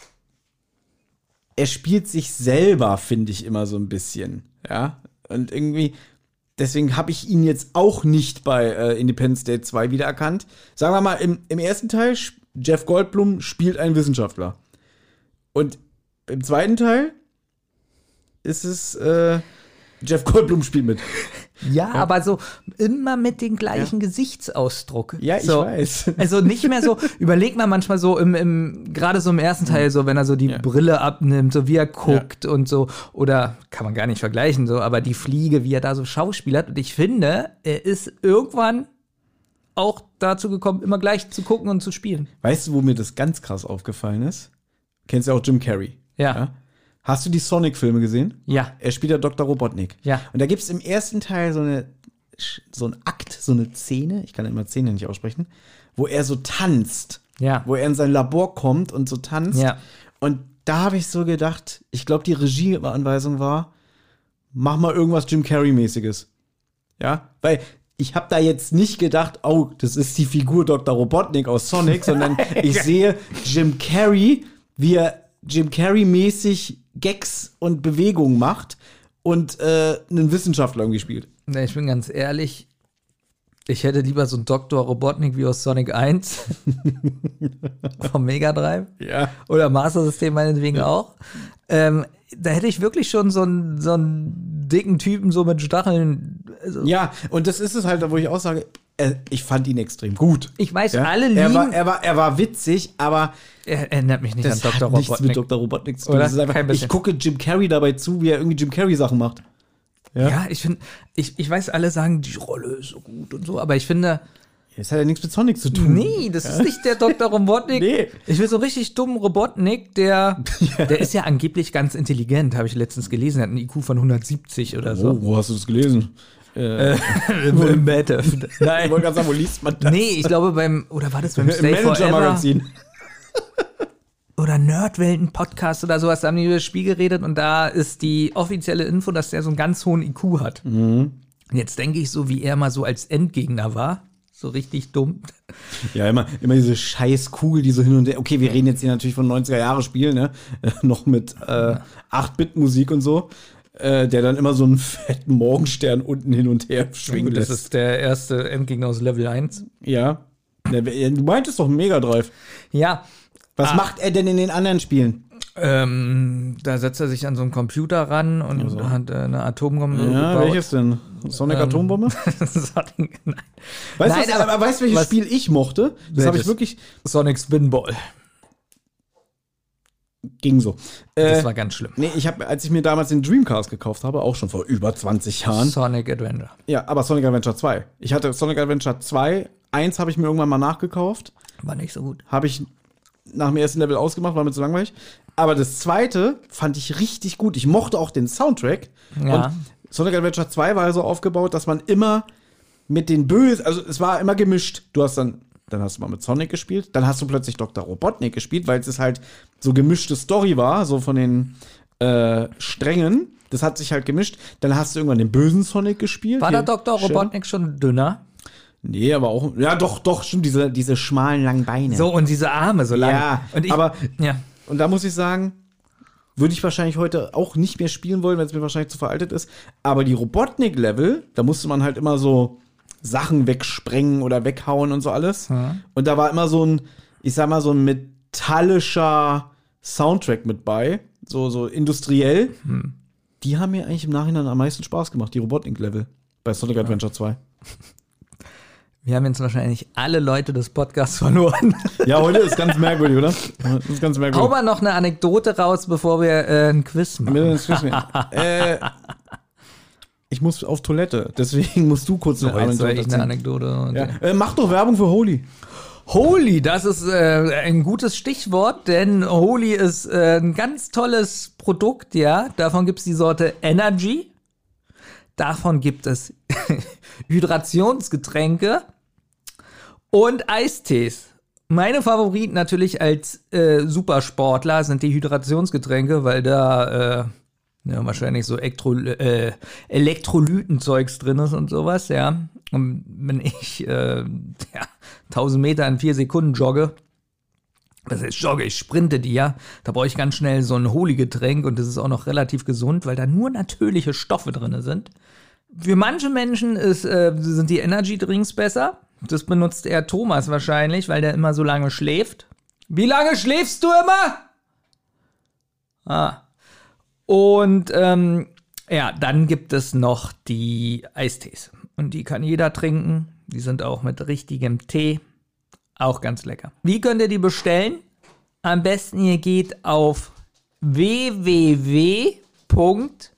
Speaker 1: er spielt sich selber, finde ich, immer so ein bisschen. Ja, und irgendwie, deswegen habe ich ihn jetzt auch nicht bei äh, Independence Day zwei wiedererkannt. Sagen wir mal, im, im ersten Teil, sp- Jeff Goldblum spielt einen Wissenschaftler. Und im zweiten Teil ist es, äh, Jeff Goldblum spielt mit.
Speaker 2: Ja, aber so immer mit dem gleichen Gesichtsausdruck.
Speaker 1: Ja, ich
Speaker 2: so,
Speaker 1: weiß.
Speaker 2: Also nicht mehr so, überleg mal manchmal so im, im gerade so im ersten Teil, so wenn er so die
Speaker 1: Ja.
Speaker 2: Brille abnimmt, so wie er guckt und so, oder kann man gar nicht vergleichen, so, aber die Fliege, wie er da so schauspielert. Und ich finde, er ist irgendwann auch dazu gekommen, immer gleich zu gucken und zu spielen.
Speaker 1: Weißt du, wo mir das ganz krass aufgefallen ist? Kennst du auch Jim Carrey?
Speaker 2: Ja.
Speaker 1: Hast du die Sonic-Filme gesehen?
Speaker 2: Ja.
Speaker 1: Er spielt ja Doktor Robotnik.
Speaker 2: Ja.
Speaker 1: Und da gibt es im ersten Teil so eine so ein Akt, so eine Szene, ich kann immer Szene nicht aussprechen, wo er so tanzt.
Speaker 2: Ja.
Speaker 1: Wo er in sein Labor kommt und so tanzt.
Speaker 2: Ja.
Speaker 1: Und da habe ich so gedacht, ich glaube, die Regieanweisung war, mach mal irgendwas Jim Carrey-mäßiges. Ja, weil ich habe da jetzt nicht gedacht, oh, das ist die Figur Doktor Robotnik aus Sonic, sondern ich sehe Jim Carrey, wie er Jim Carrey-mäßig Gags und Bewegungen macht und äh, einen Wissenschaftler irgendwie spielt.
Speaker 2: Ne, ich bin ganz ehrlich, ich hätte lieber so einen Doktor Robotnik wie aus Sonic eins vom Mega Drive.
Speaker 1: Ja.
Speaker 2: Oder Master System meinetwegen ja. auch. Ähm, da hätte ich wirklich schon so einen, so einen dicken Typen so mit Stacheln. Also
Speaker 1: ja, und das ist es halt, wo ich auch sage, äh, ich fand ihn extrem gut.
Speaker 2: Ich weiß,
Speaker 1: ja?
Speaker 2: alle lieben.
Speaker 1: Er war, er, war, er war witzig, aber
Speaker 2: er erinnert mich nicht
Speaker 1: das
Speaker 2: an Doktor
Speaker 1: hat nichts
Speaker 2: Robotnik.
Speaker 1: mit Doktor Robotnik zu tun.
Speaker 2: Oder?
Speaker 1: Das ist einfach,
Speaker 2: Kein bisschen.
Speaker 1: ich gucke Jim Carrey dabei zu, wie er irgendwie Jim Carrey Sachen macht. Ja,
Speaker 2: ja ich finde, ich, ich weiß, alle sagen, die Rolle ist so gut und so, aber ich finde.
Speaker 1: Das hat ja nichts mit Sonic zu tun.
Speaker 2: Nee, das ja. ist nicht der Doktor Robotnik.
Speaker 1: Nee.
Speaker 2: Ich will so einen richtig dummen Robotnik, der, ja. der ist ja angeblich ganz intelligent, habe ich letztens gelesen. Er hat einen I Q von hundertsiebzig oder so.
Speaker 1: Oh, wo hast du das gelesen?
Speaker 2: Äh, Im, im Beta. Nein.
Speaker 1: Ich wollte gerade sagen, wo liest man das?
Speaker 2: Nee, ich glaube beim, oder war das beim Stay
Speaker 1: Im Manager-Magazin.
Speaker 2: Oder Nerdwelten-Podcast oder sowas, da haben die über das Spiel geredet und da ist die offizielle Info, dass der so einen ganz hohen I Q hat.
Speaker 1: Mhm.
Speaker 2: Und jetzt denke ich so, wie er mal so als Endgegner war. So richtig dumm.
Speaker 1: Ja, immer, immer diese scheiß Kugel, die so hin und her. Okay, wir reden jetzt hier natürlich von neunziger-Jahre-Spielen, ne? Äh, noch mit äh, acht Bit Musik und so. Äh, der dann immer so einen fetten Morgenstern unten hin und her schwingen lässt.
Speaker 2: Das ist der erste Endgegner aus Level eins.
Speaker 1: Ja. Du meintest doch Mega Drive.
Speaker 2: Ja.
Speaker 1: Was
Speaker 2: ah.
Speaker 1: macht er denn in den anderen Spielen?
Speaker 2: Ähm, da setzt er sich an so einen Computer ran und also. hat äh, eine Atombombe
Speaker 1: ja,
Speaker 2: gebaut.
Speaker 1: Welches denn? Sonic ähm, Atombombe?
Speaker 2: Sonic, nein.
Speaker 1: Weißt
Speaker 2: nein,
Speaker 1: du, aber, aber weißt, welches was, Spiel ich mochte? Das habe ich wirklich.
Speaker 2: Sonic Spinball.
Speaker 1: Ging so.
Speaker 2: Das
Speaker 1: äh,
Speaker 2: war ganz schlimm.
Speaker 1: Nee, ich habe, als ich mir damals den Dreamcast gekauft habe, auch schon vor über zwanzig Jahren.
Speaker 2: Sonic Adventure.
Speaker 1: Ja, aber Sonic Adventure zwei. Ich hatte Sonic Adventure zwei. eins habe ich mir irgendwann mal nachgekauft.
Speaker 2: War nicht so gut.
Speaker 1: Habe ich nach dem ersten Level ausgemacht, war mir zu langweilig. Aber das zweite fand ich richtig gut. Ich mochte auch den Soundtrack.
Speaker 2: Ja.
Speaker 1: Und Sonic Adventure zwei war so aufgebaut, dass man immer mit den Bösen, also es war immer gemischt. Du hast dann, dann hast du mal mit Sonic gespielt, dann hast du plötzlich Doktor Robotnik gespielt, weil es halt so gemischte Story war, so von den äh, Strängen. Das hat sich halt gemischt. Dann hast du irgendwann den bösen Sonic gespielt.
Speaker 2: War der Doktor Robotnik schon dünner?
Speaker 1: Nee, aber auch, ja doch, doch, stimmt, diese, diese schmalen, langen Beine.
Speaker 2: So, und diese Arme so lang.
Speaker 1: Ja,
Speaker 2: und ich,
Speaker 1: aber,
Speaker 2: ja.
Speaker 1: Und da muss ich sagen, würde ich wahrscheinlich heute auch nicht mehr spielen wollen, weil es mir wahrscheinlich zu veraltet ist. Aber die Robotnik-Level, da musste man halt immer so Sachen wegsprengen oder weghauen und so alles.
Speaker 2: Mhm.
Speaker 1: Und da war immer so ein, ich sag mal, so ein metallischer Soundtrack mit bei, so, so industriell.
Speaker 2: Mhm.
Speaker 1: Die haben mir eigentlich im Nachhinein am meisten Spaß gemacht, die Robotnik-Level bei Sonic ja. Adventure zwei.
Speaker 2: Wir haben jetzt wahrscheinlich alle Leute des Podcasts verloren.
Speaker 1: Ja, heute ist ganz merkwürdig, oder? Das ist ganz merkwürdig.
Speaker 2: Hau mal noch eine Anekdote raus, bevor wir äh, ein Quiz machen.
Speaker 1: äh, ich muss auf Toilette, deswegen musst du kurz noch
Speaker 2: eine Anekdote ich eine Anekdote.
Speaker 1: Ja. Äh, mach doch Werbung für Holy.
Speaker 2: Holy, das ist äh, ein gutes Stichwort, denn Holy ist äh, ein ganz tolles Produkt, ja. Davon gibt es die Sorte Energy. Davon gibt es Hydrationsgetränke und Eistees. Meine Favoriten natürlich als äh, Supersportler sind die Hydrationsgetränke, weil da äh, ja, wahrscheinlich so Elektro, äh, Elektrolytenzeugs drin ist und sowas, ja. Und wenn ich äh, ja, tausend Meter in vier Sekunden jogge, das heißt jogge, ich sprinte die ja, da brauche ich ganz schnell so ein Holy-Getränk und das ist auch noch relativ gesund, weil da nur natürliche Stoffe drin sind. Für manche Menschen ist, äh, sind die Energy-Drinks besser. Das benutzt eher Thomas wahrscheinlich, weil der immer so lange schläft. Wie lange schläfst du immer? Ah. Und ähm, ja, dann gibt es noch die Eistees. Und die kann jeder trinken. Die sind auch mit richtigem Tee. Auch ganz lecker. Wie könnt ihr die bestellen? Am besten ihr geht auf w w w punkt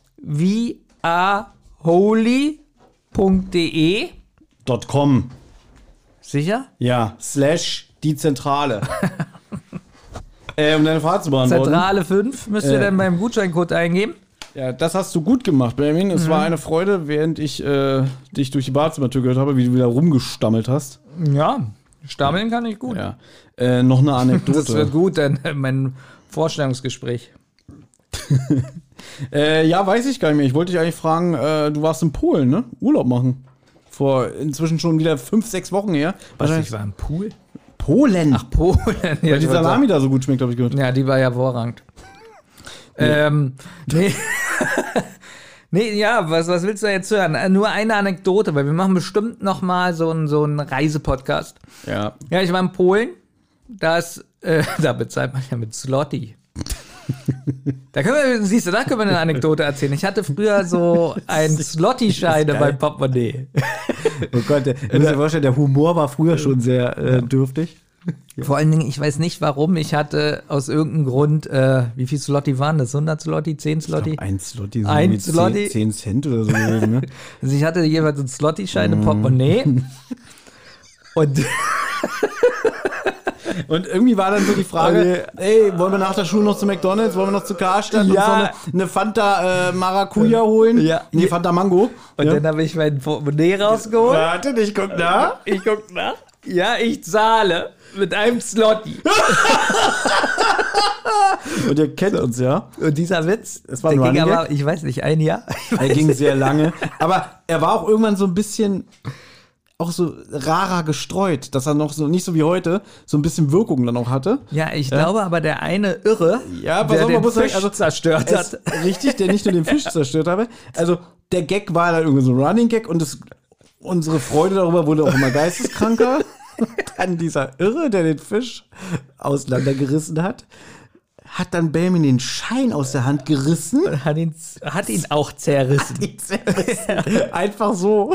Speaker 2: viaholy punkt de.
Speaker 1: .com.
Speaker 2: Sicher?
Speaker 1: Ja, slash die Zentrale. äh, um deine Frage zu beantworten.
Speaker 2: Zentrale fünf müsst ihr
Speaker 1: äh,
Speaker 2: dann beim Gutscheincode eingeben.
Speaker 1: Ja, das hast du gut gemacht, Benjamin. Es mhm. war eine Freude, während ich äh, dich durch die Badezimmertür gehört habe, wie du wieder rumgestammelt hast.
Speaker 2: Ja, stammeln kann ich gut.
Speaker 1: Ja. Äh, noch eine Anekdote.
Speaker 2: Das wird gut, denn mein Vorstellungsgespräch.
Speaker 1: äh, ja, weiß ich gar nicht mehr. Ich wollte dich eigentlich fragen, äh, du warst in Polen, ne? Urlaub machen. Vor inzwischen schon wieder fünf, sechs Wochen her.
Speaker 2: Was, ich war im Pool?
Speaker 1: Polen.
Speaker 2: Ach, Polen. Ja,
Speaker 1: weil die Salami da so gut schmeckt, habe ich gehört.
Speaker 2: Ja, die war ja hervorragend. Nee. Ähm, nee. Nee, ja, was, was willst du jetzt hören? Äh, Nur eine Anekdote, weil wir machen bestimmt noch mal so einen so einen Reisepodcast.
Speaker 1: Ja.
Speaker 2: Ja, ich war in Polen. Das, äh, da bezahlt man ja mit Zloty. Da können wir, siehst du, da können wir eine Anekdote erzählen. Ich hatte früher so ein Zloty-Scheine beim Portemonnaie.
Speaker 1: Oh Gott, der, ich muss dir vorstellen, der Humor war früher schon sehr äh, dürftig.
Speaker 2: Vor allen Dingen, ich weiß nicht warum, ich hatte aus irgendeinem Grund, äh, wie viel Zloty waren das? hundert Zloty, zehn Zloty?
Speaker 1: Ein Zloty, so
Speaker 2: Ein
Speaker 1: mit
Speaker 2: Zloty.
Speaker 1: zehn Cent oder so gewesen, ne?
Speaker 2: Also ich hatte jeweils einen Zloty-Schein im Portemonnaie. Und
Speaker 1: Und irgendwie war dann so die Frage, ey, wollen wir nach der Schule noch zu McDonald's, wollen wir noch zu Karstadt
Speaker 2: Ja.
Speaker 1: und so eine, eine Fanta äh, Maracuja holen?
Speaker 2: Ja.
Speaker 1: Nee, Fanta Mango.
Speaker 2: Und
Speaker 1: ja.
Speaker 2: dann habe ich mein Portemonnaie rausgeholt.
Speaker 1: Warte, ich guck nach.
Speaker 2: Ich guck nach. Ja, ich zahle mit einem Zloty.
Speaker 1: Und ihr kennt uns, ja.
Speaker 2: Und dieser Witz,
Speaker 1: Es war
Speaker 2: der
Speaker 1: ein
Speaker 2: ging
Speaker 1: Running
Speaker 2: aber, ich weiß nicht, ein Jahr.
Speaker 1: Er ging sehr lange. Aber er war auch irgendwann so ein bisschen auch so rarer gestreut, dass er noch so, nicht so wie heute, so ein bisschen Wirkung dann auch hatte.
Speaker 2: Ja, ich glaube aber, der eine Irre,
Speaker 1: Ja, pass
Speaker 2: der
Speaker 1: auf,
Speaker 2: den
Speaker 1: man muss sagen,
Speaker 2: Fisch
Speaker 1: also
Speaker 2: zerstört
Speaker 1: Es,
Speaker 2: hat.
Speaker 1: richtig, der nicht nur den Fisch zerstört habe. Also der Gag war dann irgendwie so ein Running Gag und das, unsere Freude darüber wurde auch immer geisteskranker. Dann dieser Irre, der den Fisch auseinandergerissen hat, hat dann Benjamin den Schein aus der Hand gerissen.
Speaker 2: Hat ihn, hat ihn auch zerrissen.
Speaker 1: Die zerrissen. Einfach so.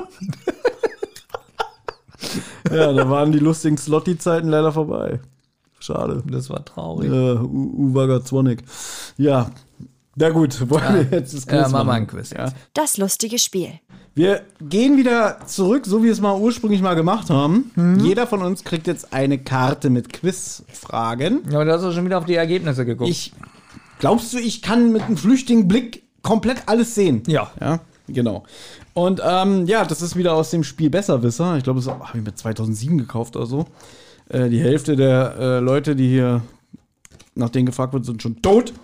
Speaker 1: Ja, da waren die lustigen Slotty-Zeiten leider vorbei. Schade.
Speaker 2: Das war traurig.
Speaker 1: Äh, Uwaga Zwonik. Ja, na gut, wollen wir jetzt das Quiz
Speaker 2: Ja, mach mal
Speaker 1: machen?
Speaker 2: ein Quiz jetzt.
Speaker 1: Ja.
Speaker 5: Das lustige Spiel.
Speaker 1: Wir gehen wieder zurück, so wie wir es mal ursprünglich mal gemacht haben.
Speaker 2: Mhm.
Speaker 1: Jeder von uns kriegt jetzt eine Karte mit Quizfragen.
Speaker 2: Ja, aber du hast doch schon wieder auf die Ergebnisse geguckt.
Speaker 1: Ich, glaubst du, ich kann mit einem flüchtigen Blick komplett alles sehen?
Speaker 2: Ja.
Speaker 1: Ja, genau. Und ähm, ja, das ist wieder aus dem Spiel Besserwisser. Ich glaube, das habe ich mir zweitausendsieben gekauft oder so. Äh, die Hälfte der äh, Leute, die hier nach denen gefragt wird, sind schon tot.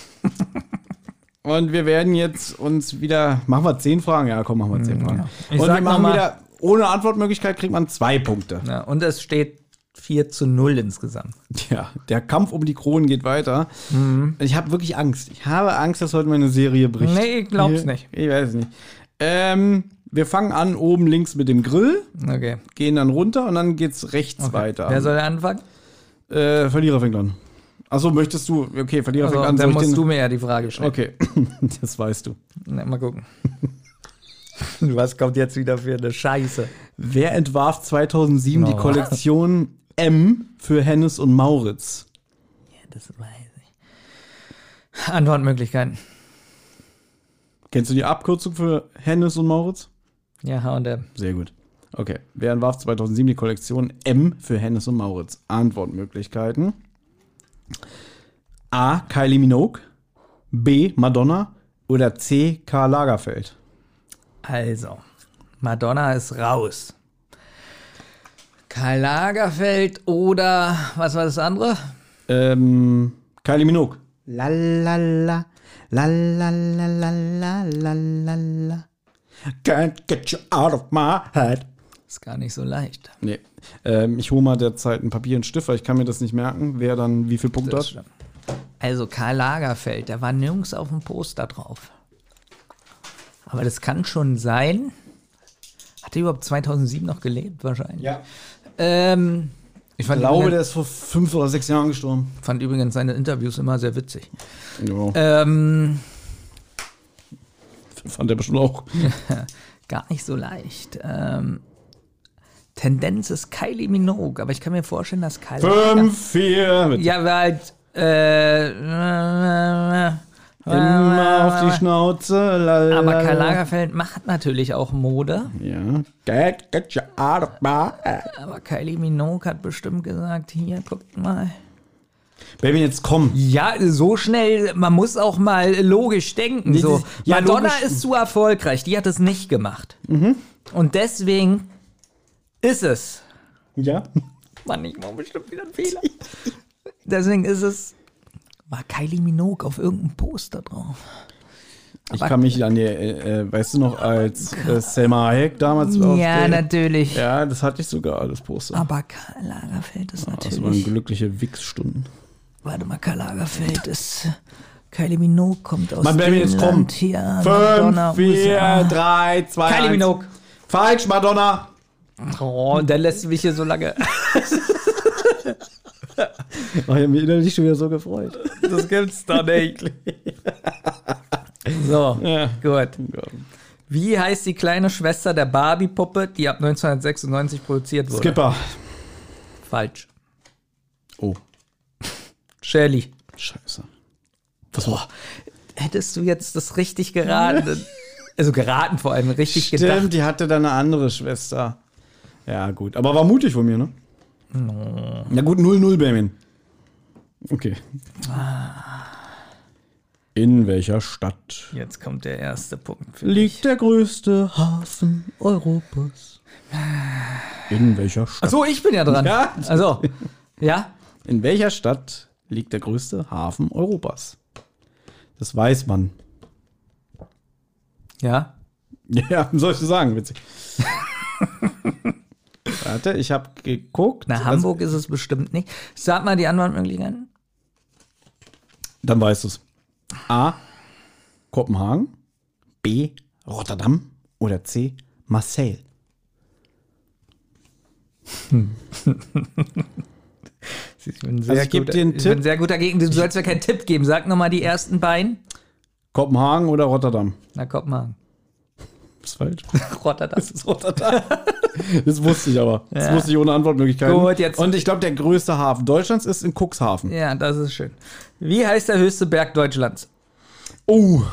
Speaker 1: Und wir werden jetzt uns wieder, machen wir zehn Fragen? Ja, komm, machen wir zehn Fragen.
Speaker 2: Ich
Speaker 1: Und
Speaker 2: sag
Speaker 1: wir machen
Speaker 2: noch mal-
Speaker 1: wieder, ohne Antwortmöglichkeit kriegt man zwei Punkte.
Speaker 2: Ja, und es steht vier zu null insgesamt.
Speaker 1: Ja, der Kampf um die Kronen geht weiter. Ich habe wirklich Angst. Ich habe Angst, dass heute meine Serie bricht.
Speaker 2: Nee, ich glaub's
Speaker 1: Hier-
Speaker 2: nicht.
Speaker 1: Ich weiß nicht. Ähm, wir fangen an oben links mit dem Grill,
Speaker 2: Okay.
Speaker 1: gehen dann runter und dann geht's rechts weiter.
Speaker 2: Wer soll anfangen?
Speaker 1: Äh, Verlierer fängt an. Achso, möchtest du? Okay, Verlierer
Speaker 2: Also,
Speaker 1: fängt an.
Speaker 2: dann
Speaker 1: soll ich
Speaker 2: musst
Speaker 1: den-
Speaker 2: du mir ja die Frage stellen.
Speaker 1: Okay, das weißt du.
Speaker 2: Na, mal gucken. Was kommt jetzt wieder für eine Scheiße?
Speaker 1: Wer entwarf zweitausendsieben die
Speaker 2: Oh.
Speaker 1: Kollektion M für Hennes und Mauritz?
Speaker 2: Das weiß ich. Antwortmöglichkeiten.
Speaker 1: Kennst du die Abkürzung für Hennes und Mauritz?
Speaker 2: Ja, H und M.
Speaker 1: Sehr gut. Okay. Wer entwarf zweitausendsieben die Kollektion M für Hennes und Mauritz? Antwortmöglichkeiten. A. Kylie Minogue. B. Madonna. Oder C. Karl Lagerfeld.
Speaker 2: Also, Madonna ist raus. Karl Lagerfeld oder was war das andere?
Speaker 1: Ähm, Kylie Minogue.
Speaker 4: La la la. La la la la la la la la.
Speaker 1: Can't get you out of my head.
Speaker 2: Ist gar nicht so leicht.
Speaker 1: Nee. Ähm, ich hole mal derzeit ein Papier und Stift, weil ich kann mir das nicht merken, wer dann wie viel Punkte
Speaker 2: Das
Speaker 1: hat.
Speaker 2: stimmt. Also Karl Lagerfeld, der war nirgends auf dem Poster drauf. Aber das kann schon sein. Hat er überhaupt zweitausendsieben noch gelebt? Wahrscheinlich.
Speaker 1: Ja.
Speaker 2: Ähm, ich
Speaker 1: Ich
Speaker 2: fand,
Speaker 1: glaube,
Speaker 2: übrigens,
Speaker 1: der ist vor fünf oder sechs Jahren gestorben.
Speaker 2: fand übrigens seine Interviews immer sehr witzig.
Speaker 1: Ja.
Speaker 2: Ähm,
Speaker 1: Fand er bestimmt auch.
Speaker 2: gar nicht so leicht. Ähm, Tendenz ist Kylie Minogue, aber ich kann mir vorstellen, dass Karl
Speaker 1: Fünf, vier.
Speaker 2: Ja, weil halt, äh,
Speaker 1: Immer auf die Schnauze. Lalala.
Speaker 2: aber Karl Lagerfeld macht natürlich auch Mode.
Speaker 1: Ja. Get, get you out of my head.
Speaker 2: Aber Kylie Minogue hat bestimmt gesagt, hier, guckt mal.
Speaker 1: Baby, jetzt komm.
Speaker 2: Ja, so schnell, man muss auch mal logisch denken.
Speaker 1: Nee,
Speaker 2: So.
Speaker 1: das- ja,
Speaker 2: Madonna
Speaker 1: logisch.
Speaker 2: ist zu erfolgreich, die hat es nicht gemacht. Und deswegen ist es.
Speaker 1: Ja.
Speaker 2: Mann, ich mache bestimmt wieder einen Fehler. Deswegen ist es. War Kylie Minogue auf irgendeinem Poster drauf.
Speaker 1: Ich kann mich an die, äh, äh, weißt du noch, als äh, Selma Hayek damals auf
Speaker 2: Ja,
Speaker 1: der-
Speaker 2: natürlich.
Speaker 1: Ja, das hatte ich sogar, das Poster.
Speaker 2: Aber Karl Lagerfeld ist
Speaker 1: Das waren
Speaker 2: natürlich.
Speaker 1: glückliche Wichsstunden.
Speaker 2: Warte mal, Karl Lagerfeld ist Kylie Minogue kommt aus
Speaker 1: Mann, wenn jetzt
Speaker 2: Finnland.
Speaker 1: kommt.
Speaker 2: Hier, Madonna,
Speaker 1: Fünf, vier,
Speaker 2: U S A.
Speaker 1: drei, zwei,
Speaker 2: Kylie
Speaker 1: eins.
Speaker 2: Minogue.
Speaker 1: Falsch, Madonna.
Speaker 2: Oh, und dann lässt du mich hier so lange.
Speaker 1: Oh, ich habe mich innerlich schon wieder so gefreut.
Speaker 2: Das gibt's doch nicht. So,
Speaker 1: Ja.
Speaker 2: gut. Wie heißt die kleine Schwester der Barbie-Puppe, die ab neunzehnhundertsechsundneunzig produziert wurde?
Speaker 1: Skipper.
Speaker 2: Falsch.
Speaker 1: Oh,
Speaker 2: Shirley.
Speaker 1: scheiße.
Speaker 2: Boah, hättest du jetzt das richtig geraten? Also geraten vor allem, richtig
Speaker 1: Stimmt,
Speaker 2: gedacht.
Speaker 1: die hatte dann eine andere Schwester. Ja, gut. Aber war mutig von mir, ne? No. Ja gut, null null, Benjamin. Okay. In welcher Stadt
Speaker 2: Jetzt kommt der erste Punkt für
Speaker 1: liegt der größte Hafen Europas? In welcher Stadt?
Speaker 2: Achso, ich bin ja dran.
Speaker 1: Ja.
Speaker 2: Also, ja?
Speaker 1: In welcher Stadt liegt der größte Hafen Europas? Das weiß man.
Speaker 2: Ja.
Speaker 1: Ja, soll ich das sagen? Witzig. Warte, ich habe geguckt.
Speaker 2: Na, Hamburg ist es bestimmt nicht. Sag mal die Antwortmöglichkeiten.
Speaker 1: Dann weißt du es. A. Kopenhagen. B. Rotterdam. Oder C. Marseille.
Speaker 2: Ich bin sehr,
Speaker 1: Also ich geb
Speaker 2: gut,
Speaker 1: dir einen
Speaker 2: ich
Speaker 1: Tipp.
Speaker 2: bin sehr gut dagegen. Du sollst mir keinen Tipp geben. Sag nochmal die ersten beiden.
Speaker 1: Kopenhagen oder Rotterdam?
Speaker 2: Na, Kopenhagen.
Speaker 1: Das ist falsch.
Speaker 2: Rotterdam.
Speaker 1: Das ist Rotterdam. Das wusste ich aber. Das
Speaker 2: Ja.
Speaker 1: wusste ich ohne Antwortmöglichkeiten.
Speaker 2: Gut, jetzt-
Speaker 1: Und ich glaube, der größte Hafen Deutschlands ist in Cuxhaven.
Speaker 2: Ja, das ist schön. Wie heißt der höchste Berg Deutschlands?
Speaker 1: Oh.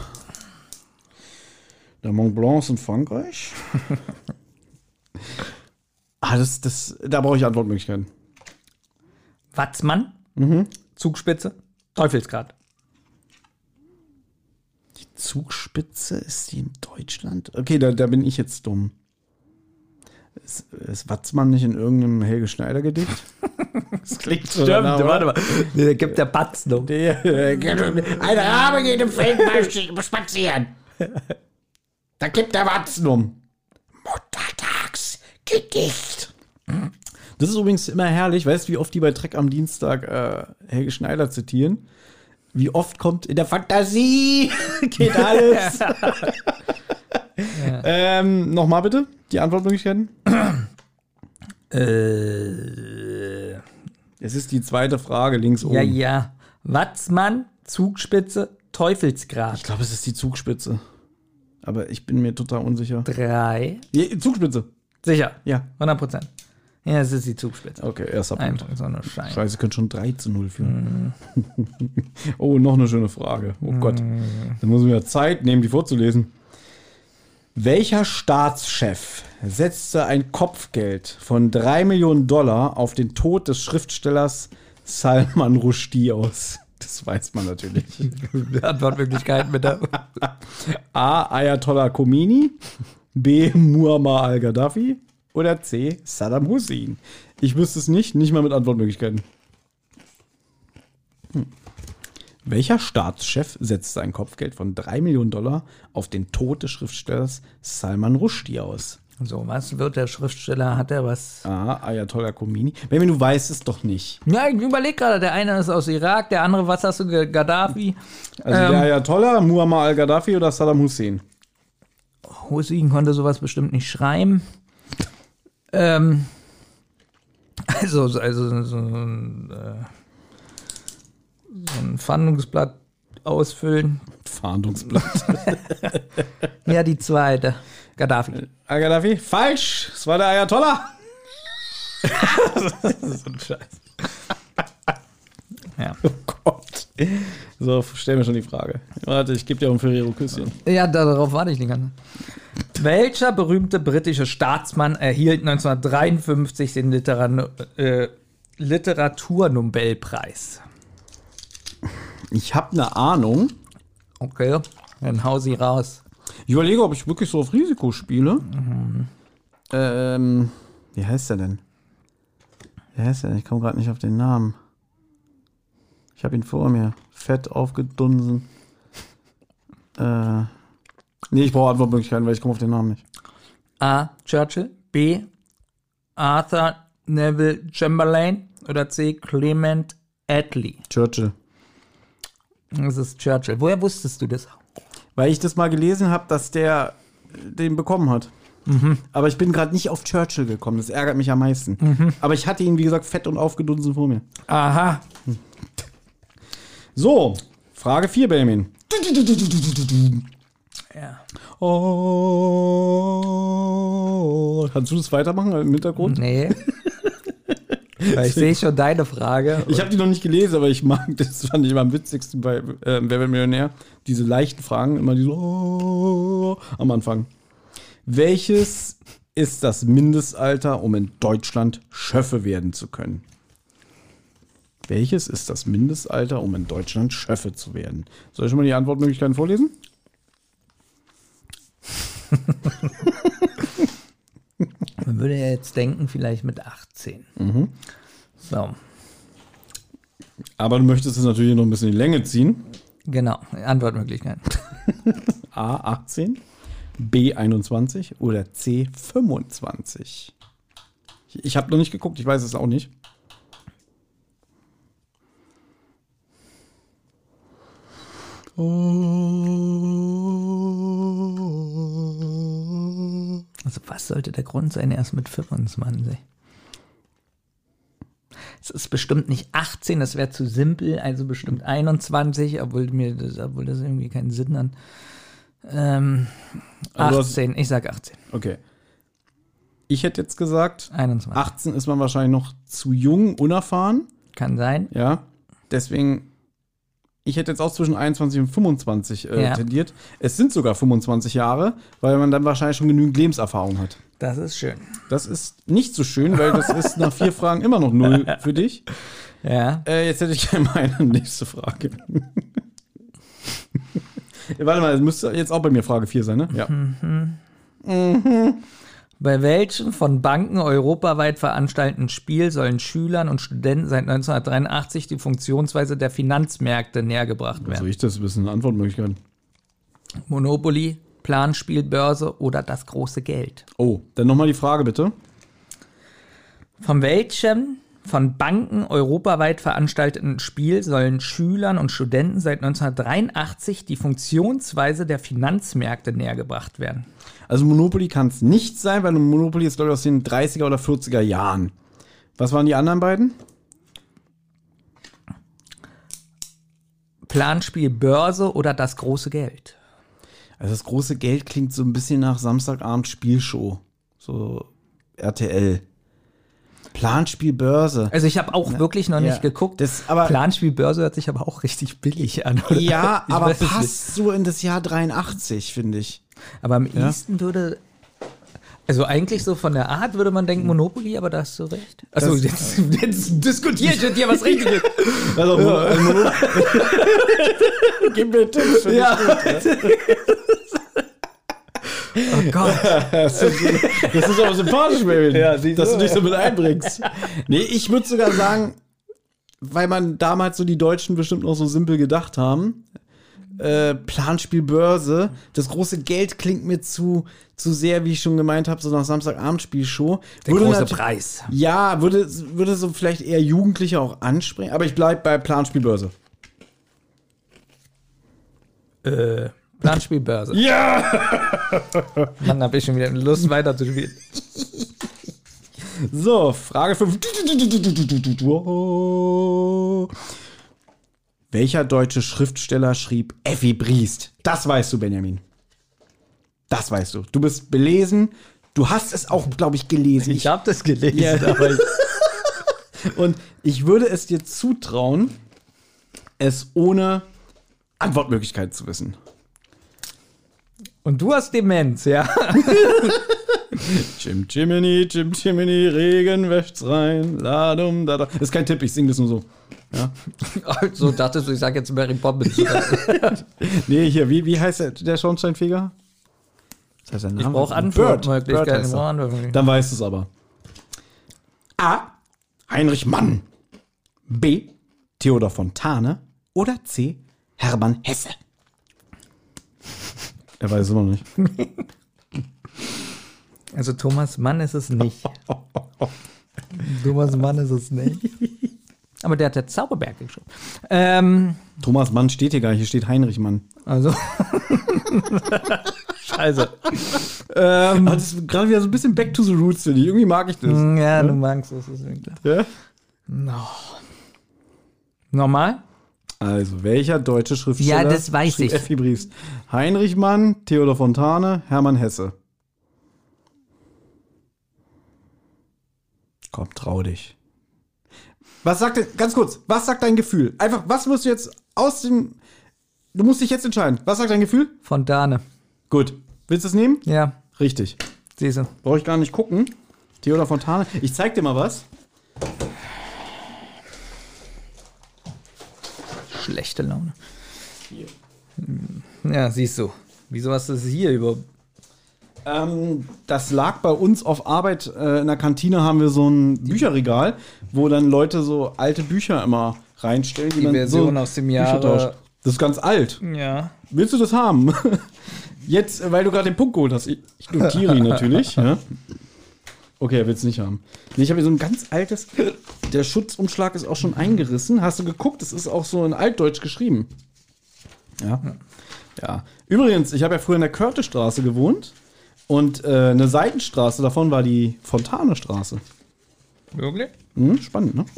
Speaker 1: Der Mont Blanc ist in Frankreich. ah, das, das, da brauche ich Antwortmöglichkeiten.
Speaker 2: Watzmann. Zugspitze. Teufelsgrad.
Speaker 1: Die Zugspitze, ist die in Deutschland? Okay, da, da bin ich jetzt dumm. Ist, ist Watzmann nicht in irgendeinem Helge Schneider Gedicht? Das klingt so. danach, oder?
Speaker 2: mal. Der gibt der Batz noch.
Speaker 1: Der, eine Rabe geht im Feld beim Spazieren. Da kippt der Watzen um. Muttertagsgedicht. Das ist übrigens immer herrlich. Weißt du, wie oft die bei Trek am Dienstag äh, Helge Schneider zitieren? Wie oft kommt in der Fantasie geht alles. ja. ähm, Nochmal bitte, die Antwortmöglichkeiten.
Speaker 2: Äh,
Speaker 1: Es ist die zweite Frage, links oben.
Speaker 2: ja, ja. Watzmann, Zugspitze, Teufelsgrad.
Speaker 1: Ich glaube, es ist die Zugspitze. Aber ich bin mir total unsicher.
Speaker 2: Drei.
Speaker 1: Die Zugspitze.
Speaker 2: Sicher.
Speaker 1: Ja.
Speaker 2: hundert Prozent. Ja, es ist die Zugspitze.
Speaker 1: Okay, erster
Speaker 2: Ein
Speaker 1: Punkt.
Speaker 2: Punkt, so eine Scheiße.
Speaker 1: Scheiße, könnte schon drei zu null führen. Oh, noch eine schöne Frage. Oh Gott. Dann muss ich mir Zeit nehmen, die vorzulesen. Welcher Staatschef setzte ein Kopfgeld von drei Millionen Dollar auf den Tod des Schriftstellers Salman Rushdie aus? Das weiß man natürlich.
Speaker 2: Antwortmöglichkeiten bitte.
Speaker 1: A. Ayatollah Khomeini. B. Muammar al-Gaddafi. Oder C. Saddam Hussein. Ich wüsste es nicht, nicht mal mit Antwortmöglichkeiten. Hm. Welcher Staatschef setzte ein Kopfgeld von drei Millionen Dollar auf den Tod des Schriftstellers Salman Rushdie aus?
Speaker 2: So, was wird der Schriftsteller? Hat er was?
Speaker 1: A. Ayatollah Khomeini. Wenn du weißt es doch nicht.
Speaker 2: Ja, ich überlege gerade, der eine ist aus Irak, der andere, was hast du, G- Gaddafi?
Speaker 1: Also
Speaker 2: Ähm.
Speaker 1: der Ayatollah, Muammar al-Gaddafi oder Saddam Hussein?
Speaker 2: Hussein konnte sowas bestimmt nicht schreiben. Ähm, also, also so ein, äh, so ein Fahndungsblatt ausfüllen.
Speaker 1: Fahndungsblatt.
Speaker 2: Ja, die zweite. Gaddafi.
Speaker 1: Al-Gaddafi? Falsch. Es war der Ayatollah.
Speaker 2: Das ist so ein Scheiß. Ja.
Speaker 1: Oh Gott. So, stell mir schon die Frage. Warte, ich gebe dir auch ein Ferrero-Küsschen.
Speaker 2: Ja, darauf warte ich die ganze Zeit. Welcher berühmte britische Staatsmann erhielt neunzehnhundertdreiundfünfzig den Literan äh, Literaturnobelpreis?
Speaker 1: Ich habe eine Ahnung.
Speaker 2: Okay, dann hau sie raus.
Speaker 1: Ich überlege, ob ich wirklich so auf Risiko spiele. Mhm. Ähm, wie heißt der denn? Wie heißt der denn? Ich komme gerade nicht auf den Namen. Ich habe ihn vor mir. Fett aufgedunsen. Äh, nee, ich brauche Antwortmöglichkeiten, weil ich komme auf den Namen nicht.
Speaker 2: A. Churchill, B. Arthur Neville Chamberlain oder C. Clement Attlee.
Speaker 1: Churchill.
Speaker 2: Das ist Churchill. Woher wusstest du das?
Speaker 1: Weil ich das mal gelesen habe, dass der den bekommen hat. Mhm. Aber ich bin gerade nicht auf Churchill gekommen. Das ärgert mich am meisten. Mhm. Aber ich hatte ihn, wie gesagt, fett und aufgedunsen vor mir.
Speaker 2: Aha.
Speaker 1: So, Frage vier, Benjamin.
Speaker 2: Ja.
Speaker 1: Oh. Kannst du das weitermachen im Hintergrund?
Speaker 2: Nee. Weil ich sehe schon deine Frage.
Speaker 1: Ich habe die noch nicht gelesen, aber ich mag, das fand ich immer am witzigsten bei äh, Wer wird Millionär. Diese leichten Fragen, immer die so oh, am Anfang. Welches ist das Mindestalter, um in Deutschland Schöffe werden zu können? Welches ist das Mindestalter, um in Deutschland Schöffe zu werden? Soll ich schon mal die Antwortmöglichkeiten vorlesen?
Speaker 2: Man würde ja jetzt denken, vielleicht mit achtzehn.
Speaker 1: Mhm.
Speaker 2: So.
Speaker 1: Aber du möchtest es natürlich noch ein bisschen in die Länge ziehen.
Speaker 2: Genau, Antwortmöglichkeiten.
Speaker 1: A achtzehn, B einundzwanzig oder C fünfundzwanzig. Ich, ich habe noch nicht geguckt, ich weiß es auch nicht.
Speaker 2: Also was sollte der Grund sein, erst mit fünfundzwanzig? Es ist bestimmt nicht achtzehn, das wäre zu simpel, also bestimmt einundzwanzig, obwohl mir das, obwohl das irgendwie keinen Sinn hat. Ähm, achtzehn, ich sag achtzehn.
Speaker 1: Okay. Ich hätte jetzt gesagt,
Speaker 2: einundzwanzig.
Speaker 1: achtzehn ist man wahrscheinlich noch zu jung, unerfahren.
Speaker 2: Kann sein.
Speaker 1: Ja, deswegen, ich hätte jetzt auch zwischen einundzwanzig und fünfundzwanzig äh,
Speaker 2: Ja.
Speaker 1: tendiert. Es sind sogar fünfundzwanzig Jahre, weil man dann wahrscheinlich schon genügend Lebenserfahrung hat.
Speaker 2: Das ist schön.
Speaker 1: Das ist nicht so schön, weil das ist nach vier Fragen immer noch null für dich.
Speaker 2: Ja.
Speaker 1: Äh, jetzt hätte ich gerne meine nächste Frage. Warte mal, das müsste jetzt auch bei mir Frage vier sein, ne? Ja.
Speaker 2: Mhm. Mhm. Bei welchem von Banken europaweit veranstalteten Spiel sollen Schülern und Studenten seit neunzehnhundertdreiundachtzig die Funktionsweise der Finanzmärkte nähergebracht
Speaker 1: Was
Speaker 2: werden?
Speaker 1: soll ich das wissen? Antwortmöglichkeiten.
Speaker 2: Monopoly, Planspiel, Börse oder das große Geld?
Speaker 1: Oh, dann nochmal die Frage bitte.
Speaker 2: Von welchem von Banken europaweit veranstalteten Spiel sollen Schülern und Studenten seit neunzehnhundertdreiundachtzig die Funktionsweise der Finanzmärkte nähergebracht werden?
Speaker 1: Also Monopoly kann es nicht sein, weil Monopoly ist, glaube ich, aus den dreißiger oder vierziger Jahren. Was waren die anderen beiden?
Speaker 2: Planspiel, Börse oder das große Geld?
Speaker 1: Also das große Geld klingt so ein bisschen nach Samstagabend Spielshow. So R T L. Planspiel Börse.
Speaker 2: Also ich habe auch
Speaker 1: Na,
Speaker 2: wirklich noch
Speaker 1: ja,
Speaker 2: nicht geguckt.
Speaker 1: das- aber-
Speaker 2: Planspiel, Börse hört sich aber auch richtig billig an. Oder?
Speaker 1: Ja,
Speaker 2: Ich
Speaker 1: aber
Speaker 2: weiß es
Speaker 1: passt so in das Jahr dreiundachtzig, finde ich.
Speaker 2: Aber am
Speaker 1: Ja.
Speaker 2: ehesten würde, also eigentlich so von der Art würde man denken Monopoly, aber da hast du recht. Achso,
Speaker 1: Das-
Speaker 2: jetzt, jetzt diskutiere ich mit dir was Richtiges.
Speaker 1: Also, also Monopoly. Gib mir Tipps. finde ich
Speaker 2: Ja.
Speaker 1: gut,
Speaker 2: Oh Gott.
Speaker 1: Das ist, das ist aber sympathisch, Baby,
Speaker 2: Ja, siehst
Speaker 1: dass
Speaker 2: du.
Speaker 1: du dich so mit einbringst. Nee, ich würde sogar sagen, weil man damals so die Deutschen bestimmt noch so simpel gedacht haben, äh, Planspiel Börse, das große Geld klingt mir zu, zu sehr, wie ich schon gemeint habe, so nach Samstagabendspielshow.
Speaker 2: Der
Speaker 1: Würde
Speaker 2: große
Speaker 1: nat-
Speaker 2: Preis.
Speaker 1: Ja, würde, würde so vielleicht eher Jugendliche auch ansprechen, aber ich bleib bei Planspiel Börse.
Speaker 2: Äh, Planspiel, Börse.
Speaker 1: Ja!
Speaker 2: Dann habe ich schon wieder Lust weiter zu spielen.
Speaker 1: So, Frage fünf. Welcher deutsche Schriftsteller schrieb Effi Briest? Das weißt du, Benjamin. Das weißt du. Du bist belesen. Du hast es auch, glaube ich, gelesen.
Speaker 2: Ich habe das gelesen,
Speaker 1: Ja.
Speaker 2: aber ich,
Speaker 1: Und ich würde es dir zutrauen, es ohne Antwortmöglichkeit zu wissen.
Speaker 2: und du hast Demenz, ja?
Speaker 1: Jim Jiminy, Jim Jiminy, Regen wäscht's rein. Ladum, da, da. Das ist kein Tipp, ich singe das nur so. Ja.
Speaker 2: So dachtest du, ich sag jetzt Mary Poppins.
Speaker 1: Nee, hier, wie, wie heißt der, der Schornsteinfeger? Das heißt sein
Speaker 2: Ich
Speaker 1: Name?
Speaker 2: brauche
Speaker 1: Bird.
Speaker 2: Antwortmöglichkeiten.
Speaker 1: Bird heißt
Speaker 2: Ich brauche
Speaker 1: er.
Speaker 2: Antwortmöglichkeiten.
Speaker 1: Dann weißt du es aber. A. Heinrich Mann. B. Theodor Fontane. Oder C. Hermann Hesse. Er weiß es immer noch nicht.
Speaker 2: Also Thomas Mann ist es nicht. Thomas Mann ist es nicht. Aber der hat der Zauberberg geschrieben. Ähm,
Speaker 1: Thomas Mann steht hier gar nicht, hier steht Heinrich Mann.
Speaker 2: also. Scheiße.
Speaker 1: Ähm, das ist gerade wieder so ein bisschen back to the roots, finde ich. Irgendwie mag ich das.
Speaker 2: Ja, du magst das, ist mir klar.
Speaker 1: Ja?
Speaker 2: No. Nochmal?
Speaker 1: Also, welcher deutsche Schriftsteller
Speaker 2: Ja, das weiß
Speaker 1: schrieb
Speaker 2: ich.
Speaker 1: Effi Briest? Heinrich Mann, Theodor Fontane, Hermann Hesse. Komm, trau dich. Was sagt denn, ganz kurz, was sagt dein Gefühl? Einfach, was musst du jetzt aus dem, du musst dich jetzt entscheiden. Was sagt dein Gefühl?
Speaker 2: Fontane.
Speaker 1: Gut. Willst du es nehmen?
Speaker 2: Ja,
Speaker 1: Richtig.
Speaker 2: siehst du.
Speaker 1: Brauche ich gar nicht gucken. Theodor Fontane. Ich zeig dir mal was.
Speaker 2: Schlechte Laune. Hm. Ja, siehst du. Wieso hast du es hier überhaupt?
Speaker 1: Ähm, das lag bei uns auf Arbeit. Äh, in der Kantine haben wir so ein Bücherregal, wo dann Leute so alte Bücher immer reinstellen.
Speaker 2: Die
Speaker 1: man
Speaker 2: Version
Speaker 1: so
Speaker 2: aus dem
Speaker 1: Bücher
Speaker 2: Jahre-
Speaker 1: tauscht. Das ist ganz alt.
Speaker 2: Ja.
Speaker 1: Willst du das haben? Jetzt, äh, weil du gerade den Punkt geholt hast. Ich, ich notiere ihn natürlich. Ja. Okay, er will es nicht haben. Nee, ich habe hier so ein ganz altes. Der Schutzumschlag ist auch schon eingerissen. Hast du geguckt? Es ist auch so in Altdeutsch geschrieben. Ja. Ja. Übrigens, ich habe ja früher in der Körtestraße gewohnt. Und äh, eine Seitenstraße davon war die Fontane-Straße.
Speaker 2: Wirklich?
Speaker 1: Hm, spannend, ne?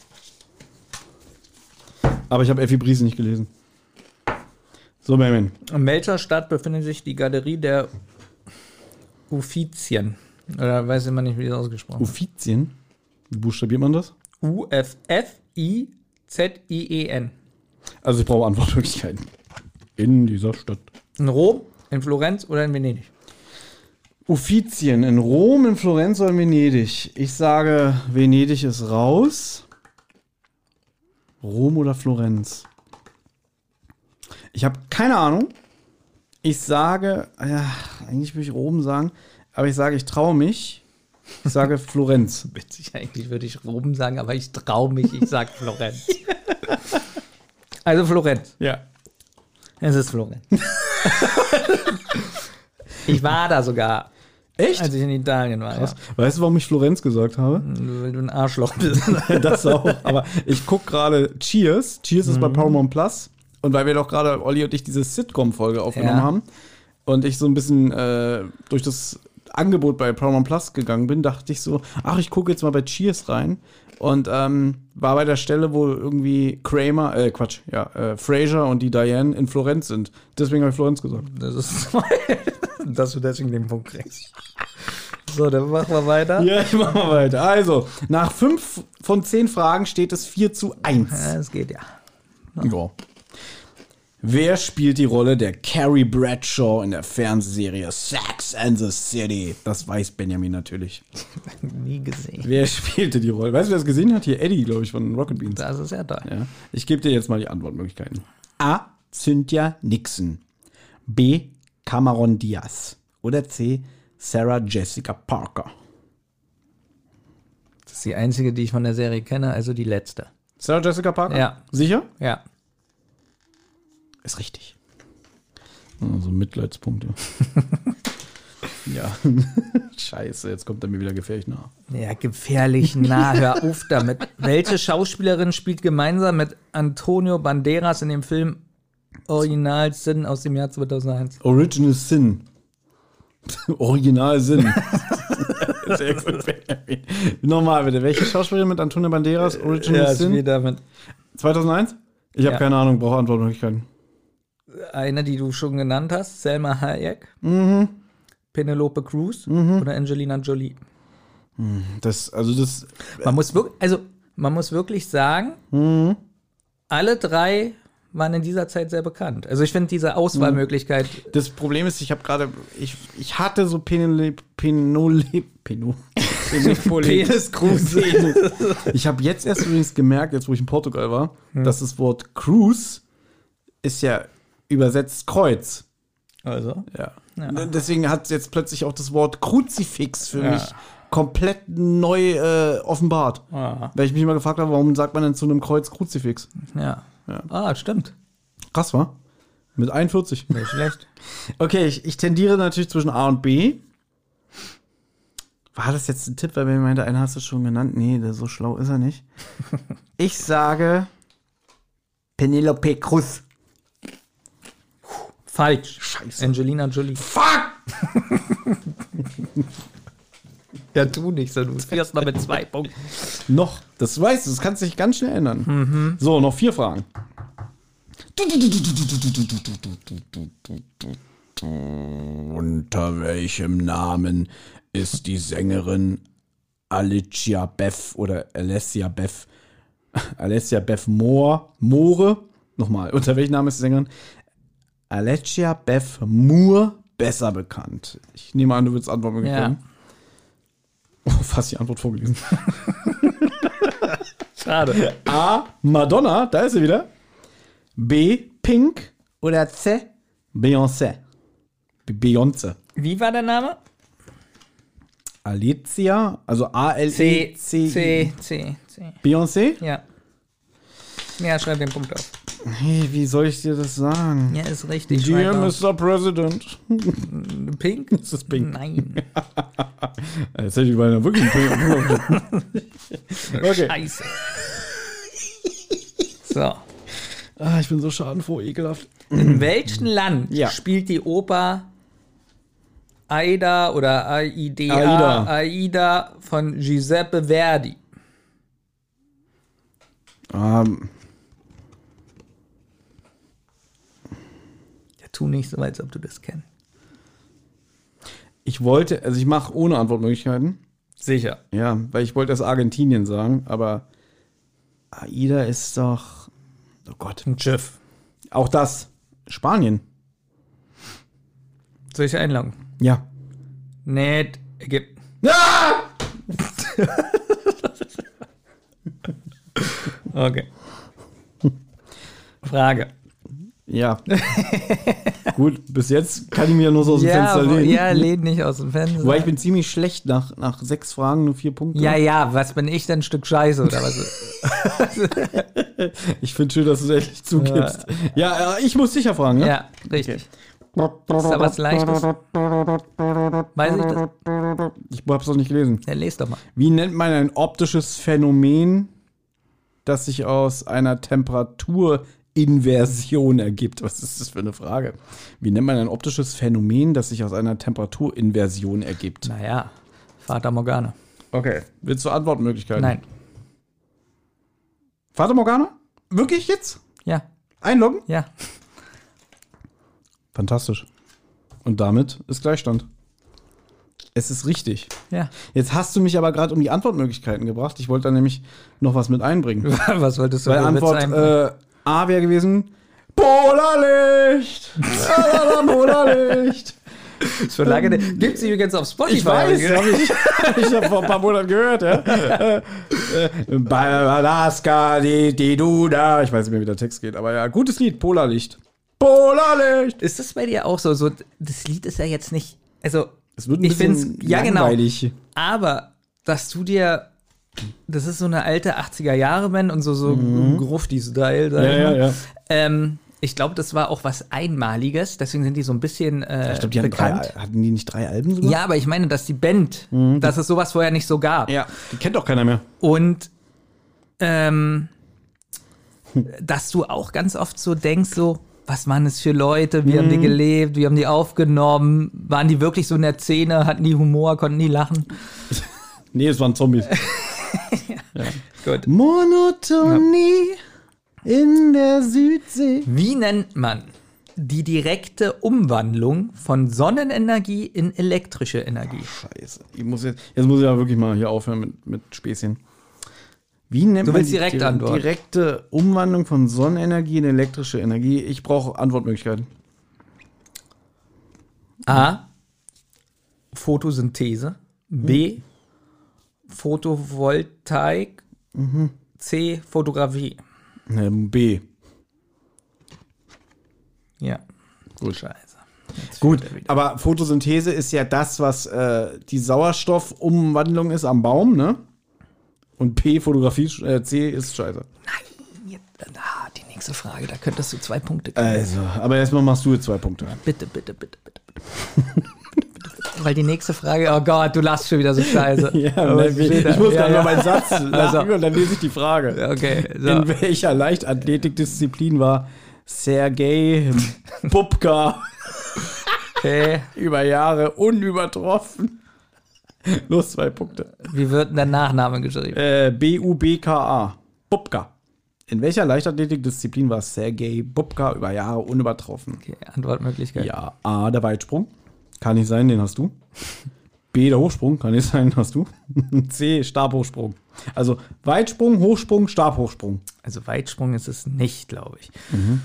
Speaker 1: Aber ich habe Effi Briest nicht gelesen. So, Benjamin.
Speaker 2: In welcher Stadt befindet sich die Galerie der Uffizien? Oder weiß immer nicht, wie das ausgesprochen wird.
Speaker 1: Uffizien? Wie buchstabiert man das?
Speaker 2: U F F I Z I E N.
Speaker 1: Also ich brauche Antwortmöglichkeiten. In dieser Stadt.
Speaker 2: In Rom, in Florenz oder in Venedig?
Speaker 1: Uffizien in Rom, in Florenz oder in Venedig? Ich sage, Venedig ist raus. Rom oder Florenz? Ich habe keine Ahnung. Ich sage, ja, eigentlich würde ich Rom sagen, aber ich sage, ich traue mich. Ich sage Florenz.
Speaker 2: Witzig, eigentlich würde ich Rom sagen, aber ich traue mich, ich sage Florenz. Also Florenz.
Speaker 1: Ja.
Speaker 2: Es ist Florenz. Ich war da sogar.
Speaker 1: Echt?
Speaker 2: Als ich in Italien war.
Speaker 1: Krass. Weißt du, warum ich Florenz gesagt habe?
Speaker 2: Ja. Weil du ein Arschloch bist.
Speaker 1: Das auch. Aber ich gucke gerade Cheers. Cheers ist bei Paramount Plus. Und weil wir doch gerade, Olli und ich, diese Sitcom-Folge aufgenommen
Speaker 2: Ja.
Speaker 1: haben und ich so ein bisschen äh, durch das Angebot bei Paramount Plus gegangen bin, dachte ich so, ach, ich gucke jetzt mal bei Cheers rein. Und ähm, war bei der Stelle, wo irgendwie Kramer, äh, Quatsch, ja, äh, Frasier und die Diane in Florenz sind. Deswegen habe ich Florenz gesagt.
Speaker 2: Das ist toll, dass du deswegen den Punkt kriegst. So, dann machen wir weiter.
Speaker 1: Ja, ich mach mal weiter. Also, nach fünf von zehn Fragen steht es vier zu eins.
Speaker 2: Ja, das geht ja.
Speaker 1: Ja. Wer spielt die Rolle der Carrie Bradshaw in der Fernsehserie Sex and the City? Das weiß Benjamin natürlich.
Speaker 2: Nie gesehen.
Speaker 1: Wer spielte die Rolle? Weißt du, wer das gesehen hat? Hier Eddie, glaube ich, von Rocket Beans.
Speaker 2: Das ist ja toll.
Speaker 1: Ja. Ich gebe dir jetzt mal die Antwortmöglichkeiten. A. Cynthia Nixon. B. Cameron Diaz. Oder C. Sarah Jessica Parker.
Speaker 2: Das ist die einzige, die ich von der Serie kenne, also die letzte.
Speaker 1: Sarah Jessica Parker?
Speaker 2: Ja.
Speaker 1: Sicher?
Speaker 2: Ja.
Speaker 1: Ist richtig. Also Mitleidspunkte. Ja. Scheiße, jetzt kommt er mir wieder gefährlich nah.
Speaker 2: Ja, gefährlich nah, hör auf damit. Welche Schauspielerin spielt gemeinsam mit Antonio Banderas in dem Film Original Sin aus dem Jahr zweitausendeins?
Speaker 1: Original Sin. Original Sin. Sehr gut, Benjamin. Nochmal bitte. Welche Schauspielerin mit Antonio Banderas? Original Sin?
Speaker 2: spielt damit.
Speaker 1: zweitausendeins? Ich habe
Speaker 2: Ja.
Speaker 1: keine Ahnung, brauche Antwortmöglichkeiten.
Speaker 2: Eine, die du schon genannt hast, Selma Hayek,
Speaker 1: Mhm.
Speaker 2: Penelope Cruz oder Angelina Jolie.
Speaker 1: Das, also das.
Speaker 2: Man muss wirklich, also man muss wirklich sagen, alle drei waren in dieser Zeit sehr bekannt. Also ich finde diese Auswahlmöglichkeit,
Speaker 1: Das Problem ist, ich habe gerade, ich, ich hatte so Penole, Penole, Peno,
Speaker 2: Penis Cruz.
Speaker 1: Ich habe jetzt erst übrigens gemerkt, jetzt wo ich in Portugal war, dass das Wort Cruise ist ja übersetzt Kreuz.
Speaker 2: Also.
Speaker 1: Ja.
Speaker 2: Ja.
Speaker 1: Deswegen hat jetzt plötzlich auch das Wort Kruzifix für
Speaker 2: Ja.
Speaker 1: mich komplett neu äh, offenbart.
Speaker 2: Ah.
Speaker 1: Weil ich mich immer gefragt habe, warum sagt man denn zu einem Kreuz Kruzifix?
Speaker 2: Ja.
Speaker 1: Ja.
Speaker 2: Ah, stimmt.
Speaker 1: Krass, wa? Mit einundvierzig.
Speaker 2: Nicht schlecht.
Speaker 1: Okay, ich, ich tendiere natürlich zwischen A und B. War das jetzt ein Tipp, weil mir meinte, einen hast du schon genannt? Nee, der, so schlau ist er nicht. Ich sage Penelope Cruz.
Speaker 2: Falsch.
Speaker 1: Scheiße.
Speaker 2: Angelina Jolie.
Speaker 1: Fuck!
Speaker 2: Ja, tu nicht so, du führst noch mit zwei Punkten.
Speaker 1: Noch, das weißt du, das kannst du dich ganz schnell ändern. Mhm. So, noch vier Fragen. Unter welchem Namen ist die Sängerin Alicia Beth oder Alessia Beth Alessia Beth Moore Moore? Nochmal, unter welchem Namen ist die Sängerin Alicia Beth Moore besser bekannt? Ich nehme an, du willst Antworten geben.
Speaker 2: Ja.
Speaker 1: Oh, fast die Antwort vorgelesen.
Speaker 2: Schade.
Speaker 1: A. Madonna, da ist sie wieder. B. Pink. Oder C. Beyoncé. Beyoncé.
Speaker 2: Wie war der Name?
Speaker 1: Alicia, also A L
Speaker 2: C,
Speaker 1: E C.
Speaker 2: C, C, C.
Speaker 1: Beyoncé?
Speaker 2: Ja. Ja, schreib den Punkt auf.
Speaker 1: Hey, wie soll ich dir das sagen?
Speaker 2: Ja, ist richtig.
Speaker 1: Dear
Speaker 2: schreib auf.
Speaker 1: Mister President.
Speaker 2: Pink?
Speaker 1: Ist das Pink?
Speaker 2: Nein.
Speaker 1: Jetzt hätte ich beinahe wirklich einen Pink. Okay.
Speaker 2: Scheiße. So.
Speaker 1: Ah, ich bin so schadenfroh, ekelhaft.
Speaker 2: In welchem Land
Speaker 1: Ja.
Speaker 2: spielt die Oper Aida oder Aida,
Speaker 1: Aida.
Speaker 2: Aida von Giuseppe Verdi?
Speaker 1: Ähm,
Speaker 2: Ja, tu nicht so, als ob du das kennst.
Speaker 1: ich wollte, also ich mache ohne Antwortmöglichkeiten.
Speaker 2: Sicher.
Speaker 1: Ja, weil ich wollte erst Argentinien sagen, aber Aida ist doch, oh Gott.
Speaker 2: Ein Schiff.
Speaker 1: Auch das. Spanien.
Speaker 2: Soll ich einloggen?
Speaker 1: Ja.
Speaker 2: Nicht. Ägypten.
Speaker 1: Ah!
Speaker 2: Okay. Frage.
Speaker 1: Ja. Gut, bis jetzt kann ich mir nur so aus dem
Speaker 2: Ja,
Speaker 1: Fenster
Speaker 2: wo-
Speaker 1: lehnen.
Speaker 2: ja, lehn nicht aus dem Fenster.
Speaker 1: Wobei ich bin ziemlich schlecht nach, nach sechs Fragen, nur vier Punkte.
Speaker 2: Ja, ja, was bin ich denn, ein Stück Scheiße oder was?
Speaker 1: Ich finde schön, dass du es endlich zugibst. Ja, äh, ich muss sicher fragen, ja?
Speaker 2: Ja, richtig. Ist da was Leichtes? Weiß ich das?
Speaker 1: Ich hab's noch nicht gelesen.
Speaker 2: Ja, lest doch mal.
Speaker 1: Wie nennt man ein optisches Phänomen, das sich aus einer Temperaturinversion ergibt? Was ist das für eine Frage? Wie nennt man ein optisches Phänomen, das sich aus einer Temperaturinversion ergibt?
Speaker 2: Naja, Fata Morgana.
Speaker 1: Okay. Willst du Antwortmöglichkeiten?
Speaker 2: Nein.
Speaker 1: Fata Morgana? Wirklich jetzt?
Speaker 2: Ja,
Speaker 1: Einloggen?
Speaker 2: ja.
Speaker 1: Fantastisch. Und damit ist Gleichstand. Es ist richtig.
Speaker 2: Ja.
Speaker 1: Jetzt hast du mich aber gerade um die Antwortmöglichkeiten gebracht. Ich wollte da nämlich noch was mit einbringen.
Speaker 2: Was wolltest du
Speaker 1: Weil
Speaker 2: für
Speaker 1: Antwort
Speaker 2: Witze ein-
Speaker 1: äh, A wäre gewesen Polarlicht. Ja, Polarlicht.
Speaker 2: Ist schon lange. Gibt's die übrigens auf Spotify?
Speaker 1: Ich weiß,
Speaker 2: oder?
Speaker 1: hab ich, ich habe vor ein paar Monaten gehört. Ja. Äh, äh, Bei Alaska, die, die du da. Ich weiß nicht mehr, wie der Text geht, aber ja, gutes Lied, Polarlicht. Polarlicht.
Speaker 2: Ist das bei dir auch so? So, das Lied ist ja jetzt nicht. Also,
Speaker 1: Es wird ein
Speaker 2: ich
Speaker 1: bisschen
Speaker 2: find's. Ja, genau.
Speaker 1: langweilig.
Speaker 2: Aber, dass du dir. Das ist so eine alte achtziger-Jahre-Band und so, so Grufti-Style. sag
Speaker 1: Ja,
Speaker 2: ich
Speaker 1: ja,
Speaker 2: mal.
Speaker 1: ja.
Speaker 2: Ähm, ich glaube, das war auch was Einmaliges. Deswegen sind die so ein bisschen äh,
Speaker 1: Ich glaube, die hatten,
Speaker 2: bekannt.
Speaker 1: drei, hatten die nicht drei Alben sogar?
Speaker 2: Ja, aber ich meine, dass die Band, dass es sowas vorher nicht so gab.
Speaker 1: Ja, die kennt doch keiner mehr.
Speaker 2: Und ähm, dass du auch ganz oft so denkst, so, was waren das für Leute, wie haben die gelebt, wie haben die aufgenommen, waren die wirklich so in der Szene, hatten die Humor, konnten die lachen?
Speaker 1: Nee, es waren Zombies.
Speaker 2: Gut.
Speaker 1: Monotonie in der Südsee.
Speaker 2: Wie nennt man die direkte Umwandlung von Sonnenenergie in elektrische Energie?
Speaker 1: Scheiße. Ich muss jetzt, jetzt muss ich ja wirklich mal hier aufhören mit, mit Späßchen. Wie nennt
Speaker 2: Du
Speaker 1: man
Speaker 2: willst
Speaker 1: die
Speaker 2: direkt
Speaker 1: di-
Speaker 2: antworten.
Speaker 1: direkte Umwandlung von Sonnenenergie in elektrische Energie? Ich brauche Antwortmöglichkeiten.
Speaker 2: A. Photosynthese. B. Photovoltaik. C. Fotografie.
Speaker 1: Ähm, B.
Speaker 2: Ja.
Speaker 1: Gut.
Speaker 2: Scheiße. Jetzt
Speaker 1: Gut,
Speaker 2: fehlt er wieder.
Speaker 1: aber Photosynthese ist ja das, was äh, die Sauerstoffumwandlung ist am Baum, ne? Und P, Fotografie, äh, C ist scheiße.
Speaker 2: Nein, ah, die nächste Frage, da könntest du zwei Punkte kriegen.
Speaker 1: Also, aber erstmal machst du jetzt zwei Punkte.
Speaker 2: Bitte, bitte, bitte, bitte, bitte. bitte, bitte, bitte. Weil die nächste Frage, oh Gott, du lachst schon wieder so scheiße.
Speaker 1: Ja,
Speaker 2: Aber
Speaker 1: ich,
Speaker 2: steht da.
Speaker 1: ich muss
Speaker 2: ja,
Speaker 1: gerade
Speaker 2: ja.
Speaker 1: noch meinen Satz lachen
Speaker 2: Also.
Speaker 1: und dann lese ich die Frage.
Speaker 2: Okay, so.
Speaker 1: In welcher Leichtathletikdisziplin war Sergei Bubka
Speaker 2: Okay.
Speaker 1: über Jahre unübertroffen? Los, zwei Punkte.
Speaker 2: Wie wird denn der Nachname geschrieben?
Speaker 1: Äh, B U B K A. Bubka. In welcher Leichtathletikdisziplin war Sergei Bubka über Jahre unübertroffen?
Speaker 2: Okay, Antwortmöglichkeit.
Speaker 1: Ja, A, der Weitsprung. Kann nicht sein, den hast du. B, der Hochsprung. Kann nicht sein, den hast du. C, Stabhochsprung. Also Weitsprung, Hochsprung, Stabhochsprung.
Speaker 2: Also Weitsprung ist es nicht, glaube ich.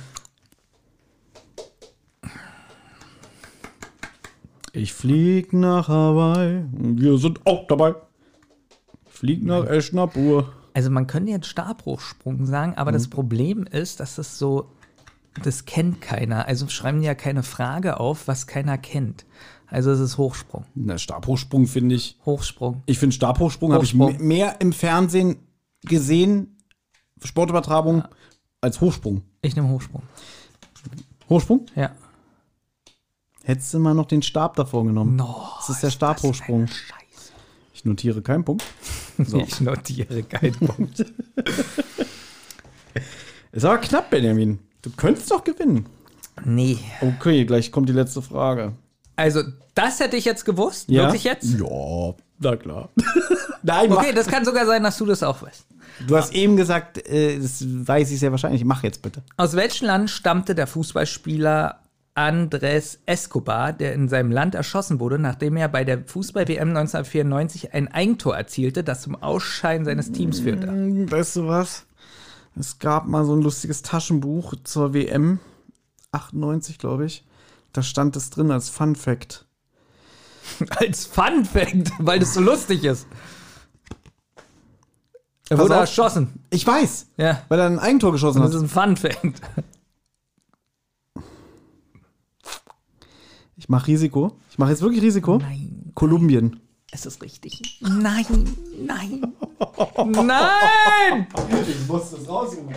Speaker 1: Ich flieg nach Hawaii und wir sind auch dabei. Ich flieg nach Eschnapur.
Speaker 2: Also man könnte jetzt Stabhochsprung sagen, aber das Problem ist, dass das so, das kennt keiner. Also schreiben die ja keine Frage auf, was keiner kennt. Also es ist Hochsprung.
Speaker 1: Na, Stabhochsprung finde ich.
Speaker 2: Hochsprung.
Speaker 1: Ich finde Stabhochsprung habe ich
Speaker 2: Hochsprung.
Speaker 1: me- mehr im Fernsehen gesehen, Sportübertragung, als Hochsprung.
Speaker 2: Ich nehme Hochsprung.
Speaker 1: Hochsprung?
Speaker 2: Ja.
Speaker 1: Hättest du mal noch den Stab davor genommen.
Speaker 2: No,
Speaker 1: das ist der Stabhochsprung.
Speaker 2: Scheiße.
Speaker 1: Ich notiere keinen Punkt. So.
Speaker 2: Ich notiere keinen Punkt.
Speaker 1: Ist aber knapp, Benjamin. Du könntest doch gewinnen.
Speaker 2: Nee.
Speaker 1: Okay, gleich kommt die letzte Frage.
Speaker 2: Also, das hätte ich jetzt gewusst.
Speaker 1: Ja?
Speaker 2: Wirklich jetzt?
Speaker 1: Ja, na klar. Nein,
Speaker 2: Okay,
Speaker 1: mach.
Speaker 2: das kann sogar sein, dass du das auch weißt.
Speaker 1: Du hast eben gesagt, äh, das weiß ich sehr wahrscheinlich. Mach jetzt bitte.
Speaker 2: Aus welchem Land stammte der Fußballspieler Andrés Escobar, der in seinem Land erschossen wurde, nachdem er bei der Fußball-W M neunzehnhundertvierundneunzig ein Eigentor erzielte, das zum Ausscheiden seines Teams führte?
Speaker 1: Hm, Weißt du was? Es gab mal so ein lustiges Taschenbuch zur W M achtundneunzig, glaube ich. Da stand es drin als Fun Fact.
Speaker 2: Als Fun Fact, weil das so lustig ist. Er
Speaker 1: Pass
Speaker 2: wurde
Speaker 1: auf.
Speaker 2: erschossen.
Speaker 1: Ich weiß,
Speaker 2: Ja.
Speaker 1: weil er ein Eigentor geschossen
Speaker 2: Das ist
Speaker 1: hat.
Speaker 2: ein Fun Fact.
Speaker 1: Ich mache Risiko. Ich mache jetzt wirklich Risiko.
Speaker 2: Nein.
Speaker 1: Kolumbien.
Speaker 2: Es ist richtig. Nein, nein, nein!
Speaker 1: Ich musste es raussuchen.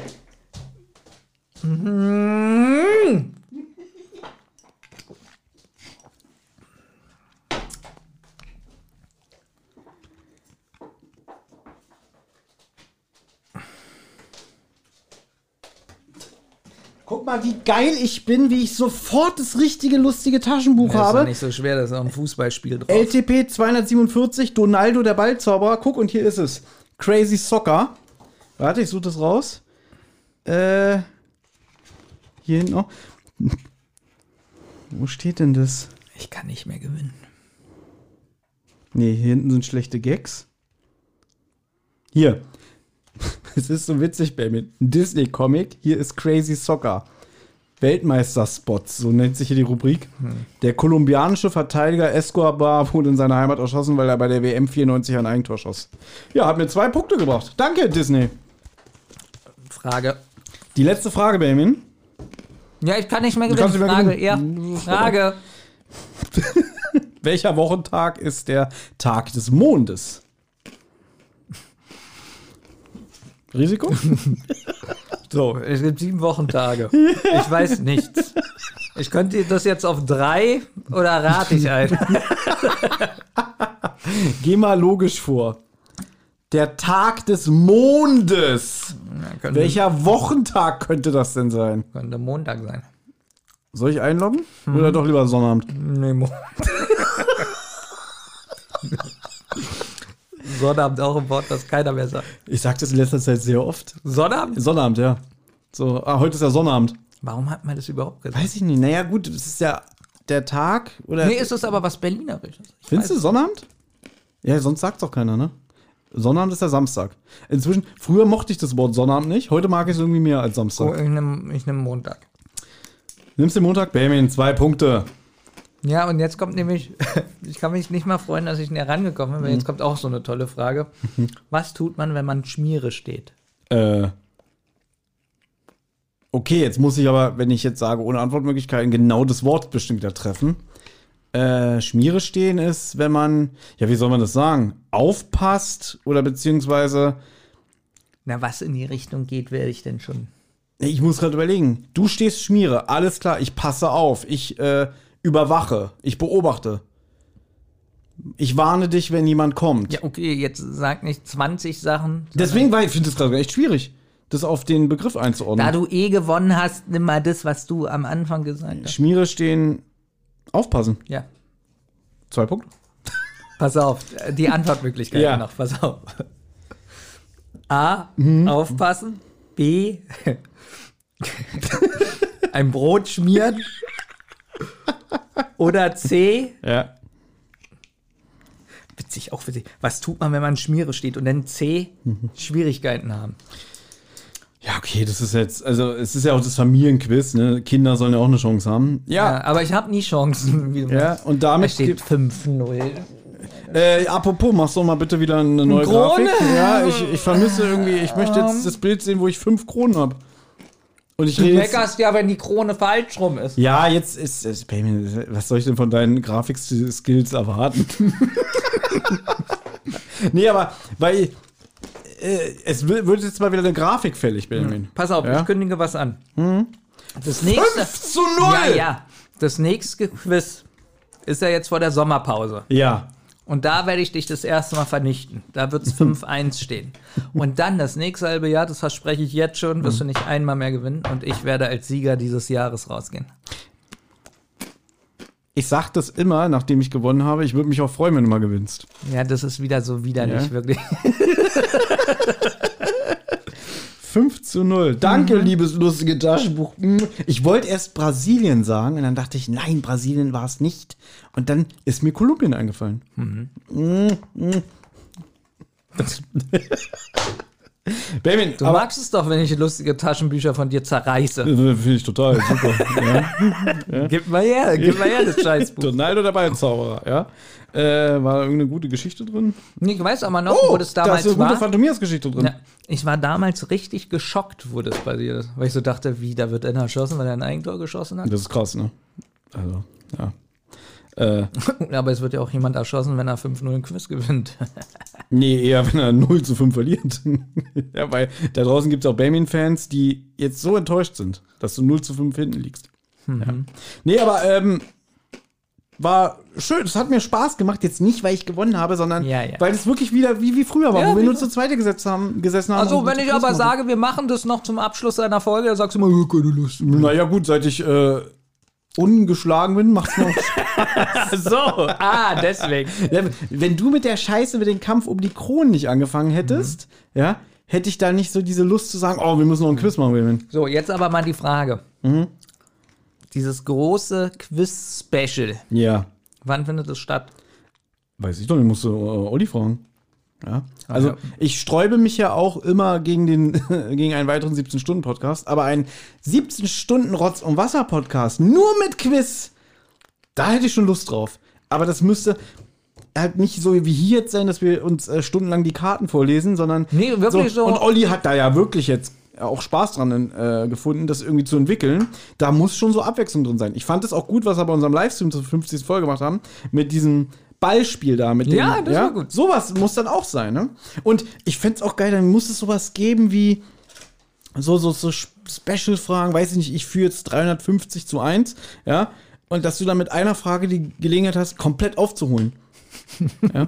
Speaker 2: Mm.
Speaker 1: Guck mal, wie geil ich bin, wie ich sofort das richtige, lustige Taschenbuch
Speaker 2: Das ist
Speaker 1: habe.
Speaker 2: doch nicht so schwer, das ist auch ein Fußballspiel drauf.
Speaker 1: L T P zweihundertsiebenundvierzig, Donaldo, der Ballzauberer. Guck, und hier ist es. Crazy Soccer. Warte, ich suche das raus. Äh, hier hinten auch. Wo steht denn das?
Speaker 2: Ich kann nicht mehr gewinnen.
Speaker 1: Nee, hier hinten sind schlechte Gags. Hier. Es ist so witzig, Baby. Ein Disney-Comic. Hier ist Crazy Soccer. Weltmeisterspots, so nennt sich hier die Rubrik. Der kolumbianische Verteidiger Escobar wurde in seiner Heimat erschossen, weil er bei der W M vierundneunzig ein Eigentor schoss. Ja, hat mir zwei Punkte gebracht. Danke, Disney.
Speaker 2: Frage.
Speaker 1: Die letzte Frage, Benjamin.
Speaker 2: Ja, ich kann nicht mehr
Speaker 1: Du
Speaker 2: gewinnen.
Speaker 1: kannst nicht mehr
Speaker 2: Frage,
Speaker 1: gewinnen.
Speaker 2: ja. Frage.
Speaker 1: Welcher Wochentag ist der Tag des Mondes? Risiko?
Speaker 2: So, es gibt sieben Wochentage. Ich weiß nichts. Ich könnte das jetzt auf drei oder rate ich ein?
Speaker 1: Geh mal logisch vor. Der Tag des Mondes.
Speaker 2: Ja, könnte,
Speaker 1: Welcher Wochentag könnte das denn sein?
Speaker 2: könnte Montag sein.
Speaker 1: Soll ich einloggen? Oder doch lieber Sonnabend?
Speaker 2: Nee, Montag. Sonnabend auch ein Wort, das keiner mehr sagt.
Speaker 1: Ich sag das in letzter Zeit sehr oft.
Speaker 2: Sonnabend?
Speaker 1: Sonnabend, ja. So, ah, heute ist ja Sonnabend.
Speaker 2: Warum hat man das überhaupt gesagt?
Speaker 1: Weiß ich nicht. Naja, gut, es ist ja der Tag. Oder
Speaker 2: Nee, ist es aber was Berlinerisches. Ich
Speaker 1: Findest du
Speaker 2: weiß-
Speaker 1: Sonnabend? Ja, sonst sagt's doch keiner, ne? Sonnabend ist der Samstag. Inzwischen, früher mochte ich das Wort Sonnabend nicht. Heute mag ich es irgendwie mehr als
Speaker 2: Oh,
Speaker 1: Samstag.
Speaker 2: ich nehme ich nehm Montag.
Speaker 1: Nimmst du den Montag? Benjamin, zwei Punkte.
Speaker 2: Ja, und jetzt kommt nämlich, ich kann mich nicht mal freuen, dass ich näher rangekommen bin, weil jetzt kommt auch so eine tolle Frage. Was tut man, wenn man Schmiere steht?
Speaker 1: Äh. Okay, jetzt muss ich aber, wenn ich jetzt sage, ohne Antwortmöglichkeiten, genau das Wort bestimmt wieder treffen. Äh, Schmiere stehen ist, wenn man, ja, wie soll man das sagen? Aufpasst oder beziehungsweise,
Speaker 2: Na, was in die Richtung geht, werde ich denn schon.
Speaker 1: ich muss gerade überlegen. Du stehst Schmiere, alles klar, ich passe auf, ich äh, überwache, ich beobachte. Ich warne dich, wenn jemand kommt.
Speaker 2: Ja, okay, jetzt sag nicht zwanzig Sachen.
Speaker 1: Deswegen, weil ich finde es gerade echt schwierig, das auf den Begriff einzuordnen.
Speaker 2: Da du eh gewonnen hast, nimm mal das, was du am Anfang gesagt hast.
Speaker 1: Schmiere stehen, aufpassen.
Speaker 2: Ja.
Speaker 1: Zwei Punkte.
Speaker 2: Pass auf, die Antwortmöglichkeit
Speaker 1: Ja.
Speaker 2: noch, pass auf. A, aufpassen. B, ein Brot schmieren. Oder C,
Speaker 1: Ja.
Speaker 2: witzig, auch witzig, was tut man, wenn man Schmiere steht und dann C, Schwierigkeiten haben.
Speaker 1: Ja, okay, das ist jetzt, also es ist ja auch das Familienquiz, ne? Kinder sollen ja auch eine Chance haben.
Speaker 2: Ja,
Speaker 1: Ja.
Speaker 2: aber ich habe nie Chancen. Wie du
Speaker 1: Ja,
Speaker 2: meinst.
Speaker 1: und
Speaker 2: Da
Speaker 1: damit
Speaker 2: steht fünf null.
Speaker 1: Äh, apropos, machst du mal bitte wieder eine neue
Speaker 2: Krone?
Speaker 1: Grafik? Ja, ich, ich vermisse irgendwie, ich möchte jetzt das Bild sehen, wo ich fünf Kronen habe. Und ich
Speaker 2: Du
Speaker 1: rede jetzt,
Speaker 2: meckerst ja, wenn die Krone falsch rum ist.
Speaker 1: ja, jetzt ist, ist Benjamin, was soll ich denn von deinen Grafikskills erwarten? Nee, aber, weil, äh, es wird wird jetzt mal wieder eine Grafik fällig, Benjamin.
Speaker 2: Pass auf,
Speaker 1: Ja?
Speaker 2: ich kündige was an. Das nächste.
Speaker 1: fünf zu null!
Speaker 2: Ja, ja. Das nächste Quiz ist ja jetzt vor der Sommerpause.
Speaker 1: Ja.
Speaker 2: Und da werde ich dich das erste Mal vernichten. Da wird es fünf eins stehen. Und dann das nächste halbe Jahr, das verspreche ich jetzt schon, wirst du nicht einmal mehr gewinnen. Und ich werde als Sieger dieses Jahres rausgehen.
Speaker 1: Ich sag das immer, nachdem ich gewonnen habe, ich würde mich auch freuen, wenn du mal gewinnst.
Speaker 2: Ja, das ist wieder so widerlich,
Speaker 1: Ja?
Speaker 2: wirklich.
Speaker 1: fünf zu null. Danke, liebes lustige Taschenbuch. Ich wollte erst Brasilien sagen und dann dachte ich, nein, Brasilien war es nicht. Und dann ist mir Kolumbien eingefallen. Mhm. Mm, Benjamin,
Speaker 2: Du
Speaker 1: aber
Speaker 2: magst es doch, wenn ich lustige Taschenbücher von dir zerreiße.
Speaker 1: finde ich total super. Ja.
Speaker 2: Gib mal her, gib mal her, das Scheißbuch.
Speaker 1: Tornado dabei, ein Zauberer, ja. Äh, war da irgendeine gute Geschichte drin?
Speaker 2: Nee, ich weiß aber noch, wo das
Speaker 1: da
Speaker 2: damals
Speaker 1: ist eine gute
Speaker 2: war.
Speaker 1: Phantomias-Geschichte drin.
Speaker 2: Ja, ich war damals richtig geschockt, wo das passiert ist. Weil ich so dachte, wie, da wird einer erschossen, weil er ein Eigentor geschossen hat.
Speaker 1: Das ist krass, ne? Also, ja. Äh,
Speaker 2: Aber es wird ja auch jemand erschossen, wenn er fünf null ein Quiz gewinnt.
Speaker 1: nee, eher wenn er null zu fünf verliert. Ja, weil da draußen gibt es auch Benjamin-Fans, die jetzt so enttäuscht sind, dass du null zu fünf hinten liegst. Ja. Nee, aber ähm, war schön, es hat mir Spaß gemacht, jetzt nicht, weil ich gewonnen habe, sondern
Speaker 2: Ja, ja.
Speaker 1: weil es wirklich wieder wie, wie früher war,
Speaker 2: Ja,
Speaker 1: wo wir
Speaker 2: wie
Speaker 1: nur
Speaker 2: so.
Speaker 1: zu zweite gesetzt haben, gesessen haben.
Speaker 2: Also,
Speaker 1: und
Speaker 2: wenn
Speaker 1: zu
Speaker 2: ich
Speaker 1: Quiz
Speaker 2: aber
Speaker 1: machen.
Speaker 2: sage, wir machen das noch zum Abschluss einer Folge, dann sagst du immer, oh, keine Lust.
Speaker 1: Naja, gut, seit ich äh, ungeschlagen bin, macht's noch Spaß.
Speaker 2: So, ah, deswegen.
Speaker 1: Ja, wenn du mit der Scheiße, mit dem Kampf um die Kronen nicht angefangen hättest, ja, hätte ich da nicht so diese Lust zu sagen, oh, wir müssen noch einen Quiz machen, Benjamin.
Speaker 2: So, jetzt aber mal die Frage. Dieses große Quiz-Special,
Speaker 1: Ja.
Speaker 2: wann findet es statt?
Speaker 1: Weiß ich doch nicht, musst du äh, Olli fragen. Ja. Also,
Speaker 2: ja.
Speaker 1: ich sträube mich ja auch immer gegen, den, gegen einen weiteren siebzehn-Stunden-Podcast, aber ein siebzehn-Stunden-Rotz- und Wasser-Podcast nur mit Quiz, da hätte ich schon Lust drauf. Aber das müsste halt nicht so wie hier jetzt sein, dass wir uns äh, stundenlang die Karten vorlesen, sondern
Speaker 2: Nee, wirklich so-
Speaker 1: Und Olli hat da ja wirklich jetzt auch Spaß dran äh, gefunden, das irgendwie zu entwickeln. Da muss schon so Abwechslung drin sein. Ich fand es auch gut, was wir bei unserem Livestream zur fünfzigsten Folge gemacht haben, mit diesem Ballspiel da. Mit dem,
Speaker 2: Ja, das war gut.
Speaker 1: Sowas muss dann auch sein, ne? Und ich fände es auch geil, dann muss es sowas geben wie so, so, so Special-Fragen, weiß ich nicht, ich führe jetzt dreihundertfünfzig zu eins, ja? Und dass du dann mit einer Frage die Gelegenheit hast, komplett aufzuholen. Ja?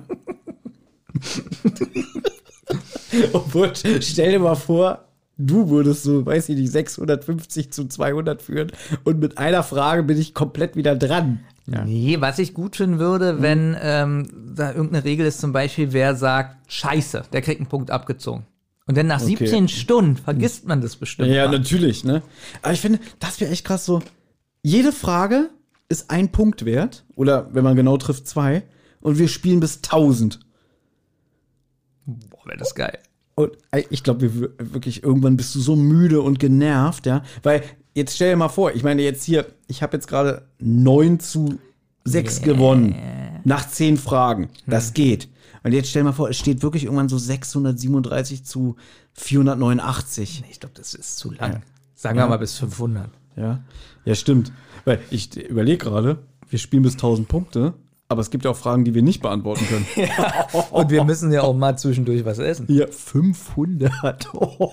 Speaker 1: Obwohl, stell dir mal vor, du würdest so, weiß ich nicht, sechshundertfünfzig zu zweihundert führen und mit einer Frage bin ich komplett wieder dran. Ja.
Speaker 2: Nee, was ich gut finden würde, wenn ähm, da irgendeine Regel ist, zum Beispiel, wer sagt, Scheiße, der kriegt einen Punkt abgezogen. Und dann nach
Speaker 1: Okay.
Speaker 2: siebzehn Stunden vergisst man das bestimmt.
Speaker 1: Ja,
Speaker 2: mal.
Speaker 1: natürlich, ne? Aber ich finde, das wäre echt krass so. Jede Frage ist ein Punkt wert. Oder wenn man genau trifft, zwei. Und wir spielen bis tausend.
Speaker 2: Boah, wäre das geil.
Speaker 1: Und ich glaube, wir wir- wirklich irgendwann bist du so müde und genervt, ja. Weil, jetzt stell dir mal vor, ich meine jetzt hier, ich habe jetzt gerade neun zu sechs gewonnen. Nach zehn Fragen. Das geht. Und jetzt stell dir mal vor, es steht wirklich irgendwann so sechshundertsiebenunddreißig zu vierhundertneunundachtzig.
Speaker 2: Nee, ich glaube, das ist zu lang. Sagen wir mal bis fünfhundert.
Speaker 1: Ja, ja, stimmt. Weil ich überlege gerade, wir spielen bis tausend Punkte, aber es gibt ja auch Fragen, die wir nicht beantworten können.
Speaker 2: Und wir müssen ja auch mal zwischendurch was essen.
Speaker 1: Ja, fünfhundert.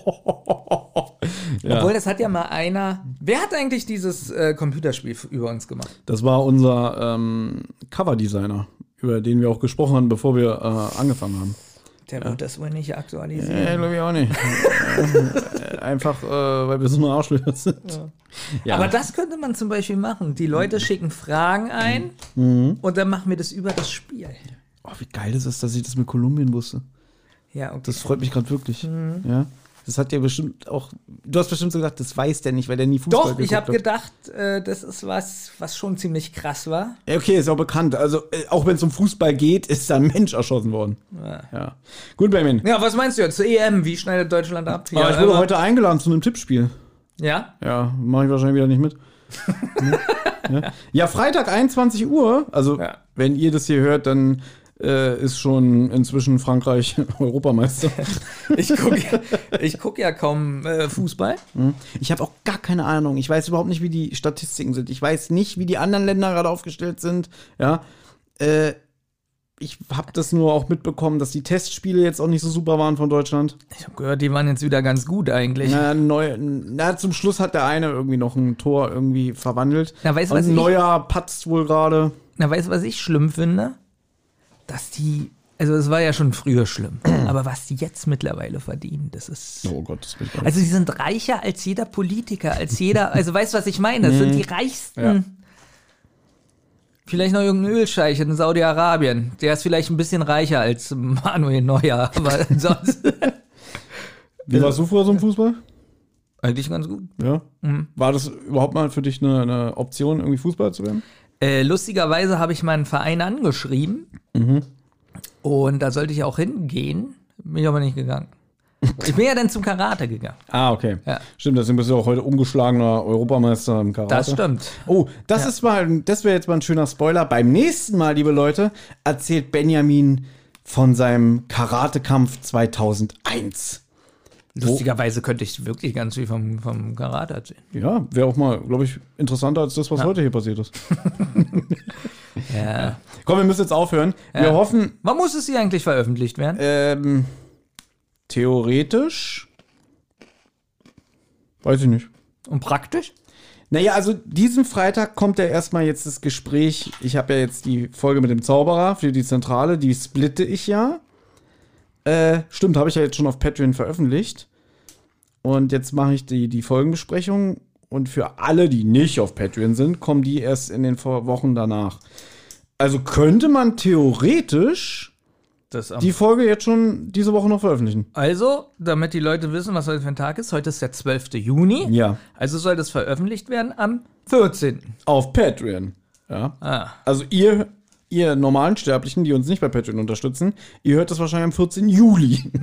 Speaker 1: Ja,
Speaker 2: Obwohl, das hat ja mal einer. Wer hat eigentlich dieses äh, Computerspiel f- über uns gemacht?
Speaker 1: das war unser ähm, Coverdesigner über den wir auch gesprochen haben, bevor wir äh, angefangen haben.
Speaker 2: Der wird das wohl nicht aktualisieren.
Speaker 1: Ja, glaube ich auch nicht. Einfach, äh, weil wir so eine Arschlöcher sind.
Speaker 2: Ja.
Speaker 1: Ja.
Speaker 2: Aber das könnte man zum Beispiel machen. Die Leute schicken Fragen ein
Speaker 1: Mhm.
Speaker 2: und dann machen wir das über das Spiel.
Speaker 1: Oh, wie geil das ist, dass ich das mit Kolumbien wusste.
Speaker 2: Ja, okay.
Speaker 1: Das freut mich gerade wirklich.
Speaker 2: Mhm.
Speaker 1: Ja. Das hat ja bestimmt auch. Du hast bestimmt so gedacht, das weiß der nicht, weil der nie Fußball
Speaker 2: Doch,
Speaker 1: geguckt
Speaker 2: ich habe
Speaker 1: hat.
Speaker 2: gedacht, äh, das ist was, was schon ziemlich krass war.
Speaker 1: Ja, okay, ist auch bekannt. Also, äh, auch wenn es um Fußball geht, ist da ein Mensch erschossen worden.
Speaker 2: Ja.
Speaker 1: Ja. Gut, Benjamin.
Speaker 2: Ja, was meinst du jetzt zur E M? Wie schneidet Deutschland ab?
Speaker 1: Aber ich wurde heute eingeladen zu einem Tippspiel.
Speaker 2: Ja?
Speaker 1: Ja, mache ich wahrscheinlich wieder nicht mit. ja. ja, Freitag einundzwanzig Uhr. Also,
Speaker 2: Ja.
Speaker 1: wenn ihr das hier hört, dann äh, ist schon inzwischen Frankreich Europameister.
Speaker 2: Ich gucke ich guck ja kaum äh, Fußball.
Speaker 1: Ich habe auch gar keine Ahnung. Ich weiß überhaupt nicht, wie die Statistiken sind. Ich weiß nicht, wie die anderen Länder gerade aufgestellt sind. Ja. Äh, ich habe das nur auch mitbekommen, dass die Testspiele jetzt auch nicht so super waren von Deutschland.
Speaker 2: Ich habe gehört, die waren jetzt wieder ganz gut eigentlich.
Speaker 1: Na, neu, na, zum Schluss hat der eine irgendwie noch ein Tor irgendwie verwandelt.
Speaker 2: Na, weißt du,
Speaker 1: Und
Speaker 2: was
Speaker 1: ein
Speaker 2: ich-
Speaker 1: neuer patzt wohl gerade.
Speaker 2: Na, weißt du, was ich schlimm finde? Dass die, also es war ja schon früher schlimm, aber was die jetzt mittlerweile verdienen, das ist...
Speaker 1: Oh Gott, das bin ich
Speaker 2: Also die sind reicher als jeder Politiker, als jeder, also weißt du, was ich meine? Das sind die reichsten.
Speaker 1: Ja.
Speaker 2: Vielleicht noch irgendein Ölscheich in Saudi-Arabien. Der ist vielleicht ein bisschen reicher als Manuel Neuer, aber sonst
Speaker 1: Wie warst du vorher so im Fußball?
Speaker 2: eigentlich ganz gut.
Speaker 1: Ja.
Speaker 2: Mhm.
Speaker 1: War das überhaupt mal für dich eine, eine Option, irgendwie Fußball zu werden?
Speaker 2: Äh, lustigerweise habe ich meinen Verein angeschrieben und da sollte ich auch hingehen, bin ich aber nicht gegangen. Ich bin ja dann zum Karate gegangen.
Speaker 1: Ah, okay.
Speaker 2: Ja.
Speaker 1: Stimmt, deswegen bist du auch heute umgeschlagener Europameister im Karate.
Speaker 2: Das stimmt.
Speaker 1: Oh, das
Speaker 2: Ja.
Speaker 1: ist mal, das wäre jetzt mal ein schöner Spoiler. Beim nächsten Mal, liebe Leute, erzählt Benjamin von seinem Karatekampf zweitausendeins.
Speaker 2: Lustigerweise könnte ich wirklich ganz viel vom, vom Karate erzählen.
Speaker 1: Ja, wäre auch mal, glaube ich, interessanter als das, was heute hier passiert ist.
Speaker 2: Ja.
Speaker 1: Komm, wir müssen jetzt aufhören. Wir
Speaker 2: Ja.
Speaker 1: hoffen,
Speaker 2: Wann muss es hier eigentlich veröffentlicht werden?
Speaker 1: ähm, theoretisch, weiß ich nicht.
Speaker 2: Und praktisch?
Speaker 1: Naja, also diesen Freitag kommt ja erstmal jetzt das Gespräch. Ich habe ja jetzt die Folge mit dem Zauberer für die Zentrale, die splitte ich ja. Äh, stimmt, habe ich ja jetzt schon auf Patreon veröffentlicht. Und jetzt mache ich die, die Folgenbesprechung. Und für alle, die nicht auf Patreon sind, kommen die erst in den Vor- Wochen danach. Also könnte man theoretisch
Speaker 2: Das am
Speaker 1: die Folge jetzt schon diese Woche noch veröffentlichen.
Speaker 2: also, damit die Leute wissen, was heute für ein Tag ist, heute ist der zwölfte Juni.
Speaker 1: Ja.
Speaker 2: Also soll das veröffentlicht werden am vierzehnten
Speaker 1: Auf Patreon. Ja.
Speaker 2: Ah.
Speaker 1: Also ihr, ihr normalen Sterblichen, die uns nicht bei Patreon unterstützen, ihr hört das wahrscheinlich am vierzehnten Juli.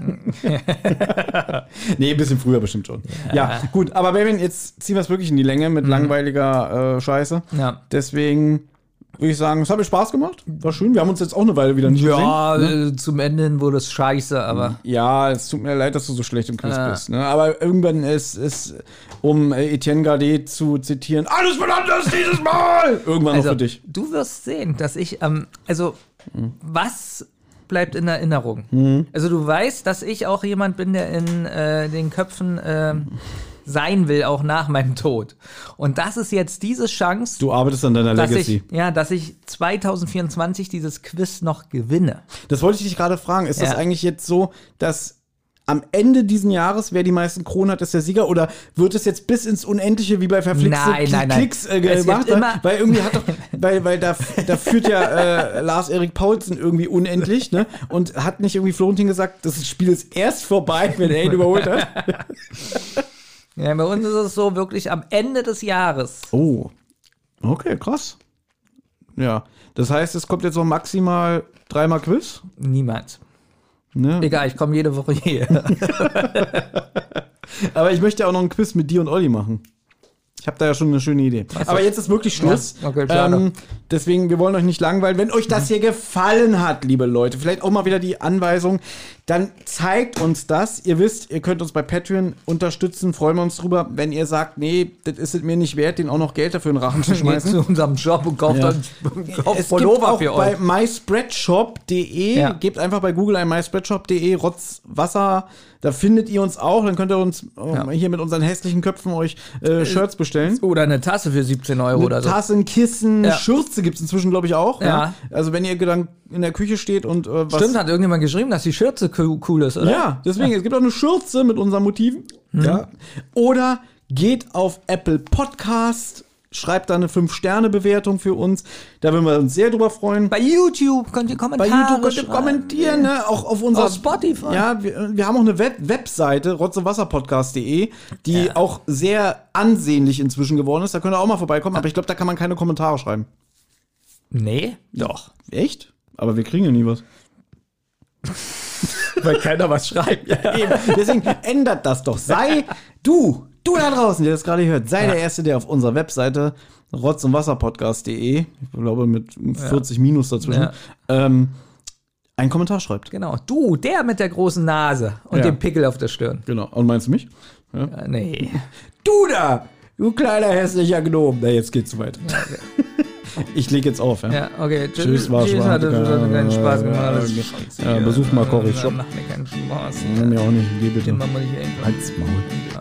Speaker 1: Nee, ein bisschen früher bestimmt schon. Ja, ja gut, aber Benjamin, jetzt ziehen wir es wirklich in die Länge mit langweiliger äh, Scheiße.
Speaker 2: Ja.
Speaker 1: Deswegen würde ich sagen, es hat mir Spaß gemacht. War schön. Wir haben uns jetzt auch eine Weile wieder nicht
Speaker 2: Ja,
Speaker 1: gesehen. Ne?
Speaker 2: äh, zum Ende hin wurde es scheiße, aber
Speaker 1: Ja, es tut mir leid, dass du so schlecht im Quiz
Speaker 2: Ah.
Speaker 1: bist. Ne? Aber irgendwann ist es, um äh, Etienne Gardet zu zitieren, alles wird anders dieses Mal! Irgendwann
Speaker 2: also,
Speaker 1: noch für dich.
Speaker 2: du wirst sehen, dass ich, ähm, also, was bleibt in Erinnerung?
Speaker 1: Mhm.
Speaker 2: Also, du weißt, dass ich auch jemand bin, der in äh, den Köpfen äh, sein will, auch nach meinem Tod. Und das ist jetzt diese Chance,
Speaker 1: Du arbeitest an deiner
Speaker 2: dass
Speaker 1: Legacy.
Speaker 2: ich, ja, dass ich zwanzig vierundzwanzig dieses Quiz noch gewinne.
Speaker 1: Das wollte ich dich gerade fragen. Ist das
Speaker 2: Ja.
Speaker 1: eigentlich jetzt so, dass am Ende diesen Jahres, wer die meisten Kronen hat, ist der Sieger? Oder wird es jetzt bis ins Unendliche wie bei verflixte
Speaker 2: Nein,
Speaker 1: Kli-
Speaker 2: nein, nein.
Speaker 1: Klicks äh,
Speaker 2: Es
Speaker 1: gemacht?
Speaker 2: gibt immer-
Speaker 1: Weil, weil irgendwie hat doch, weil, weil da, da führt ja äh, Lars-Erik Paulsen irgendwie unendlich, ne? Und hat nicht irgendwie Florentin gesagt, das Spiel ist erst vorbei, wenn er ihn überholt hat?
Speaker 2: Ja, bei uns ist es so wirklich am Ende des Jahres.
Speaker 1: Oh. Okay, krass. Ja. Das heißt, es kommt jetzt noch maximal dreimal Quiz.
Speaker 2: Niemand.
Speaker 1: Ne?
Speaker 2: Egal, ich komme jede Woche hier.
Speaker 1: Aber ich möchte auch noch ein Quiz mit dir und Olli machen. Ich habe da ja schon eine schöne Idee. Aber jetzt ist wirklich Schluss.
Speaker 2: Ja, okay, schade.
Speaker 1: ähm, deswegen, wir wollen euch nicht langweilen. Wenn euch das hier gefallen hat, liebe Leute, vielleicht auch mal wieder die Anweisung, dann zeigt uns das. Ihr wisst, ihr könnt uns bei Patreon unterstützen, freuen wir uns drüber. Wenn ihr sagt, nee, das ist es mir nicht wert, den auch noch Geld dafür in den Rachen zu
Speaker 2: Geht
Speaker 1: schmeißen.
Speaker 2: zu unserem Job und kauft
Speaker 1: Ja.
Speaker 2: dann kauft
Speaker 1: Es gibt
Speaker 2: Pullover
Speaker 1: auch
Speaker 2: für
Speaker 1: bei
Speaker 2: euch.
Speaker 1: my spreadshop punkt de,
Speaker 2: Ja.
Speaker 1: gebt einfach bei Google ein my spreadshop punkt de, Rotz, Wasser, da findet ihr uns auch, dann könnt ihr uns äh,
Speaker 2: Ja.
Speaker 1: hier mit unseren hässlichen Köpfen euch äh, Shirts bestellen.
Speaker 2: Oder eine Tasse für siebzehn Euro oder so.
Speaker 1: Tassen, Kissen,
Speaker 2: Ja.
Speaker 1: Schürze gibt es inzwischen, glaube ich, auch.
Speaker 2: Ja.
Speaker 1: Also wenn ihr dann in der Küche steht und äh, was...
Speaker 2: Stimmt, hat irgendjemand geschrieben, dass die Schürze co- cool ist, oder?
Speaker 1: Ja, deswegen, es gibt auch eine Schürze mit unseren Motiven. Ja. Oder geht auf Apple Podcast, schreibt da eine fünf Sterne Bewertung für uns. Da würden wir uns sehr drüber freuen.
Speaker 2: Bei YouTube könnt ihr
Speaker 1: Bei
Speaker 2: Kommentare
Speaker 1: YouTube könnt ihr
Speaker 2: schreiben.
Speaker 1: kommentieren, ne? Auch auf unserer
Speaker 2: Auf Spotify.
Speaker 1: Ja, wir, wir haben auch eine Web Webseite, rotz und wasser podcast punkt de, die ja. auch sehr ansehnlich inzwischen geworden ist. Da könnt ihr auch mal vorbeikommen, aber ich glaube, da kann man keine Kommentare schreiben.
Speaker 2: Nee, doch.
Speaker 1: Echt? Aber wir kriegen ja nie was.
Speaker 2: Weil keiner was schreibt.
Speaker 1: Ja, eben. Deswegen ändert das doch. Sei du, du da draußen, der das gerade hört, sei
Speaker 2: Ja.
Speaker 1: der Erste, der auf unserer Webseite rotz und wasser podcast punkt de, ich glaube mit vierzig Minus dazwischen,
Speaker 2: Ja.
Speaker 1: ähm, einen Kommentar schreibt.
Speaker 2: Genau. Du, der mit der großen Nase und
Speaker 1: Ja.
Speaker 2: dem Pickel auf der Stirn.
Speaker 1: Genau. Und meinst du mich? Ja.
Speaker 2: Äh, nee.
Speaker 1: Du da, du kleiner hässlicher Gnom. Na, jetzt geht's zu weit. Ich leg jetzt auf, ja.
Speaker 2: Ja, okay.
Speaker 1: Tschüss, war
Speaker 2: Tschüss,
Speaker 1: Spaß.
Speaker 2: hat hat keinen Spaß gemacht. Das ist
Speaker 1: Ja,
Speaker 2: scheiße
Speaker 1: ja,
Speaker 2: hier.
Speaker 1: besucht mal Corys Shop.
Speaker 2: Macht mir keinen Spaß.
Speaker 1: Ja, mir auch nicht. Geh bitte.
Speaker 2: Den machen wir hier einfach.
Speaker 1: Halt's Maul.
Speaker 2: Ja.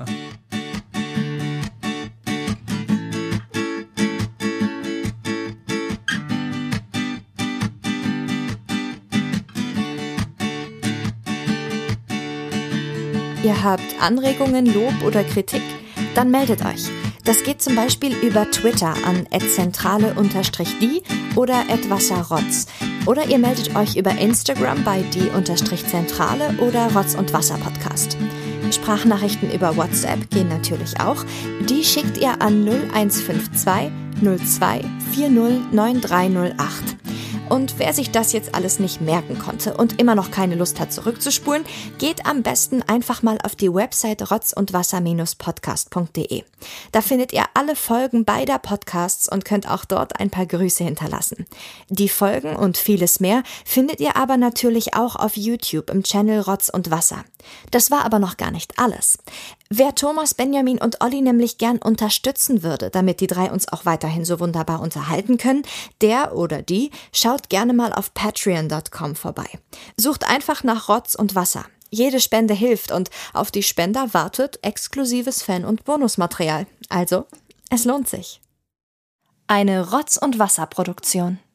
Speaker 5: Ihr habt Anregungen, Lob oder Kritik? Dann meldet euch. Das geht zum Beispiel über Twitter an at zentrale die oder at wasserrotz. Oder ihr meldet euch über Instagram bei die-zentrale oder Rotz und Wasser Podcast. Sprachnachrichten über WhatsApp gehen natürlich auch. Die schickt ihr an null eins fünf zwei null zwei vier null neun drei null acht. Und wer sich das jetzt alles nicht merken konnte und immer noch keine Lust hat zurückzuspulen, geht am besten einfach mal auf die Website rotz und wasser podcast punkt de. Da findet ihr alle Folgen beider Podcasts und könnt auch dort ein paar Grüße hinterlassen. Die Folgen und vieles mehr findet ihr aber natürlich auch auf YouTube im Channel Rotz und Wasser. Das war aber noch gar nicht alles. Wer Thomas, Benjamin und Olli nämlich gern unterstützen würde, damit die drei uns auch weiterhin so wunderbar unterhalten können, der oder die schaut gerne mal auf patreon punkt com vorbei. Sucht einfach nach Rotz und Wasser. Jede Spende hilft und auf die Spender wartet exklusives Fan- und Bonusmaterial. Also, es lohnt sich. Eine Rotz- und Wasser-Produktion.